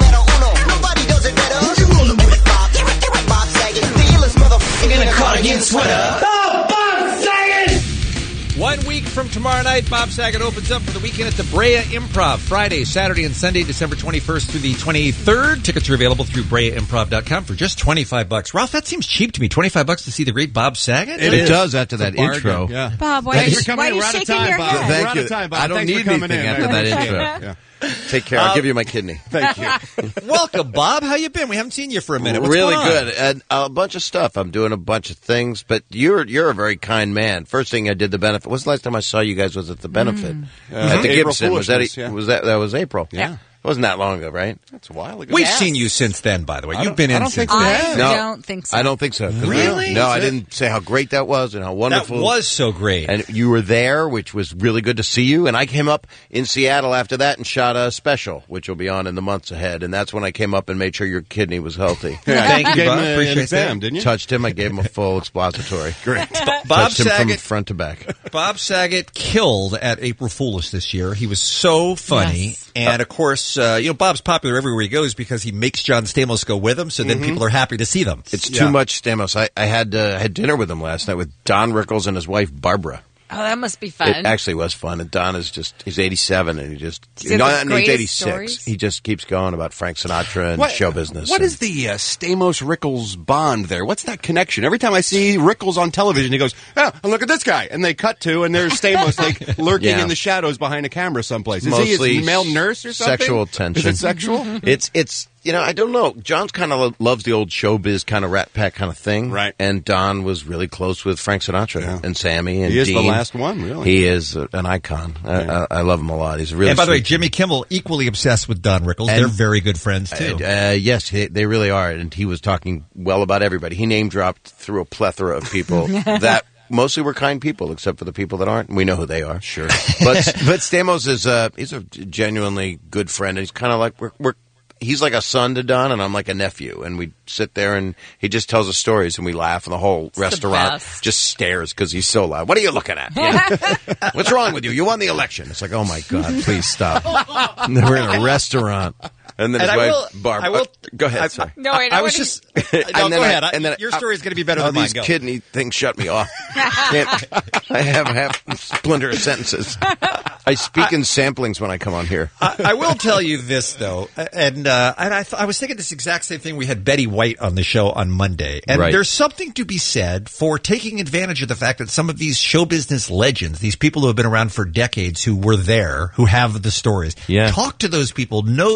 nobody does it better. You roll with Bob, Bob Saget, the illest motherfucker in a cardigan sweater. Oh, Bob Saget. One week from tomorrow night, Bob Saget opens up for the weekend at the Brea Improv. Friday, Saturday, and Sunday, December twenty-first through the twenty-third. Tickets are available through brea improv dot com for just twenty-five bucks. Ralph, that seems cheap to me. twenty-five bucks to see the great Bob Saget? It, it does after It's a that bargain. intro. Yeah. Bob, why Thanks are you, for coming why in. are you We're out of shaking time, your Bob. head? We're Thank out you. of time, Bob. I don't Thanks for need coming anything in. after I that appreciate intro. it. Yeah. Take care. I'll Uh, give you my kidney. Thank you. Welcome, Bob. How you been? We haven't seen you for a minute. What's really going on? good, and a bunch of stuff. I'm doing a bunch of things, but you're you're a very kind man. First thing I did the benefit. When's the last time I saw you guys? Was at the benefit Mm. at the April Gibson? Was that Foolishness, yeah. was that that was April? Yeah. It wasn't that long ago, right? That's a while ago. We've Yeah. seen you since then, by the way. I You've don't- been I in don't since think we then. have. No, don't think so. I don't think so. 'Cause Really? No, I That's it. didn't say how great that was and how That wonderful. was so great. And you were there, which was really good to see you. And I came up in Seattle after that and shot a special, which will be on in the months ahead. And that's when I came up and made sure your kidney was healthy. Yeah, Thank you, gave Bob. him a- an Appreciate exam, that. didn't you? Touched him. I gave him a full expository. Great. Bob Touched him from Saget, front to back. Bob Saget killed at April Foolish this year. He was so funny. Yes. And, of course, uh, you know, Bob's popular everywhere he goes because he makes John Stamos go with him, so then people are happy to see them. It's Yeah. too much Stamos. I, I had uh, had dinner with him last night with Don Rickles and his wife Barbara. Oh, that must be fun. It actually was fun. And Don is just, he's eighty-seven and he just, Does he have no, the and he's greatest eighty-six. stories? He just keeps going about Frank Sinatra and What- show business. What and- is the uh, Stamos Rickles bond there? What's that connection? Every time I see Rickles on television, he goes, "Oh, look at this guy," and they cut to, and there's Stamos like lurking Yeah. in the shadows behind a camera someplace. Is Mostly he his male nurse or something? sexual tension. Is it sexual? It's it's you know I don't know. John's kind of lo- loves the old showbiz kind of Rat Pack kind of thing, Right. And Don was really close with Frank Sinatra Yeah. and Sammy and He is the Dean. last one, really. He is uh, an icon. I, I, I love him a lot. He's a really. and by the way, sweet- Jimmy Kimmel, equally obsessed with Don Rickles. And- They're very good friends, too. Uh, uh, yes, he, they really are. And he was talking well about everybody. He name dropped through a plethora of people that mostly were kind people, except for the people that aren't. We know who they are. Sure. But but Stamos is uh, he's a genuinely good friend. He's kind of like we're, we're he's like a son to Don, and I'm like a nephew. And we sit there, and he just tells us stories, and we laugh, and the whole the restaurant best. just stares because he's so loud. What are you looking at? Yeah. What's wrong with you? You won the election. It's like, oh my God, please stop. We're in a restaurant. And then And his I wife, will- Barb. I will- uh, go ahead. I- sorry. No, I know I was what just. he- no, And then go I- ahead. I- and then your I- story is going to be better oh, than mine. these Go. kidney things shut me off. Can't, I have half splinter of sentences. I speak in samplings when I come on here. I, I will tell you this though, and uh, and I, th- I was thinking this exact same thing. We had Betty White on the show on Monday, and Right. there's something to be said for taking advantage of the fact that some of these show business legends, these people who have been around for decades, who were there, who have the stories, Yeah. talk to those people, know those people,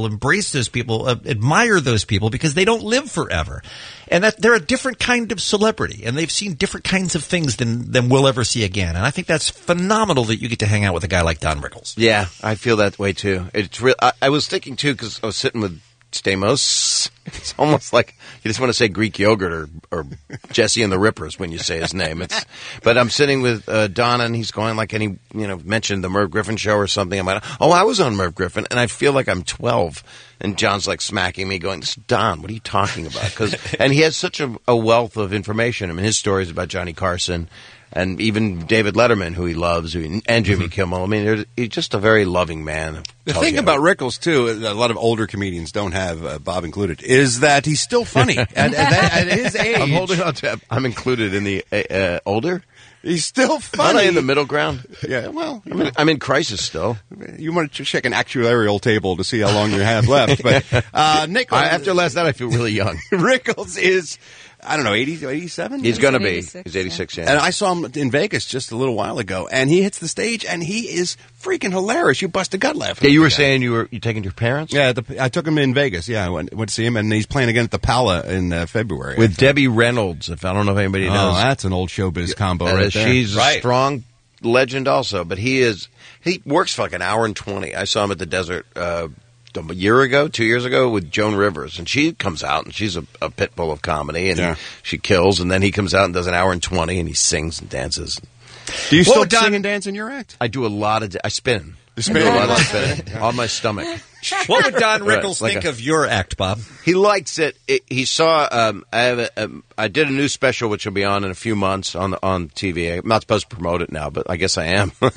people, embrace those people, uh, admire those people because they don't live forever. And that they're a different kind of celebrity, and they've seen different kinds of things than, than we'll ever see again. And I think that's phenomenal that you get to hang out with a guy like Don Rickles. Yeah, I feel that way too. It's real. I, I was thinking too because I was sitting with Stamos. It's almost like you just want to say Greek yogurt or, or Jesse and the Rippers when you say his name. It's, but I'm sitting with uh, Don, and he's going like, and he you know mentioned the Merv Griffin show or something. I'm like, oh, I was on Merv Griffin, and I feel like I'm twelve. And John's like smacking me, going, Don, what are you talking about? Because and he has such a, a wealth of information. I mean, his stories about Johnny Carson. And even David Letterman, who he loves, who, and Jimmy Kimmel. I mean, he's just a very loving man. The thing about Rickles, too, a lot of older comedians don't have, uh, Bob included, is that he's still funny. at, at, that, at his age. I'm holding on to I'm included in the uh, older. He's still funny. Aren't I in the middle ground? Yeah, well. I'm in, I'm in crisis still. You want to check an actuarial table to see how long you have left. But uh, Nick, I, after last night, I feel really young. Rickles is... I don't know, eighty, eighty-seven? He's going to be. He's eighty-six, yeah. And I saw him in Vegas just a little while ago, and he hits the stage, and he is freaking hilarious. You bust a gut laughing. Yeah, you were saying you were you taking your parents? Yeah, the, I took him in Vegas. Yeah, I went, went to see him, and he's playing again at the Pala in uh, February. With Debbie Reynolds, if I don't know if anybody oh, knows. Oh, that's an old showbiz combo uh, right there. She's right. a strong legend also, but he is, he works for like an hour and twenty. I saw him at the Desert uh a year ago, two years ago, with Joan Rivers, and she comes out, and she's a, a pit bull of comedy, and yeah. she kills, and then he comes out and does an hour and twenty, and he sings and dances. Do you What still would Don- sing and dance in your act? I do a lot of, I spin. You spin? I do a lot of spinning on my stomach. What would Don Rickles Right, like think a- of your act, Bob? He likes it. it he saw. Um, I have. A, um, I did a new special which will be on in a few months on the, on T V. I'm not supposed to promote it now, but I guess I am. uh,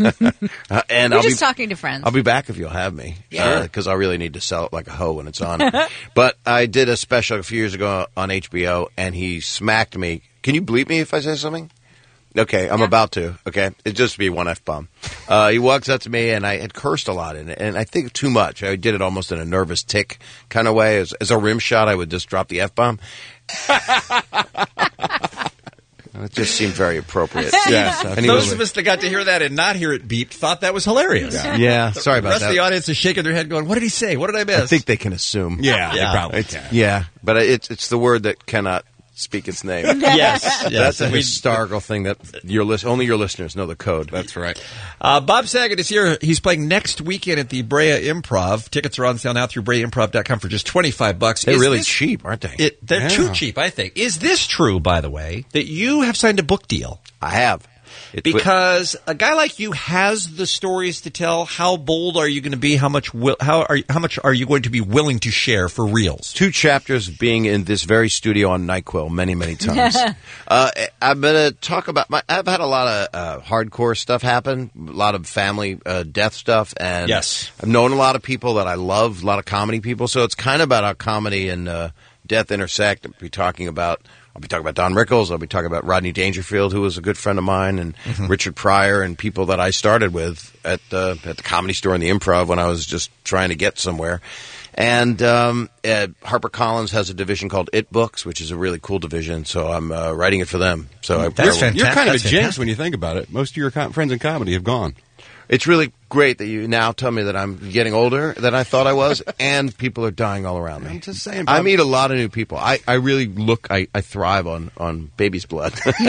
and We're I'll just be, talking to friends. I'll be back if you'll have me. Sure. Because I really need to sell it like a hoe when it's on. But I did a special a few years ago on H B O, and he smacked me. Can you bleep me if I say something? Okay, I'm about to. Okay, it'd just be one F-bomb. Uh, he walks up to me, and I had cursed a lot in it, and I think too much. I did it almost in a nervous tick kind of way. As, as a rim shot, I would just drop the F-bomb. It just seemed very appropriate. Yes, And he those was- of us that got to hear that and not hear it beeped thought that was hilarious. Yeah, yeah The sorry about rest that. of the audience is shaking their head going, what did he say? What did I miss? I think they can assume. Yeah, they probably It's- can. Yeah, but it's it's the word that cannot speak its name. Yes, yes. That's a We- historical thing that your list, only your listeners know the code. That's right. Uh, Bob Saget is here. He's playing next weekend at the Brea Improv. Tickets are on sale now through Brea Improv dot com for just twenty-five bucks. They're Is really this- cheap, aren't they? It, they're Yeah. too cheap, I think. Is this true, by the way, that you have signed a book deal? I have. It- Because a guy like you has the stories to tell. How bold are you going to be? How much will, how are how much are you going to be willing to share for reals? Two chapters being in this very studio on NyQuil many, many times. uh, I'm going to talk about my, I've had a lot of uh, hardcore stuff happen, a lot of family uh, death stuff, and Yes. I've known a lot of people that I love, a lot of comedy people, so it's kind of about how comedy and uh, death intersect. I'll be talking about I'll be talking about Don Rickles. I'll be talking about Rodney Dangerfield, who was a good friend of mine, and Mhm. Richard Pryor, and people that I started with at the at the Comedy Store and the Improv when I was just trying to get somewhere. And um, uh, HarperCollins has a division called It Books, which is a really cool division. So I'm uh, writing it for them. So I, That's I- You're kind of a That's jinx fantastic. when you think about it. Most of your com- friends in comedy have gone. It's really great that you now tell me that I'm getting older than I thought I was, and people are dying all around me. I'm just saying, I Bob. meet a lot of new people. I, I really look, I, I thrive on, on baby's blood.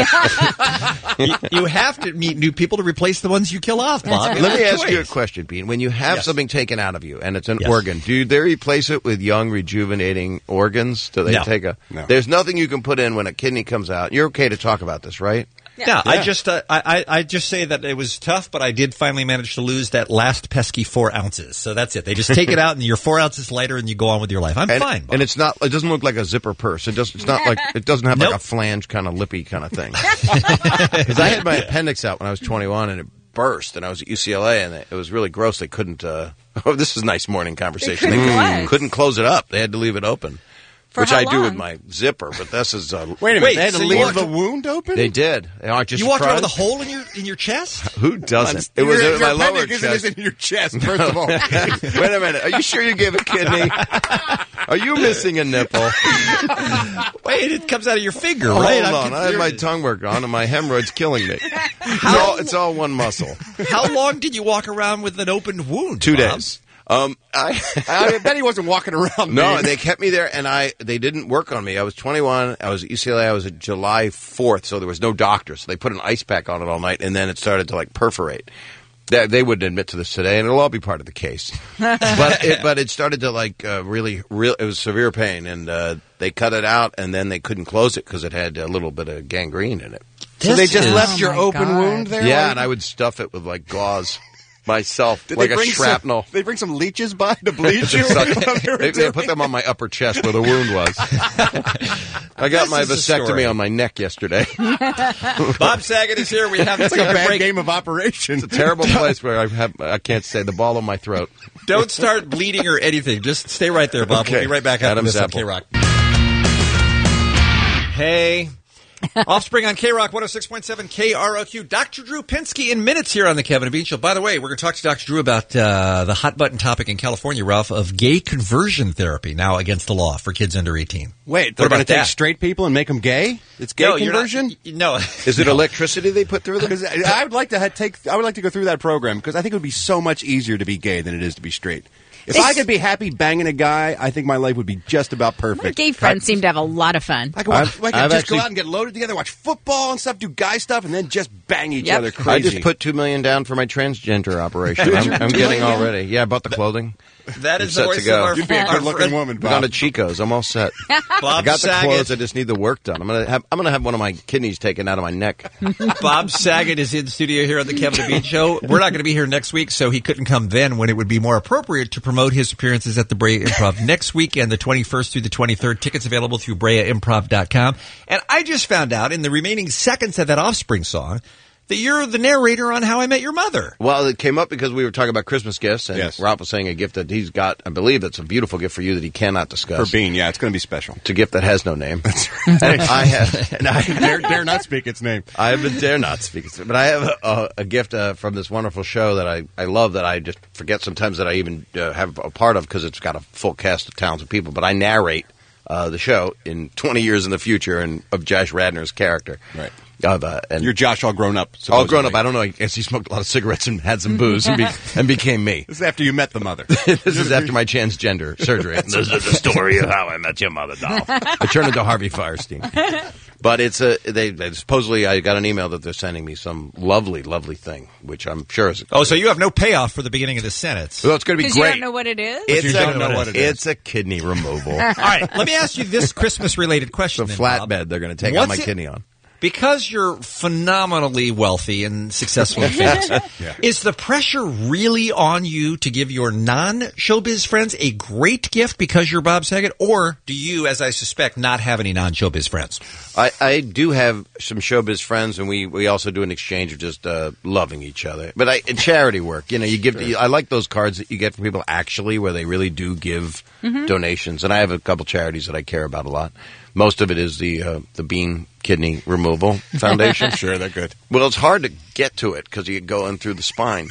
you, you have to meet new people to replace the ones you kill off, Bob. Let me There's ask you a ways. question, Bean. When you have Yes. something taken out of you and it's an Yes. organ, do they replace it with young, rejuvenating organs? Do they No. take a? No. There's nothing you can put in when a kidney comes out. You're okay to talk about this, right? Yeah, I just uh, I, I I just say that it was tough, but I did finally manage to lose that last pesky four ounces. So that's it. They just take it out, and you're four ounces lighter, and you go on with your life. I'm and, fine. And it's not. It doesn't look like a zipper purse. It does. It's not like. It doesn't have Nope. like a flange kind of lippy kind of thing. Because I had my appendix out when I was twenty-one, and it burst, and I was at U C L A, and it was really gross. They couldn't. Uh, oh, this is a nice morning conversation. They couldn't couldn't, what? couldn't close it up. They had to leave it open. For Which how I do with long? my zipper, but this is uh, Wait a minute. Wait, they had to so you leave walked- the wound open? They did. They aren't just you walked around with a surprised? hole in your in your chest. Who doesn't? It was your, in your my lower appendix chest. isn't in your chest, first of all. Wait a minute. Are you sure you gave a kidney? Are you missing a nipple? Wait, it comes out of your finger, Oh, right? hold I'm on. I had my confused. tongue work on, and my hemorrhoid's killing me. It's all, it's all one muscle. How long did you walk around with an opened wound? Two Bob? days. Um, I, I bet he wasn't walking around. No, man. they kept me there, and I they didn't work on me. I was twenty-one. I was at U C L A. I was at July fourth, so there was no doctor. So they put an ice pack on it all night, and then it started to like perforate. They, they wouldn't admit to this today, and it'll all be part of the case. but it, but it started to like uh, really, real. It was severe pain, and uh, they cut it out, and then they couldn't close it because it had a little bit of gangrene in it. So they just is- left Oh your my open God. wound there? Yeah, Like- and I would stuff it with like gauze myself, Did like they a bring shrapnel. Some, they bring some leeches by to bleach you? they, they put them on my upper chest where the wound was. I got This my is a story. vasectomy on my neck yesterday. Bob Saget is here. We have It's to like take a bad break. game of operation. It's a terrible place where I have I can't say the ball in my throat. Don't start bleeding or anything. Just stay right there, Bob. We'll Okay. be right back after Adam's this on apple. K-Rock. Hey. Offspring on K-Rock one oh six point seven K R O Q. Doctor Drew Pinsky in minutes here on the Kevin and Bean Show. By the way, we're going to talk to Doctor Drew about uh, the hot button topic in California, Ralph, of gay conversion therapy, now against the law for kids under eighteen. Wait, What they're about going to take that? straight people and make them gay? It's gay No, you're not- conversion? no. Is it electricity they put through them? 'Cause I I would like to ha- take. I would like to go through that program because I think it would be so much easier to be gay than it is to be straight. If This- I could be happy banging a guy, I think my life would be just about My perfect. gay friends seem to have a lot of fun. I could, watch, I've- I could I've just actually- go out and get loaded together, watch football and stuff, do guy stuff, and then just bang each Yep. other I crazy. just put two million down for my transgender operation. I'm, I'm getting all ready. Yeah, I bought the clothing. That I'm is the set voice to go. of our, You'd be a our good-looking friend woman, I've gone to Bob. Chico's. I'm all set. Bob I got the Saget. clothes. I just need the work done. I'm gonna have. I'm gonna have one of my kidneys taken out of my neck. Bob Saget is in studio here on the Kevin and Bean Show. We're not going to be here next week, so he couldn't come then when it would be more appropriate to promote his appearances at the Brea Improv next weekend, the twenty-first through the twenty-third. Tickets available through brea improv dot com. And I just found out in the remaining seconds of that Offspring song that you're the narrator on How I Met Your Mother. Well, it came up because we were talking about Christmas gifts, and Yes. Ralph was saying a gift that he's got. I believe that's a beautiful gift for you that he cannot discuss. For Bean, yeah, it's going to be special. It's a gift that has no name. And I have. And I dare, dare not speak its name. I have been dare not speak, its- but I have a, a, a gift uh, from this wonderful show that I, I love that I just forget sometimes that I even uh, have a part of because it's got a full cast of talented people. But I narrate uh, the show in twenty years in the future and of Josh Radnor's character. Right. Of, uh, and You're Josh all grown up. all grown supposedly. up. I don't know. I guess he smoked a lot of cigarettes and had some booze and, be, and became me. This is after you met the mother. This is after my transgender surgery. This is the story of how I met your mother, doll. I turned into Harvey Firestein. But it's a they, they supposedly I got an email that they're sending me some lovely, lovely thing, which I'm sure is. Oh, so you have no payoff for the beginning of this sentence. Well, it's going to be Because you great. don't know what it is? It's You a, don't know what it is. It's a kidney removal. All right, let me ask you this Christmas-related question. It's a then, Bob. flatbed they're going to take out What's my it- kidney on. Because you're phenomenally wealthy and successful and famous, Yeah. is the pressure really on you to give your non-showbiz friends a great gift because you're Bob Saget? Or do you, as I suspect, not have any non-showbiz friends? I, I do have some showbiz friends, and we, we also do an exchange of just uh, loving each other. But I, in charity work, you know, you give. I like those cards that you get from people actually, where they really do give Mhm. donations. And I have a couple charities that I care about a lot. Most of it is the uh, the Bean Kidney Removal Foundation. Sure, they're good. Well, it's hard to get to it because you go in through the spine.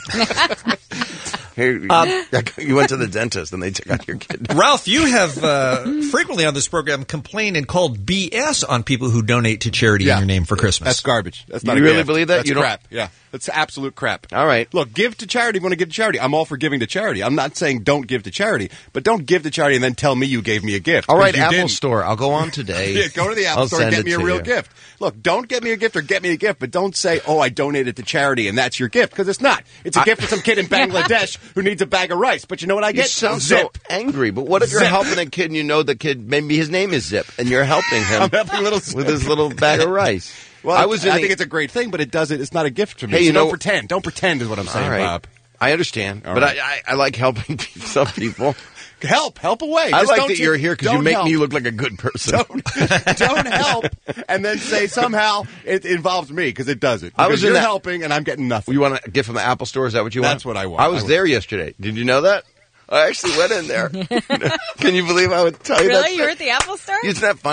Here, Um, you went to the dentist and they took out your kidney. Ralph, you have uh, frequently on this program complained and called B S on people who donate to charity Yeah. in your name for Christmas. That's garbage. That's not You a really gift. believe that? That's You don't- crap. Yeah, that's absolute crap. All right. Look, give to charity. If you want to give to charity, I'm all for giving to charity. I'm not saying don't give to charity, but don't give to charity and then tell me you gave me a gift. All right, 'cause you Apple didn't. Store. I'll go on today. Yeah, go to the Apple I'll Store and send get it me a to real you. gift. Look, don't get me a gift or get me a gift, but don't say, "Oh, I donated to charity and that's your gift," because it's not. It's a I- gift for some kid in Bangladesh who needs a bag of rice. But you know what I You get? sound Zip. so angry, but what if you're Zip. helping a kid and you know the kid, maybe his name is Zip, and you're helping him I'm helping little with his little bag of rice? Well, I was in I the- think it's a great thing, but it doesn't. It's not a gift to me. Hey, you So don't know- pretend. Don't pretend is what I'm saying, All right. Bob. I understand, All but right. I, I, I like helping some people. Help, help away. I Just like don't that you- you're here because you don't make help. me look like a good person. Don't help, and then say somehow it involves me because it doesn't. I Because was in you're that- helping, and I'm getting nothing. You want a gift from the Apple Store? Is that what you want? That's what I want. I was I there yesterday. Did you know that? I actually went in there. Can you believe I would tell you that? Really? You were at the Apple Store? Isn't that funny?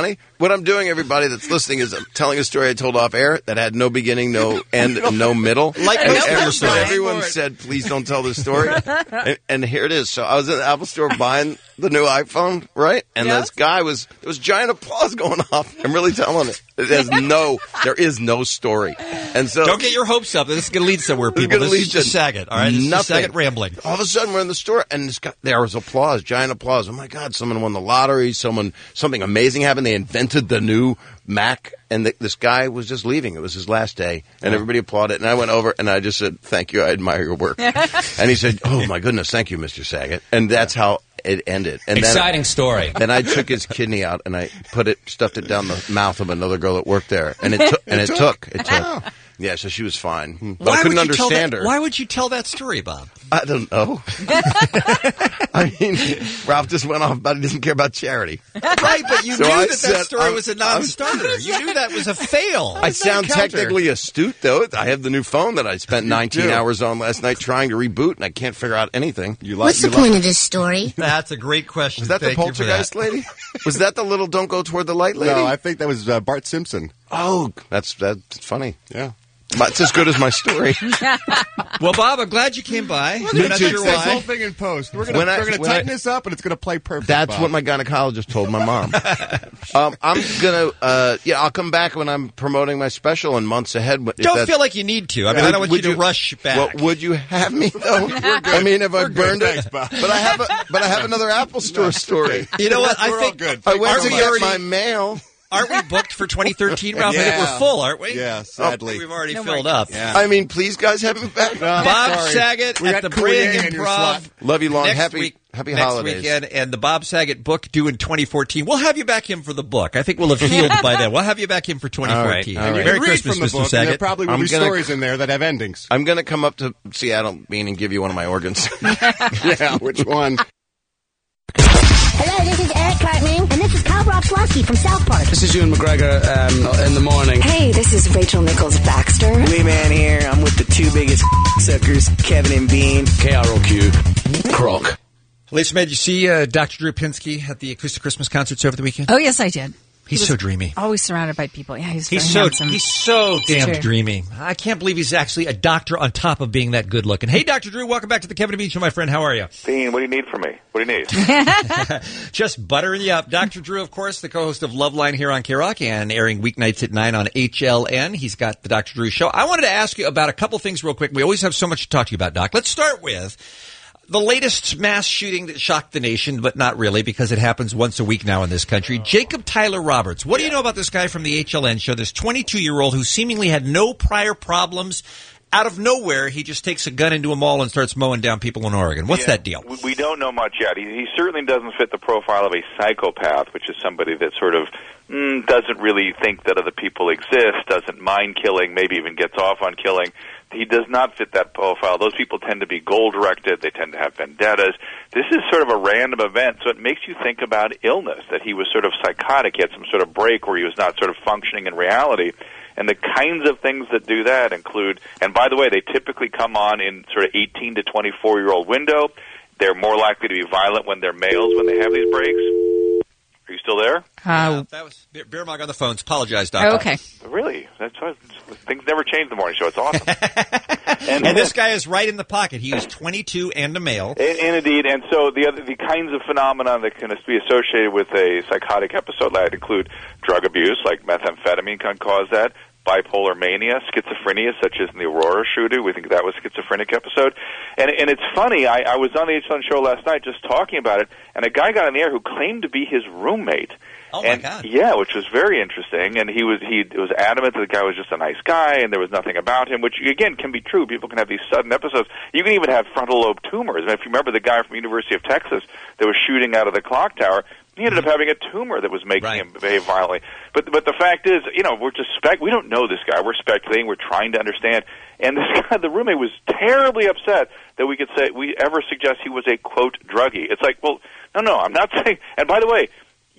what I'm doing, everybody that's listening, is I'm telling a story I told off air that had no beginning, no end, and no middle. Like and most of every- your stories. everyone said, please don't tell this story. and, and here it is. So I was in the Apple store buying the new iPhone, right? And Yes. this guy was, there was giant applause going off. I'm really telling it. There's no, there is no story. And so Don't get your hopes up. This is going to lead somewhere, This is people. gonna This lead is just to Saget, all right? This is just nothing. Saget rambling. All of a sudden, we're in the store, and this guy, there was applause, giant applause. Oh my God! Someone won the lottery. Someone, something amazing happened. They invented the new Mac, and the, this guy was just leaving. It was his last day, and everybody applauded. And I went over, and I just said, "Thank you. I admire your work." And he said, "Oh my goodness, thank you, Mister Saget." And that's how it ended. And Exciting then, story. Then I took his kidney out, and I put it, stuffed it down the mouth of another girl that worked there, and it took. And it, It took. took? It took. Yeah, so she was fine, but Why I couldn't would you tell understand that, her. Why would you tell that story, Bob? I don't know. I mean, Ralph just went off about he doesn't care about charity. Right, but you So knew I that that said, story I'm- was a non-starter. You knew that was a fail. I sound technically astute, though. I have the new phone that I spent nineteen do. hours on last night trying to reboot, and I can't figure out anything. You What's the point of this story? That's a great question. Was that Thank the you for poltergeist that. lady? Was that the little "Don't Go Toward the Light" lady? No, I think that was uh, Bart Simpson. Oh, that's that's funny. Yeah. That's as good as my story. Well, Bob, I'm glad you came by. We're I'm going not to sure fix this why. whole thing in post. We're going When I- to when tighten I- this up, and it's going to play perfect. That's Bob. what my gynecologist told my mom. um, I'm gonna, uh, yeah, I'll come back when I'm promoting my special in months ahead. If Don't that's- feel like you need to. I mean, I don't want Would you to rush back. Well, would you have me though? I mean, if I burned it, but I have, a, but I have another Apple Store story. You know what? I We're all think good. I went Aren't to we get already- my mail. Aren't we booked for twenty thirteen, Ralph? I think Yeah. we're full, aren't we? Yeah, sadly. We've already No filled more. up. Yeah. I mean, please, guys, have me back. Bob Sorry. Saget We at got the Kool Brea Yang in your Improv. slot. Love you long. Next Happy, week, happy next holidays. weekend, and the Bob Saget book due in twenty fourteen. We'll have you back in for the book. I think we'll have healed by then. We'll have you back in for twenty fourteen. All right, all right. Merry Read Christmas, from the Mister book, and there Saget. probably will I'm be gonna- stories in there that have endings. I'm going to come up to Seattle, Bean, and give you one of my organs. Yeah, which one? Hello, this is Eric Cartman, and this is Kyle Brofslavsky from South Park. This is Ewan McGregor um, in the morning. Hey, this is Rachel Nichols Baxter. Lee Man here. I'm with the two biggest suckers, Kevin and Bean. K R O Q. Croc. Lisa, did you see uh, Doctor Drew Pinsky at the Acoustic Christmas concerts over the weekend? Oh, yes, I did. He's He was so dreamy. Always surrounded by people. Yeah, he's, He's very so handsome. he's so It's damn true. dreamy. I can't believe he's actually a doctor on top of being that good looking. Hey, Doctor Drew, welcome back to the Kevin and Bean Show, my friend. How are you? Dean, what do you need from me? What do you need? Just buttering you up. Doctor Drew, of course, the co-host of Loveline here on K-Rock and airing weeknights at nine on H L N. He's got the Doctor Drew Show. I wanted to ask you about a couple things real quick. We always have so much to talk to you about, Doc. Let's start with the latest mass shooting that shocked the nation, but not really because it happens once a week now in this country. Jacob Tyler Roberts. What do you know about this guy from the H L N show, this twenty-two-year-old who seemingly had no prior problems? Out of nowhere, he just takes a gun into a mall and starts mowing down people in Oregon. What's Yeah, that deal? we- We don't know much yet. He, he certainly doesn't fit the profile of a psychopath, which is somebody that sort of mm, doesn't really think that other people exist, doesn't mind killing, maybe even gets off on killing. He does not fit that profile. Those people tend to be goal-directed. They tend to have vendettas. This is sort of a random event, so it makes you think about illness, that he was sort of psychotic. He had some sort of break where he was not sort of functioning in reality. And the kinds of things that do that include, and by the way, they typically come on in sort of eighteen to twenty-four-year-old window. They're more likely to be violent when they're males when they have these breaks. Are you still there? Uh, that was Beer Beer Mug on the phones. Apologize, Doc. Oh, okay. Really? That's what, things never change in the morning show. It's awesome. And, and this guy is right in the pocket. He is twenty-two and a male. And, and indeed, and so the other, the kinds of phenomena that can be associated with a psychotic episode like include drug abuse, like methamphetamine can cause that, bipolar mania, schizophrenia, such as in the Aurora shooter. We think that was a schizophrenic episode. And, and it's funny, I, I was on the H L N show last night just talking about it, and a guy got on the air who claimed to be his roommate. Oh, my and, God. Yeah, which was very interesting, and he was he was adamant that the guy was just a nice guy, and there was nothing about him, which, again, can be true. People can have these sudden episodes. You can even have frontal lobe tumors. And if you remember the guy from the University of Texas that was shooting out of the clock tower, he ended up having a tumor that was making Right. him behave violently. But but the fact is, you know, we're just spec. We don't know this guy. We're speculating. We're trying to understand. And this guy, the roommate, was terribly upset that we could say we ever suggest he was a quote druggie. It's like, well, no, no, I'm not saying. And by the way,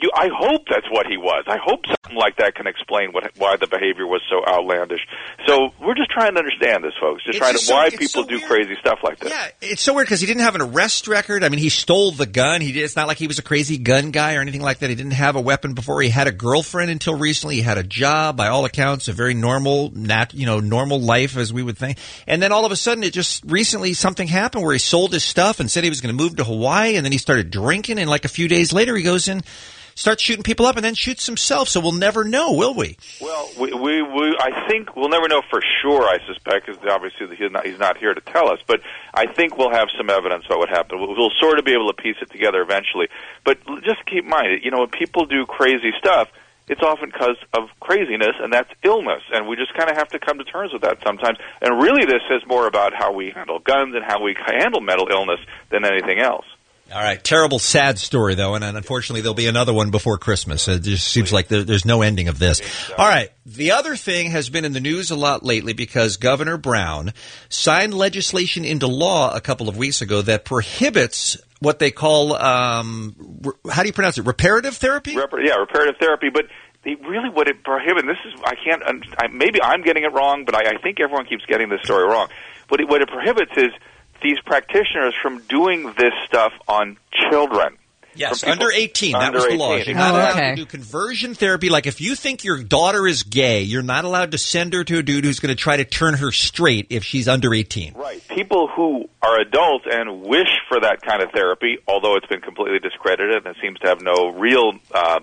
You, I hope that's what he was. I hope something like that can explain what, why the behavior was so outlandish. So we're just trying to understand this, folks. Just It's trying just to so- why it's people so do weird. crazy stuff like this. Yeah, it's so weird because he didn't have an arrest record. I mean, he stole the gun. He did, it's not like he was a crazy gun guy or anything like that. He didn't have a weapon before. He had a girlfriend until recently. He had a job, by all accounts, a very normal, nat, you know, normal life as we would think. And then all of a sudden, it just recently something happened where he sold his stuff and said he was going to move to Hawaii, and then he started drinking. And like a few days later, he goes in, starts shooting people up, and then shoots himself. So we'll never know, will we? Well, we, we, we, I think we'll never know for sure, I suspect, because obviously he's not, he's not here to tell us. But I think we'll have some evidence about what happened. We'll, we'll sort of be able to piece it together eventually. But just keep in mind, you know, when people do crazy stuff, it's often because of craziness, and that's illness. And we just kind of have to come to terms with that sometimes. And really this is more about how we handle guns and how we handle mental illness than anything else. All right. Terrible, sad story, though, and unfortunately there'll be another one before Christmas. It just seems like there, there's no ending of this. All right. The other thing has been in the news a lot lately because Governor Brown signed legislation into law a couple of weeks ago that prohibits what they call, um, re- how do you pronounce it, reparative therapy? Rep- yeah, reparative therapy. But the, really what it prohibits, this is, I can't, I, maybe I'm getting it wrong, but I, I think everyone keeps getting this story wrong. What it, what it prohibits is these practitioners from doing this stuff on children. Yes, From people under eighteen. That under was the law. eighteen. You're not Oh, allowed okay. to do conversion therapy. Like if you think your daughter is gay, you're not allowed to send her to a dude who's going to try to turn her straight if she's under eighteen. Right. People who are adults and wish for that kind of therapy, although it's been completely discredited and it seems to have no real uh,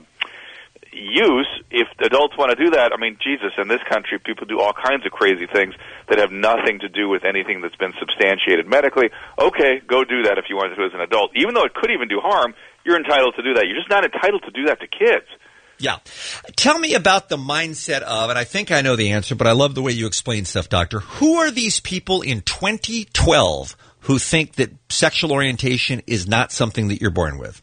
use, if adults want to do that, I mean, Jesus, in this country, people do all kinds of crazy things that have nothing to do with anything that's been substantiated medically. Okay, go do that if you want to as an adult. Even though it could even do harm, you're entitled to do that. You're just not entitled to do that to kids. Yeah. Tell me about the mindset of, and I think I know the answer, but I love the way you explain stuff, Doctor. Who are these people in twenty twelve who think that sexual orientation is not something that you're born with?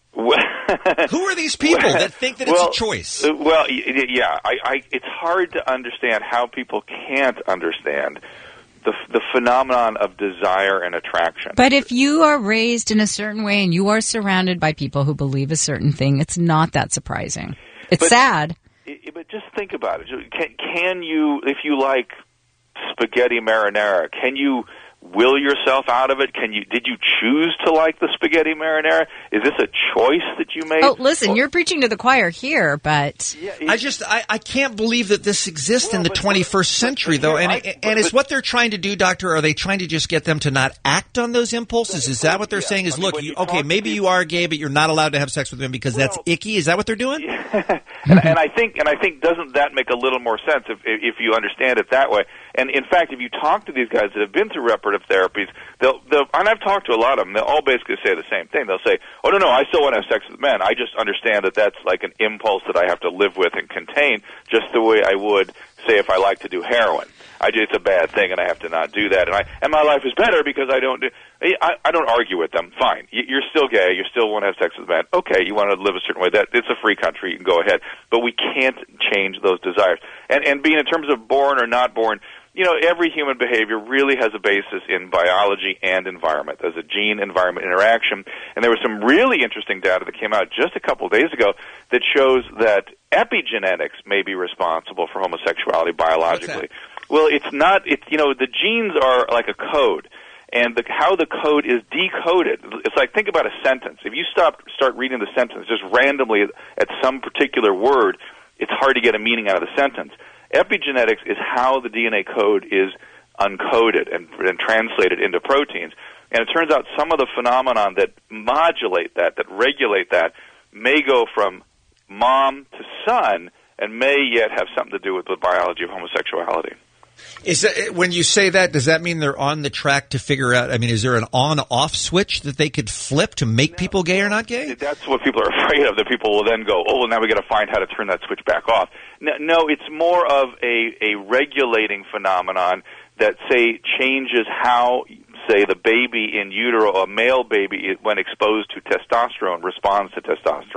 Who are these people that think that well, it's a choice? uh, Well, y- y- yeah, I, I, it's hard to understand how people can't understand the, the phenomenon of desire and attraction. But if you are raised in a certain way and you are surrounded by people who believe a certain thing, it's not that surprising. It's But- sad. I- But just think about it. Can, can you, if you like spaghetti marinara, can you will yourself out of it? Can you? Did you choose to like the spaghetti marinara? Is this a choice that you made? Oh, listen, you're preaching to the choir here, but I just I, I can't believe that this exists in the twenty-first century, though. And I- and is what they're trying to do, Doctor? Are they trying to just get them to not act on those impulses? Is that what they're saying? Is look, you, okay, maybe you are gay, but you're not allowed to have sex with them because that's icky. Is that what they're doing? and, and I think, and I think, doesn't that make a little more sense if if you understand it that way? And in fact, if you talk to these guys that have been through reparative therapies, they'll, they'll and I've talked to a lot of them. They'll all basically say the same thing. They'll say, "Oh no, no, I still want to have sex with men. I just understand that that's like an impulse that I have to live with and contain, just the way I would say if I like to do heroin. I just, it's a bad thing, and I have to not do that. And I and my life is better because I don't do. I, I don't argue with them. Fine, you're still gay. You still want to have sex with men. Okay, you want to live a certain way. That it's a free country. You can go ahead, but we can't change those desires. And and being in terms of born or not born, you know, every human behavior really has a basis in biology and environment. There's a gene-environment interaction, and there was some really interesting data that came out just a couple of days ago that shows that epigenetics may be responsible for homosexuality biologically. Well, it's not. It's you know, the genes are like a code, and the, how the code is decoded. It's like, think about a sentence. If you stop start reading the sentence just randomly at some particular word, it's hard to get a meaning out of the sentence. Epigenetics is how the D N A code is uncoded and, and translated into proteins. And it turns out some of the phenomenon that modulate that, that regulate that, may go from mom to son and may yet have something to do with the biology of homosexuality. Is that, when you say that, does that mean they're on the track to figure out? I mean, is there an on-off switch that they could flip to make people gay or not gay? That's what people are afraid of, that people will then go, oh, well, now we got to find how to turn that switch back off. No, no, it's more of a, a regulating phenomenon that, say, changes how, say, the baby in utero, a male baby, when exposed to testosterone, responds to testosterone.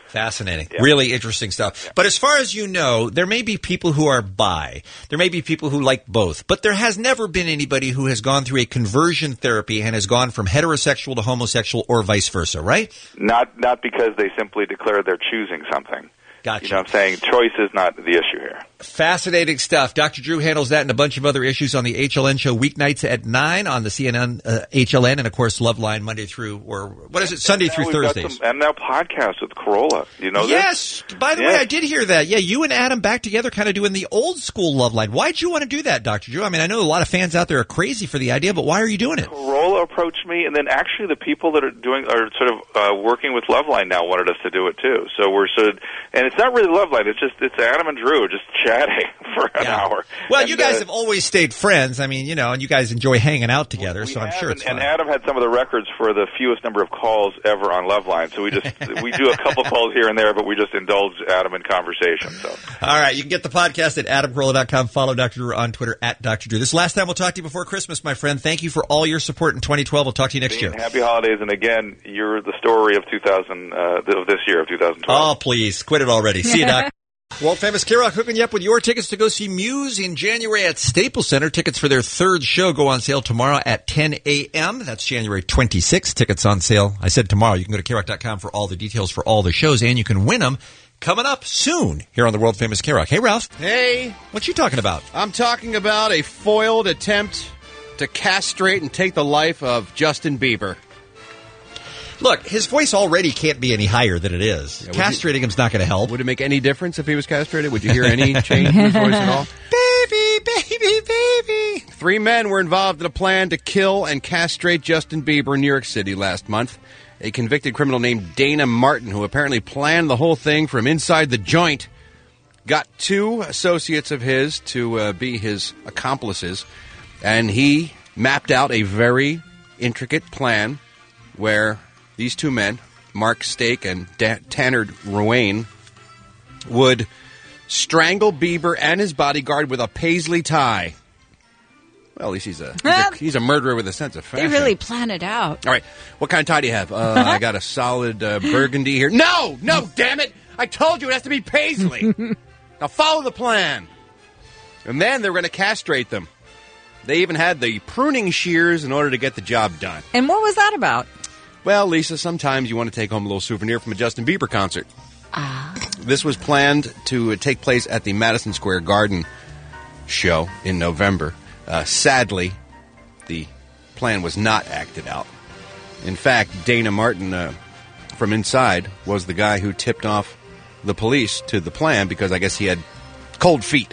Fascinating. Yeah. Really interesting stuff. Yeah. But as far as you know, there may be people who are bi. There may be people who like both. But there has never been anybody who has gone through a conversion therapy and has gone from heterosexual to homosexual or vice versa, right? Not not because they simply declare they're choosing something. Gotcha. You know what I'm saying? Choice is not the issue here. Fascinating stuff. Doctor Drew handles that and a bunch of other issues on the H L N show weeknights at nine on the C N N uh, H L N and, of course, Loveline Monday through, or what is it, Sunday And now through we've got Thursdays. some- and now podcasts with Corolla. You know Yes. this? By the Yes. way, I did hear that. Yeah, you and Adam back together kind of doing the old school Loveline. Why'd you want to do that, Doctor Drew? I mean, I know a lot of fans out there are crazy for the idea, but why are you doing it? Corolla approached me, and then actually the people that are doing are sort of uh, working with Loveline now wanted us to do it too. So we're sort of, and it's not really Loveline. It's just it's Adam and Drew just chatting for an Yeah. hour. Well, And, you guys uh, have always stayed friends. I mean, you know, and you guys enjoy hanging out together, so I'm sure it's and, fun. and Adam had some of the records for the fewest number of calls ever on Loveline. So we just we do a couple calls here and there, but we just indulge Adam in conversation. So All right, you can get the podcast at adam carolla dot com. Follow Doctor Drew on Twitter at Doctor Drew. This is the last time we'll talk to you before Christmas, my friend. Thank you for all your support in twenty twelve. We'll talk to you next year. happy holidays, and again, you're the story of two thousand uh, of this year of two thousand twelve. Oh, please, quit it already. See you, Doc. World famous K-Rock hooking you up with your tickets to go see Muse in January at Staples Center. Tickets for their third show go on sale tomorrow at ten a.m. That's January twenty-sixth. Tickets on sale. I said tomorrow. You can go to K rock dot com for all the details for all the shows, and you can win them coming up soon here on the world famous K-Rock. Hey, Ralph. Hey. What you talking about? I'm talking about a foiled attempt to castrate and take the life of Justin Bieber. Look, his voice already can't be any higher than it is. Yeah, would Castrating him's not going to help. Would it make any difference if he was castrated? Would you hear any change in his voice at all? Baby, baby, baby. Three men were involved in a plan to kill and castrate Justin Bieber in New York City last month. A convicted criminal named Dana Martin, who apparently planned the whole thing from inside the joint, got two associates of his to uh, be his accomplices, and he mapped out a very intricate plan where these two men, Mark Stake and da- Tanner Ruane, would strangle Bieber and his bodyguard with a paisley tie. Well, at least he's a he's a, he's a murderer with a sense of They fashion. really plan it out. All right, what kind of tie do you have? Uh, I got a solid uh, burgundy here. No, no, damn it! I told you it has to be paisley. Now follow the plan. And then they're going to castrate them. They even had the pruning shears in order to get the job done. And what was that about? Well, Lisa, sometimes you want to take home a little souvenir from a Justin Bieber concert. Ah. This was planned to take place at the Madison Square Garden show in November. Uh, sadly, the plan was not acted out. In fact, Dana Martin uh, from inside was the guy who tipped off the police to the plan because I guess he had cold feet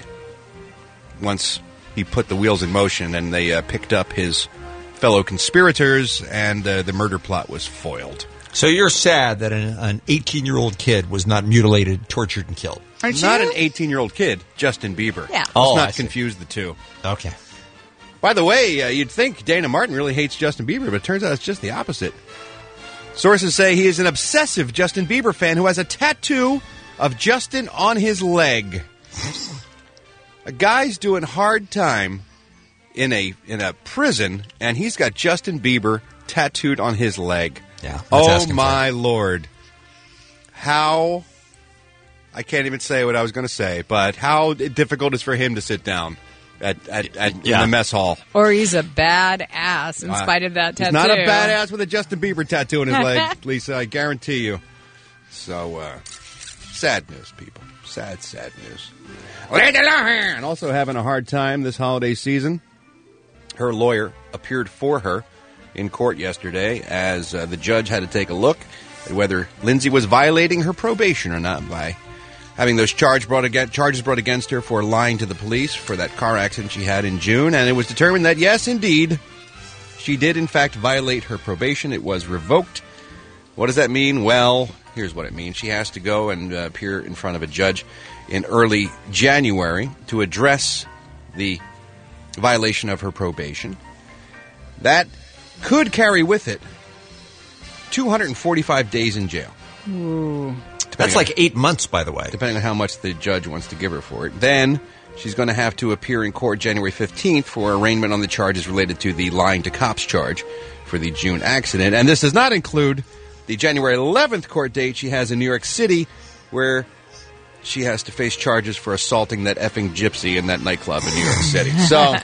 once he put the wheels in motion, and they uh, picked up his fellow conspirators, and uh, the murder plot was foiled. So you're sad that an, an eighteen-year-old kid was not mutilated, tortured, and killed. Aren't Not you? an eighteen-year-old kid, Justin Bieber. Yeah. Let's Oh, I not see. confuse the two. Okay. By the way, uh, you'd think Dana Martin really hates Justin Bieber, but it turns out it's just the opposite. Sources say he is an obsessive Justin Bieber fan who has a tattoo of Justin on his leg. A guy's doing hard time in a in a prison, and he's got Justin Bieber tattooed on his leg. Yeah. that's Oh asking for my it. Lord. How, I can't even say what I was going to say, but how difficult it is for him to sit down at, at, at Yeah. in the mess hall. Or he's a bad ass in Uh, spite of that tattoo. He's not a badass with a Justin Bieber tattoo on his leg, Lisa, I guarantee you. So, uh, sad news, people. Sad, sad news. And also having a hard time this holiday season. Her lawyer appeared for her in court yesterday as uh, the judge had to take a look at whether Lindsay was violating her probation or not by having those charge brought against, charges brought against her for lying to the police for that car accident she had in June. And it was determined that, yes, indeed, she did, in fact, violate her probation. It was revoked. What does that mean? Well, here's what it means. She has to go and uh, appear in front of a judge in early January to address the violation of her probation. That could carry with it two hundred forty-five days in jail. Ooh. That's like eight months, by the way. Depending on how much the judge wants to give her for it. Then she's going to have to appear in court January fifteenth for arraignment on the charges related to the lying to cops charge for the June accident. And this does not include the January eleventh court date she has in New York City, where she has to face charges for assaulting that effing gypsy in that nightclub in New York City. So,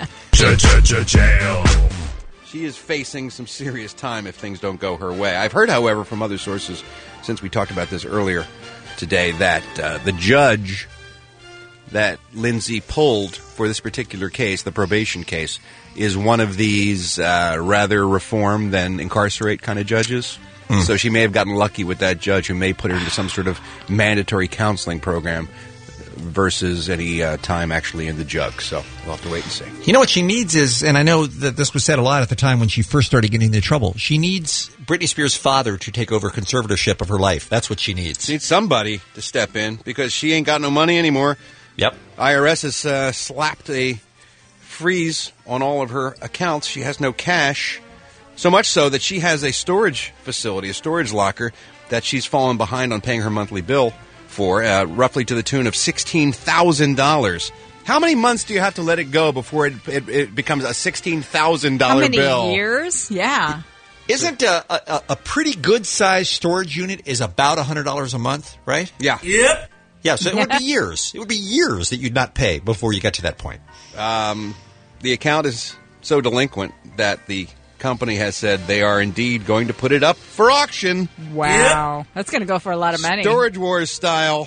jail. She is facing some serious time if things don't go her way. I've heard, however, from other sources, since we talked about this earlier today, that uh, the judge that Lindsay pulled for this particular case, the probation case, is one of these uh, rather reform than incarcerate kind of judges. Mm. So she may have gotten lucky with that judge who may put her into some sort of mandatory counseling program versus any uh, time actually in the jug. So we'll have to wait and see. You know what she needs is, and I know that this was said a lot at the time when she first started getting into trouble, she needs Britney Spears' father to take over conservatorship of her life. That's what she needs. She needs somebody to step in because she ain't got no money anymore. Yep. I R S has uh, slapped a freeze on all of her accounts. She has no cash. So much so that she has a storage facility, a storage locker, that she's fallen behind on paying her monthly bill for, uh, roughly to the tune of sixteen thousand dollars. How many months do you have to let it go before it, it, it becomes a sixteen thousand dollars bill? How many years? Yeah. Isn't a, a, a pretty good-sized storage unit is about one hundred dollars a month, right? Yeah. Yep. Yeah, so it would be years. It would be years that you'd not pay before you get to that point. Um, the account is so delinquent that the company has said they are indeed going to put it up for auction. Wow. Yep. That's going to go for a lot of money. Storage Wars style.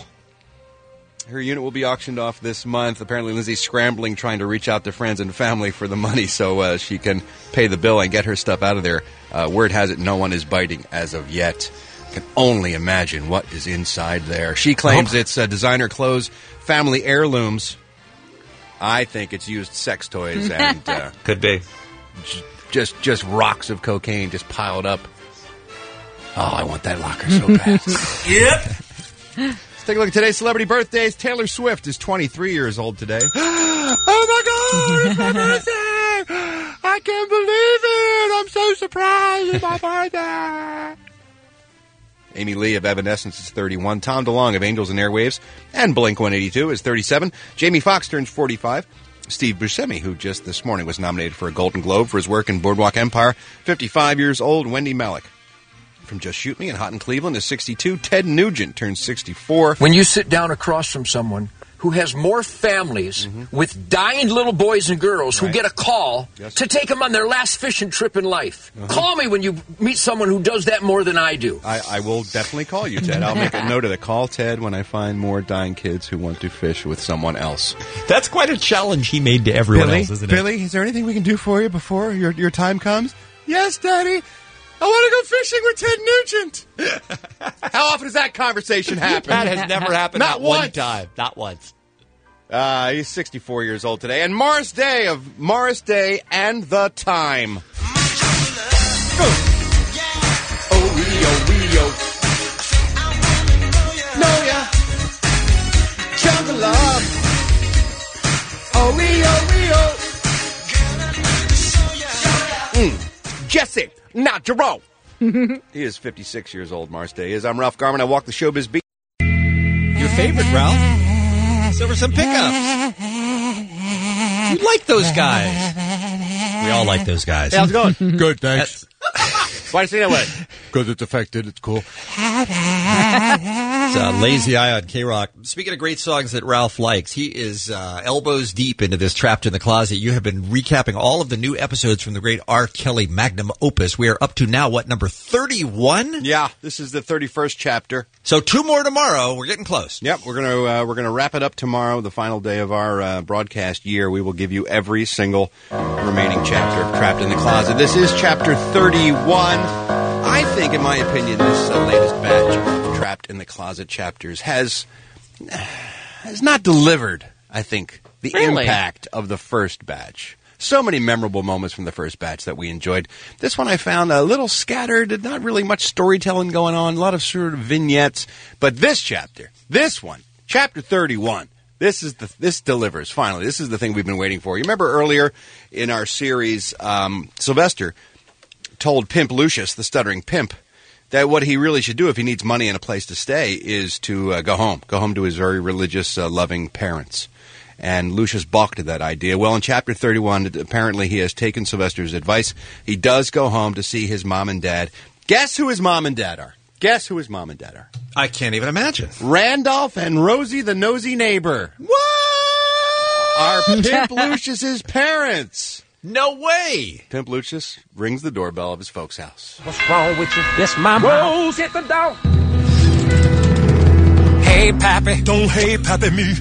Her unit will be auctioned off this month. Apparently, Lindsay's scrambling, trying to reach out to friends and family for the money so uh, she can pay the bill and get her stuff out of there. Uh, word has it no one is biting as of yet. Can only imagine what is inside there. She claims oh. it's uh, designer clothes, family heirlooms. I think it's used sex toys and uh, could be j- just just rocks of cocaine just piled up. Oh, I want that locker so bad. Yep. Let's take a look at today's celebrity birthdays. Taylor Swift is twenty-three years old today. Oh my God! It's my birthday! I can't believe it! I'm so surprised! It's my birthday! Amy Lee of Evanescence is thirty-one. Tom DeLonge of Angels and Airwaves and Blink one eighty-two is thirty-seven. Jamie Foxx turns forty-five. Steve Buscemi, who just this morning was nominated for a Golden Globe for his work in Boardwalk Empire, fifty-five years old. Wendy Malick from Just Shoot Me and Hot in Cleveland is sixty-two. Ted Nugent turns sixty-four. When you sit down across from someone who has more families mm-hmm. with dying little boys and girls right. who get a call yes. to take them on their last fishing trip in life. Uh-huh. Call me when you meet someone who does that more than I do. I, I will definitely call you, Ted. I'll make a note of it. Call Ted when I find more dying kids who want to fish with someone else. That's quite a challenge he made to everyone Billy, else, isn't it? Billy, is there anything we can do for you before your, your time comes? Yes, Daddy. I want to go fishing with Ted Nugent. How often does that conversation happen? That has never happened. Not, not once. one time. Not once. Uh, he's sixty-four years old today. And Morris Day of Morris Day and the Time. Oh, Rio, Rio. Know ya. Jungle love. Oh, Rio, Rio. Mm. Jesse, not Jerome. He is fifty-six years old, Morris Day is. I'm Ralph Garman. I walk the showbiz beat. Your favorite, Ralph? So for some pickups. You like those guys. We all like those guys. Hey, how's it going? Good, thanks. Why do you say that way? Because it's affected. It's cool. It's uh, Lazy Eye on K-Rock. Speaking of great songs that Ralph likes, he is uh, elbows deep into this Trapped in the Closet. You have been recapping all of the new episodes from the great R. Kelly magnum opus. We are up to now, what, number thirty-one? Yeah, this is the thirty-first chapter. So two more tomorrow. We're getting close. Yep, we're gonna uh, we're gonna wrap it up tomorrow, the final day of our uh, broadcast year. We will give you every single remaining chapter of Trapped in the Closet. This is chapter thirty-one. I think, in my opinion, this uh, latest batch of Trapped in the Closet chapters has has not delivered, I think, the Really? impact of the first batch. So many memorable moments from the first batch that we enjoyed. This one I found a little scattered, not really much storytelling going on, a lot of sort of vignettes. But this chapter, this one, chapter thirty-one, this is the this delivers, finally. This is the thing we've been waiting for. You remember earlier in our series, um, Sylvester told Pimp Lucius, the stuttering pimp, that what he really should do if he needs money and a place to stay is to uh, go home, go home to his very religious, uh, loving parents. And Lucius balked at that idea. Well, in chapter thirty-one, apparently he has taken Sylvester's advice. He does go home to see his mom and dad. Guess who his mom and dad are? Guess who his mom and dad are? I can't even imagine. Randolph and Rosie the nosy neighbor. What? Are Pimp Lucius's parents. No way. Pimp Lucius rings the doorbell of his folks' house. What's wrong with you? This my Rose, hit the door. Hey, Pappy. Don't hey, Pappy, me.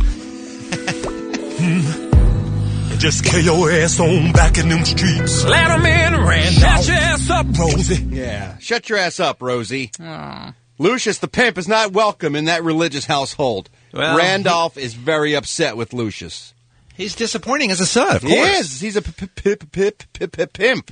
hmm. Just carry your ass on back in them streets. Let them in, Randolph. Shut your ass up, Rosie. Yeah, shut your ass up, Rosie. Aww. Lucius the pimp is not welcome in that religious household. Well, Randolph he, is very upset with Lucius. He's disappointing as a son, of course. He is. He's a pip pip pip pip pimp.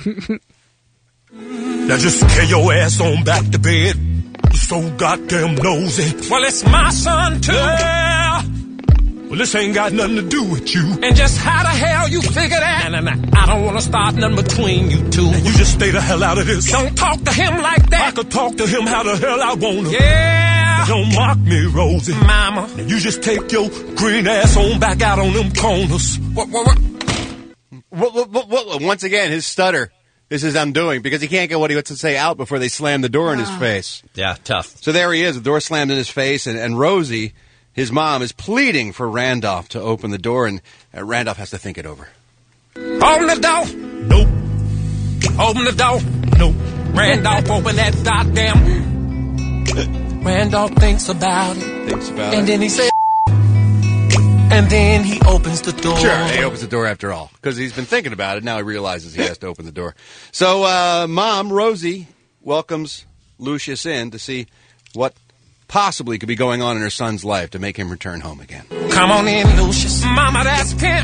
Now just carry your ass on back to bed. You're so goddamn nosy. Well, it's my son, too. Yeah. Well, this ain't got nothing to do with you. And just how the hell you figure that? Nah, nah, nah. I don't want to start nothing between you two. Now you just stay the hell out of this. Don't talk to him like that. I could talk to him how the hell I want to. Yeah. Don't mock me, Rosie. Mama. Now you just take your green ass on back out on them corners. What, what, what? What, what, what, what? Once again, his stutter. This is undoing because he can't get what he wants to say out before they slam the door in his face. Yeah, tough. So there he is, the door slammed in his face, and, and Rosie, his mom, is pleading for Randolph to open the door, and uh, Randolph has to think it over. Open the door. Nope. Open the door. Nope. Randolph, open that goddamn. Randolph thinks about it. Thinks about and it. And then he said, and then he opens the door. Sure, he opens the door after all. Because he's been thinking about it. Now he realizes he has to open the door. So, uh, Mom, Rosie, welcomes Lucius in to see what possibly could be going on in her son's life to make him return home again. Come on in, Lucius. Mama, that's Pimp.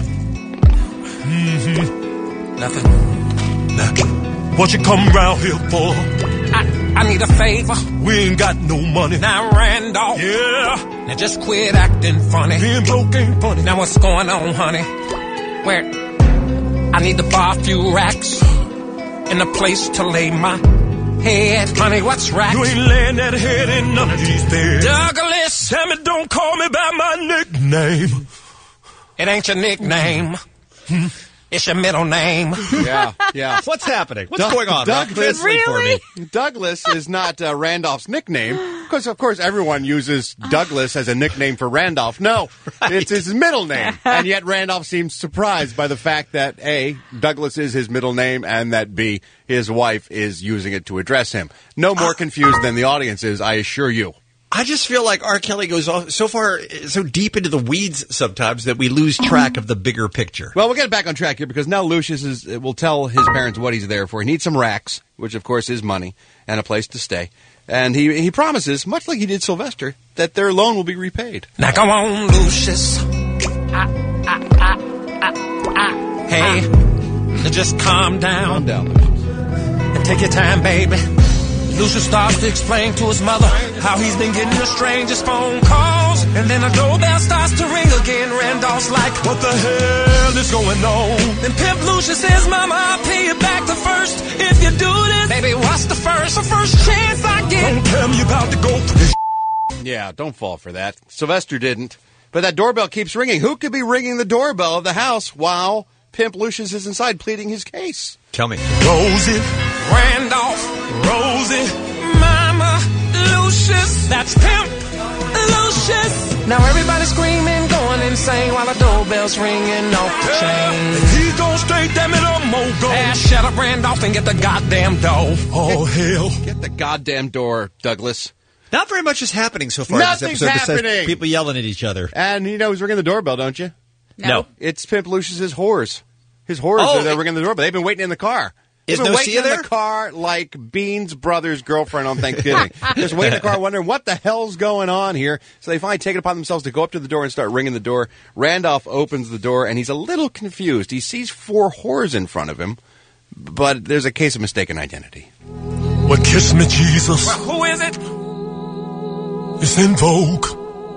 Mm-hmm. Nothing. Nah. What you come around here for? I, I need a favor. We ain't got no money. Now, Randolph. Yeah. Now just quit acting funny. Being broke ain't funny. Now what's going on, honey? Where? I need to buy a few racks and a place to lay my head. Honey, what's racks? You ain't laying that head in none of these beds. Douglas! Sammy, don't call me by my nickname. It ain't your nickname. It's your middle name. Yeah, yeah. What's happening? What's Doug, going on? Doug, Translate really? for me. Douglas is not uh, Randolph's nickname, because of course everyone uses Douglas as a nickname for Randolph. No, right. It's his middle name, and yet Randolph seems surprised by the fact that A, Douglas is his middle name, and that B, his wife is using it to address him. No more confused than the audience is, I assure you. I just feel like R. Kelly goes off so far, so deep into the weeds sometimes that we lose track of the bigger picture. Well, we'll get back on track here because now Lucius is, will tell his parents what he's there for. He needs some racks, which of course is money, and a place to stay. And he he promises, much like he did Sylvester, that their loan will be repaid. Now come on, Lucius. I, I, I, I, I. Hey, now just calm down. Calm down, Lucius. And take your time, baby. Lucius starts to explain to his mother how he's been getting the strangest phone calls. And then the doorbell starts to ring again. Randolph's like, what the hell is going on? Then Pimp Lucius says, Mama, I'll pay you back the first if you do this. Baby, what's the first? The first chance I get. Don't tell me about to go through this. Yeah, don't fall for that. Sylvester didn't. But that doorbell keeps ringing. Who could be ringing the doorbell of the house while Pimp Lucius is inside pleading his case? Tell me. Rosie, Randolph, Rosie, Mama, Lucius. That's Pimp Lucius. Now everybody's screaming, going insane while the doorbell's ringing off the chain. If he's gonna stay, damn it, I'm gonna go. Ah, shut up, Randolph, and get the goddamn door. Oh, hell. Get the goddamn door, Douglas. Not very much is happening so far Nothing's in this episode. happening. Besides people yelling at each other. And you know who's ringing the doorbell, don't you? No. No. It's Pimp Lucius's whores. His whores Oh, are there it- ringing the doorbell. They've been waiting in the car. Is They've been no waiting Sia in there? the car like Bean's brother's girlfriend on Thanksgiving. Just waiting in the car wondering what the hell's going on here. So they finally take it upon themselves to go up to the door and start ringing the door. Randolph opens the door, and he's a little confused. He sees four whores in front of him, but there's a case of mistaken identity. Well, kiss me, Jesus. Well, who is it? It's En Vogue.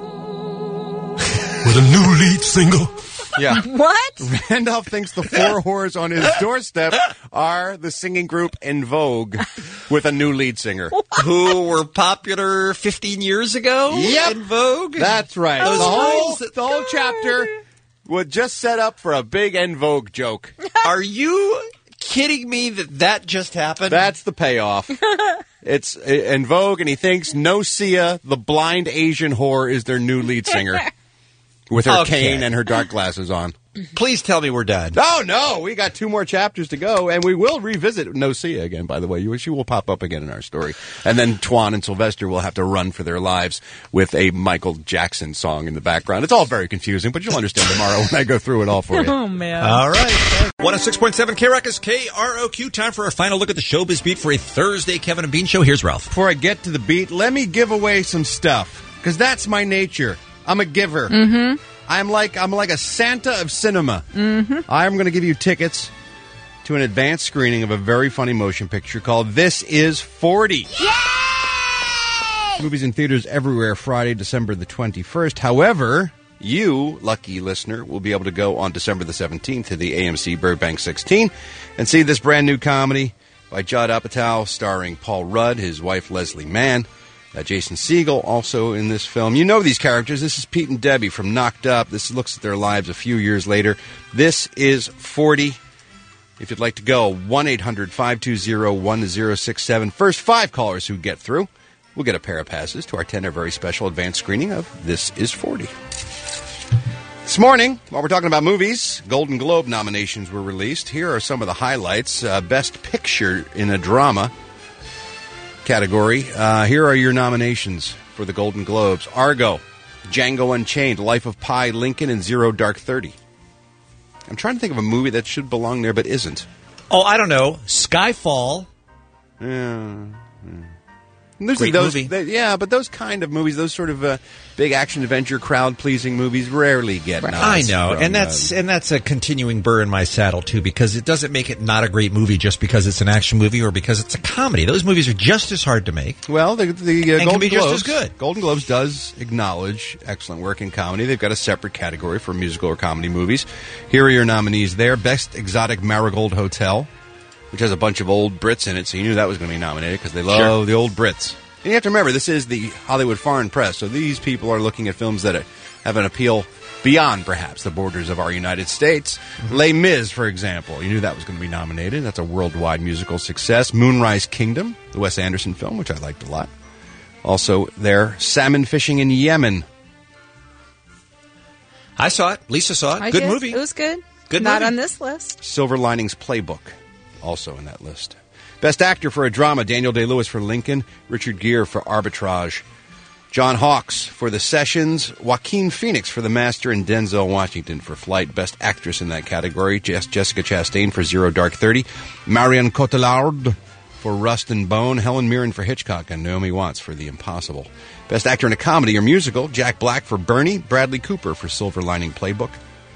With a new lead single. Yeah. What? Randolph thinks the four whores on his doorstep are the singing group En Vogue with a new lead singer. Who were popular fifteen years ago Yep. in Vogue? That's right. Those the whole, girls that- the whole chapter was just set up for a big En Vogue joke. Are you kidding me that that just happened? That's the payoff. It's in Vogue, and he thinks Nocia, the blind Asian whore, is their new lead singer. With her Okay. cane and her dark glasses on. Please tell me we're done. Oh, no. We got two more chapters to go, and we will revisit Nocia again, by the way. You- She will pop up again in our story. And then Twan and Sylvester will have to run for their lives with a Michael Jackson song in the background. It's all very confusing, but you'll understand tomorrow when I go through it all for you. Oh, man. All right. one oh six point seven K Rock is K R O Q. Time for a final look at the Showbiz Beat for a Thursday Kevin and Bean show. Here's Ralph. Before I get to the beat, let me give away some stuff, because that's my nature. I'm a giver. Mm-hmm. I'm like I'm like a Santa of cinema. Mm-hmm. I'm going to give you tickets to an advanced screening of a very funny motion picture called This Is forty. Yay! Movies in theaters everywhere Friday, December the twenty-first. However, you, lucky listener, will be able to go on December the seventeenth to the A M C Burbank sixteen and see this brand new comedy by Judd Apatow starring Paul Rudd, his wife Leslie Mann. Uh, Jason Segel also in this film. You know these characters. This is Pete and Debbie from Knocked Up. This looks at their lives a few years later. This is forty. If you'd like to go, one eight hundred five two zero one zero six seven. First five callers who get through will get a pair of passes to our ten-hour very special advanced screening of This Is forty. This morning, while we're talking about movies, Golden Globe nominations were released. Here are some of the highlights. Uh, Best Picture in a Drama category. Uh, here are your nominations for the Golden Globes. Argo, Django Unchained, Life of Pi, Lincoln, and Zero Dark Thirty. I'm trying to think of a movie that should belong there but isn't. Oh, I don't know. Skyfall. Yeah. There's Great those, movie. th- yeah, but those kind of movies, those sort of uh, big action adventure, crowd pleasing movies, rarely get I nods know, from, and that's uh, and that's a continuing burr in my saddle too, because it doesn't make it not a great movie just because it's an action movie or because it's a comedy. Those movies are just as hard to make. Well, the, the uh, And Golden can be just Globes, as good. Golden Globes does acknowledge excellent work in comedy. They've got a separate category for musical or comedy movies. Here are your nominees there. Best Exotic Marigold Hotel, which has a bunch of old Brits in it, so you knew that was going to be nominated because they love Sure. the old Brits. And you have to remember, this is the Hollywood Foreign Press, so these people are looking at films that have an appeal beyond, perhaps, the borders of our United States. Mm-hmm. Les Mis, for example. You knew that was going to be nominated. That's a worldwide musical success. Moonrise Kingdom, the Wes Anderson film, which I liked a lot. Also there, Salmon Fishing in Yemen. I saw it. Lisa saw it. I Good did. movie. It was good. Good Not movie. on this list. Silver Linings Playbook, also in that list. Best Actor for a Drama, Daniel Day-Lewis for Lincoln, Richard Gere for Arbitrage, John Hawkes for The Sessions, Joaquin Phoenix for The Master, and Denzel Washington for Flight. Best Actress in that category, Jess- Jessica Chastain for Zero Dark Thirty, Marion Cotillard for Rust and Bone, Helen Mirren for Hitchcock, and Naomi Watts for The Impossible. Best Actor in a Comedy or Musical, Jack Black for Bernie, Bradley Cooper for Silver Lining Playbook,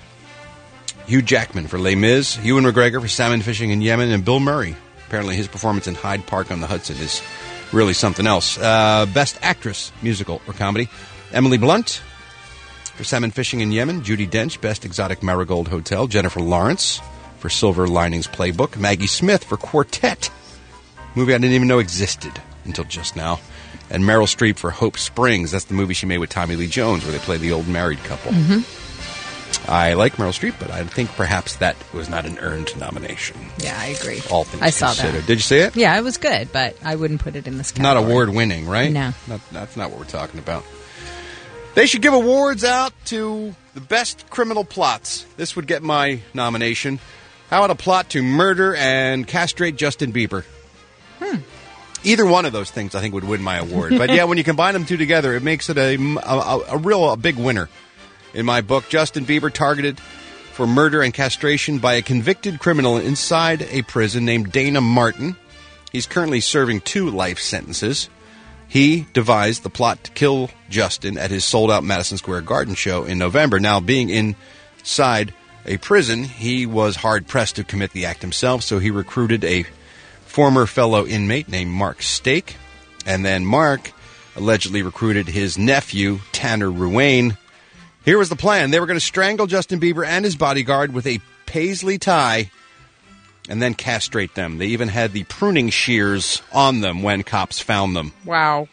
Hugh Jackman for Les Mis, Ewan McGregor for Salmon Fishing in Yemen, and Bill Murray. Apparently his performance in Hyde Park on the Hudson is really something else. Uh, Best Actress, Musical or Comedy, Emily Blunt for Salmon Fishing in Yemen, Judi Dench, Best Exotic Marigold Hotel, Jennifer Lawrence for Silver Linings Playbook, Maggie Smith for Quartet, movie I didn't even know existed until just now, and Meryl Streep for Hope Springs. That's the movie she made with Tommy Lee Jones where they play the old married couple. Mm-hmm. I like Meryl Streep, but I think perhaps that was not an earned nomination. Yeah, I agree. All things I saw considered. that. Did you see it? Yeah, it was good, but I wouldn't put it in this Not category. award winning, right? No. Not, that's not what we're talking about. They should give awards out to the best criminal plots. This would get my nomination. How about a plot to murder and castrate Justin Bieber? Hmm. Either one of those things, I think, would win my award. But yeah, when you combine them two together, it makes it a, a, a real a big winner. In my book, Justin Bieber targeted for murder and castration by a convicted criminal inside a prison named Dana Martin. He's currently serving two life sentences. He devised the plot to kill Justin at his sold-out Madison Square Garden show in November. Now, being inside a prison, he was hard-pressed to commit the act himself, so he recruited a former fellow inmate named Mark Stake. And then Mark allegedly recruited his nephew, Tanner Ruane. Here was the plan. They were going to strangle Justin Bieber and his bodyguard with a paisley tie and then castrate them. They even had the pruning shears on them when cops found them. Wow.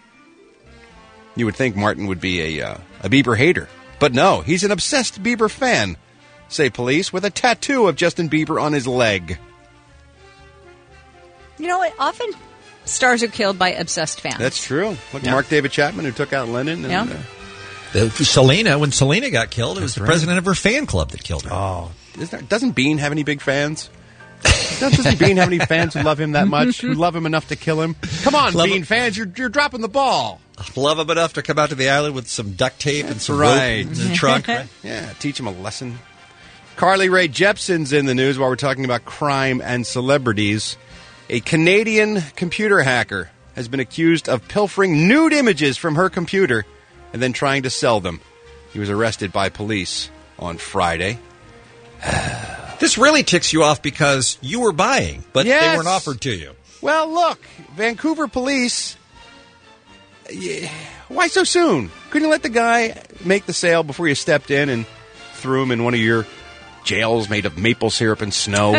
You would think Martin would be a, uh, a Bieber hater. But no, he's an obsessed Bieber fan, say police, with a tattoo of Justin Bieber on his leg. You know what? Often stars are killed by obsessed fans. That's true. Look, Yeah. Mark David Chapman, who took out Lennon. And, Yeah. uh, The, Selena, when Selena got killed, it was the right. president of her fan club that killed her. Oh, Isn't there, doesn't Bean have any big fans? Doesn't Bean have any fans who love him that much, who love him enough to kill him? Come on, Love Bean him. fans, you're you're dropping the ball. Love him enough to come out to the island with some duct tape and some right. rope in the trunk. Right? Yeah, teach him a lesson. Carly Rae Jepsen's in the news while we're talking about crime and celebrities. A Canadian computer hacker has been accused of pilfering nude images from her computer and then trying to sell them. He was arrested by police on Friday. This really ticks you off because you were buying, but Yes. they weren't offered to you. Well, look, Vancouver police. Yeah, why so soon? Couldn't you let the guy make the sale before you stepped in and threw him in one of your jails made of maple syrup and snow?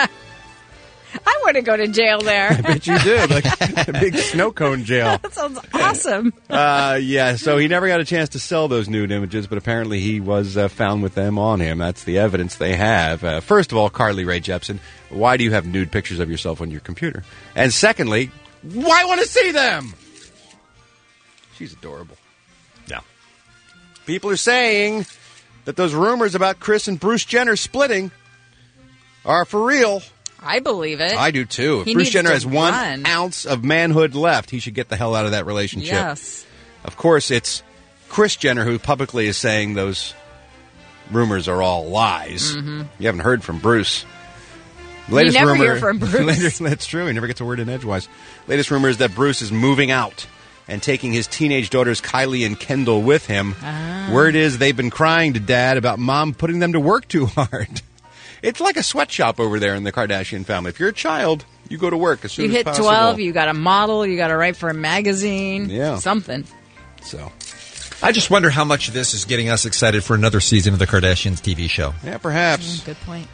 I want to go to jail there. I bet you did, like a big snow cone jail. That sounds awesome. Uh, yeah, so he never got a chance to sell those nude images, but apparently he was uh, found with them on him. That's the evidence they have. Uh, first of all, Carly Rae Jepsen, why do you have nude pictures of yourself on your computer? And secondly, why want to see them? She's adorable. Yeah. People are saying that those rumors about Kris and Bruce Jenner splitting are for real. I believe it. I do too. If He Bruce needs Jenner to has one run. ounce of manhood left, he should get the hell out of that relationship. Yes. Of course, it's Kris Jenner who publicly is saying those rumors are all lies. Mhm. You haven't heard from Bruce. You never hear from Bruce. Later- that's true. He never gets a word in edgewise. Latest rumor is that Bruce is moving out and taking his teenage daughters Kylie and Kendall with him. Ah. Word is they've been crying to Dad about Mom putting them to work too hard. It's like a sweatshop over there in the Kardashian family. If you're a child, you go to work as soon You as hit possible. twelve, you got a model, you got to write for a magazine. Yeah. Something. So, I just wonder how much of this is getting us excited for another season of the Kardashians T V show. Yeah, perhaps. Mm, good point.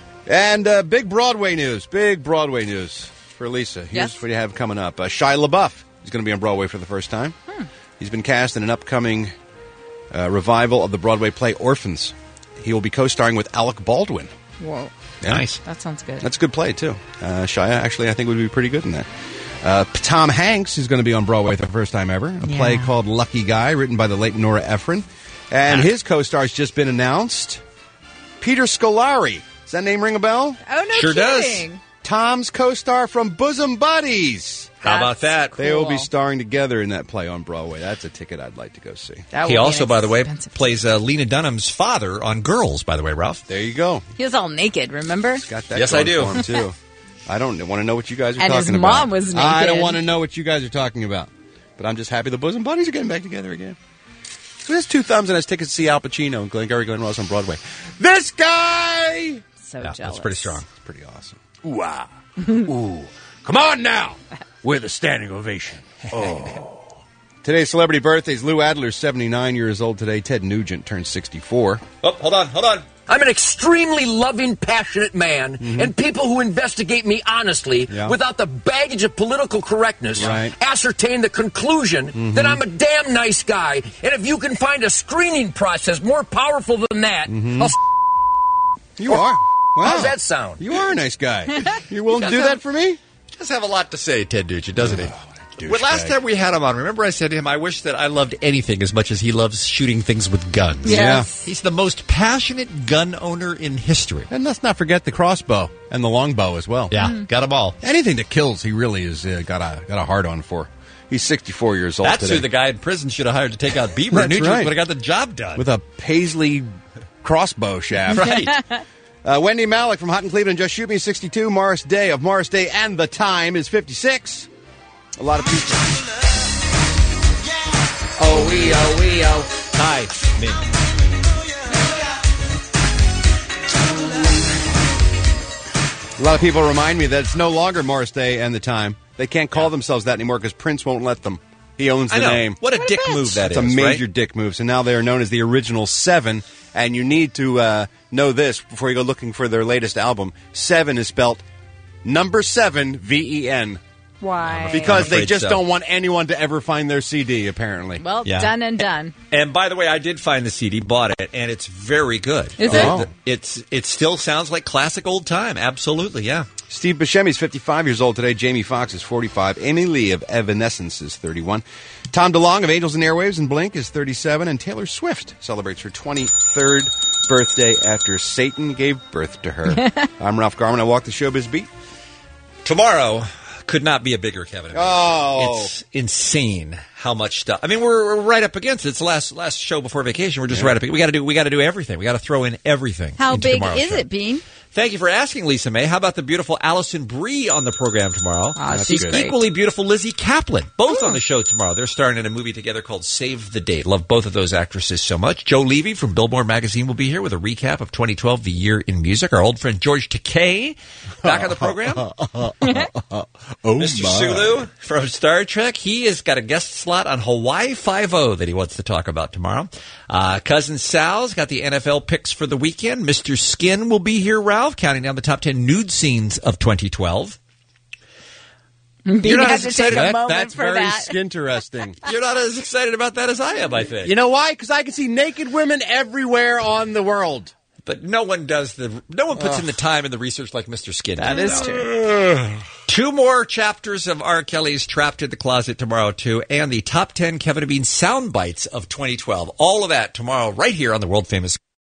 And uh, big Broadway news. Big Broadway news for Lisa. Here's Yes. what you have coming up. Uh, Shia LaBeouf is going to be on Broadway for the first time. Hmm. He's been cast in an upcoming uh, revival of the Broadway play Orphans. He will be co-starring with Alec Baldwin. Whoa. Yeah. Nice. That sounds good. That's a good play, too. Uh, Shia, actually, I think would be pretty good in that. Uh, Tom Hanks is going to be on Broadway for the first time ever. A Yeah. play called Lucky Guy, written by the late Nora Ephron. And his co-star's just been announced. Peter Scolari. Does that name ring a bell? Oh, no Sure does. kidding. Tom's co-star from Bosom Buddies. How about that? They will be Cool. starring together in that play on Broadway. That's a ticket I'd like to go see. That He would be also, an by the way, expensive- plays uh, Lena Dunham's father on Girls, by the way, Ralph. There you go. He was all naked, remember? Got that Yes, going I do. for him, too. I don't want to know what you guys are And talking his about. mom was I don't naked. want to know what you guys are talking about. But I'm just happy the Bosom Buddies are getting back together again. Who has two thumbs and has tickets to see Al Pacino and Glengarry Glen Ross on Broadway? This guy! So Yeah, jealous. that's pretty strong. It's pretty awesome. Ooh, ah. Ooh. Come on now! With a standing ovation. Oh. Today's celebrity birthdays. Lou Adler's seventy-nine years old today. Ted Nugent turns sixty-four. Oh, hold on, hold on. I'm an extremely loving, passionate man, and people who investigate me honestly, Mm-hmm. Yeah. without the baggage of political correctness, Right. ascertain the conclusion Mm-hmm. that I'm a damn nice guy. And if you can find a screening process more powerful than that, Mm-hmm. I'll You are. Wow. How's that sound? You are a nice guy. You're willing to do that for me? Does have a lot to say, Ted Nugent, doesn't he? douchebag. Well, last time we had him on, remember I said to him, I wish that I loved anything as much as he loves shooting things with guns. Yes. He's the most passionate gun owner in history. And let's not forget the crossbow and the longbow as well. Yeah, got them all. Anything that kills, he really is uh, got a got a hard on for. He's sixty-four years old That's today. who the guy in prison should have hired to take out Bieber. That's Nugent right. would have got the job done. with a Paisley crossbow shaft. Right. Uh, Wendy Malick from Hot in Cleveland, Just Shoot Me, sixty-two. Morris Day of Morris Day and The Time is fifty-six. A lot of people. Oh, we, oh, we, oh. Hi, me. A lot of people remind me that it's no longer Morris Day and The Time. They can't call themselves that anymore because Prince won't let them. He owns the I know. name. What a dick move that It's is, a major right? dick move. So now they are known as the Original Seven. And you need to uh, know this before you go looking for their latest album. Seven is spelled number seven, V E N. Why? Because I'm they afraid just so. don't want anyone to ever find their C D, apparently. Well, Yeah. done and done. And by the way, I did find the C D, bought it, and it's very good. Is Uh, it? It's it still sounds like classic old time. Absolutely, yeah. Steve Buscemi's fifty-five years old today. Jamie Foxx is forty-five. Amy Lee of Evanescence is thirty-one. Tom DeLonge of Angels and Airwaves and Blink is thirty-seven. And Taylor Swift celebrates her twenty-third birthday after Satan gave birth to her. I'm Ralph Garman. I walk the showbiz beat. Tomorrow could not be a bigger Kevin. Oh. It's insane how much stuff. I mean, we're, we're right up against it. It's the last last show before vacation. We're just Yeah. right up. We got to do we got to do everything. We got to throw in everything. How into big tomorrow's is show. it, Bean? Thank you for asking, Lisa May. How about the beautiful Allison Brie on the program tomorrow? Ah, she's the great. equally beautiful Lizzie Kaplan, both on the show tomorrow. They're starring in a movie together called Save the Date. Love both of those actresses so much. Joe Levy from Billboard Magazine will be here with a recap of twenty twelve, the year in music. Our old friend George Takei back on the program. oh, Mister my. Sulu from Star Trek. He has got a guest slot on Hawaii Five-O that he wants to talk about tomorrow. Uh, Cousin Sal's got the N F L picks for the weekend. Mister Skin will be here, Ralph, counting down the top ten nude scenes of twenty twelve. You're not as excited That- about That's for very that. interesting. You're not as excited about that as I am, I think. You know why? Because I can see naked women everywhere on the world. But no one does the. No one puts in the time and the research like Mister Skin. That does. is true. Two more chapters of R. Kelly's Trapped in the Closet tomorrow, too, and the top ten Kevin and Bean sound bites of twenty twelve. All of that tomorrow, right here on the world famous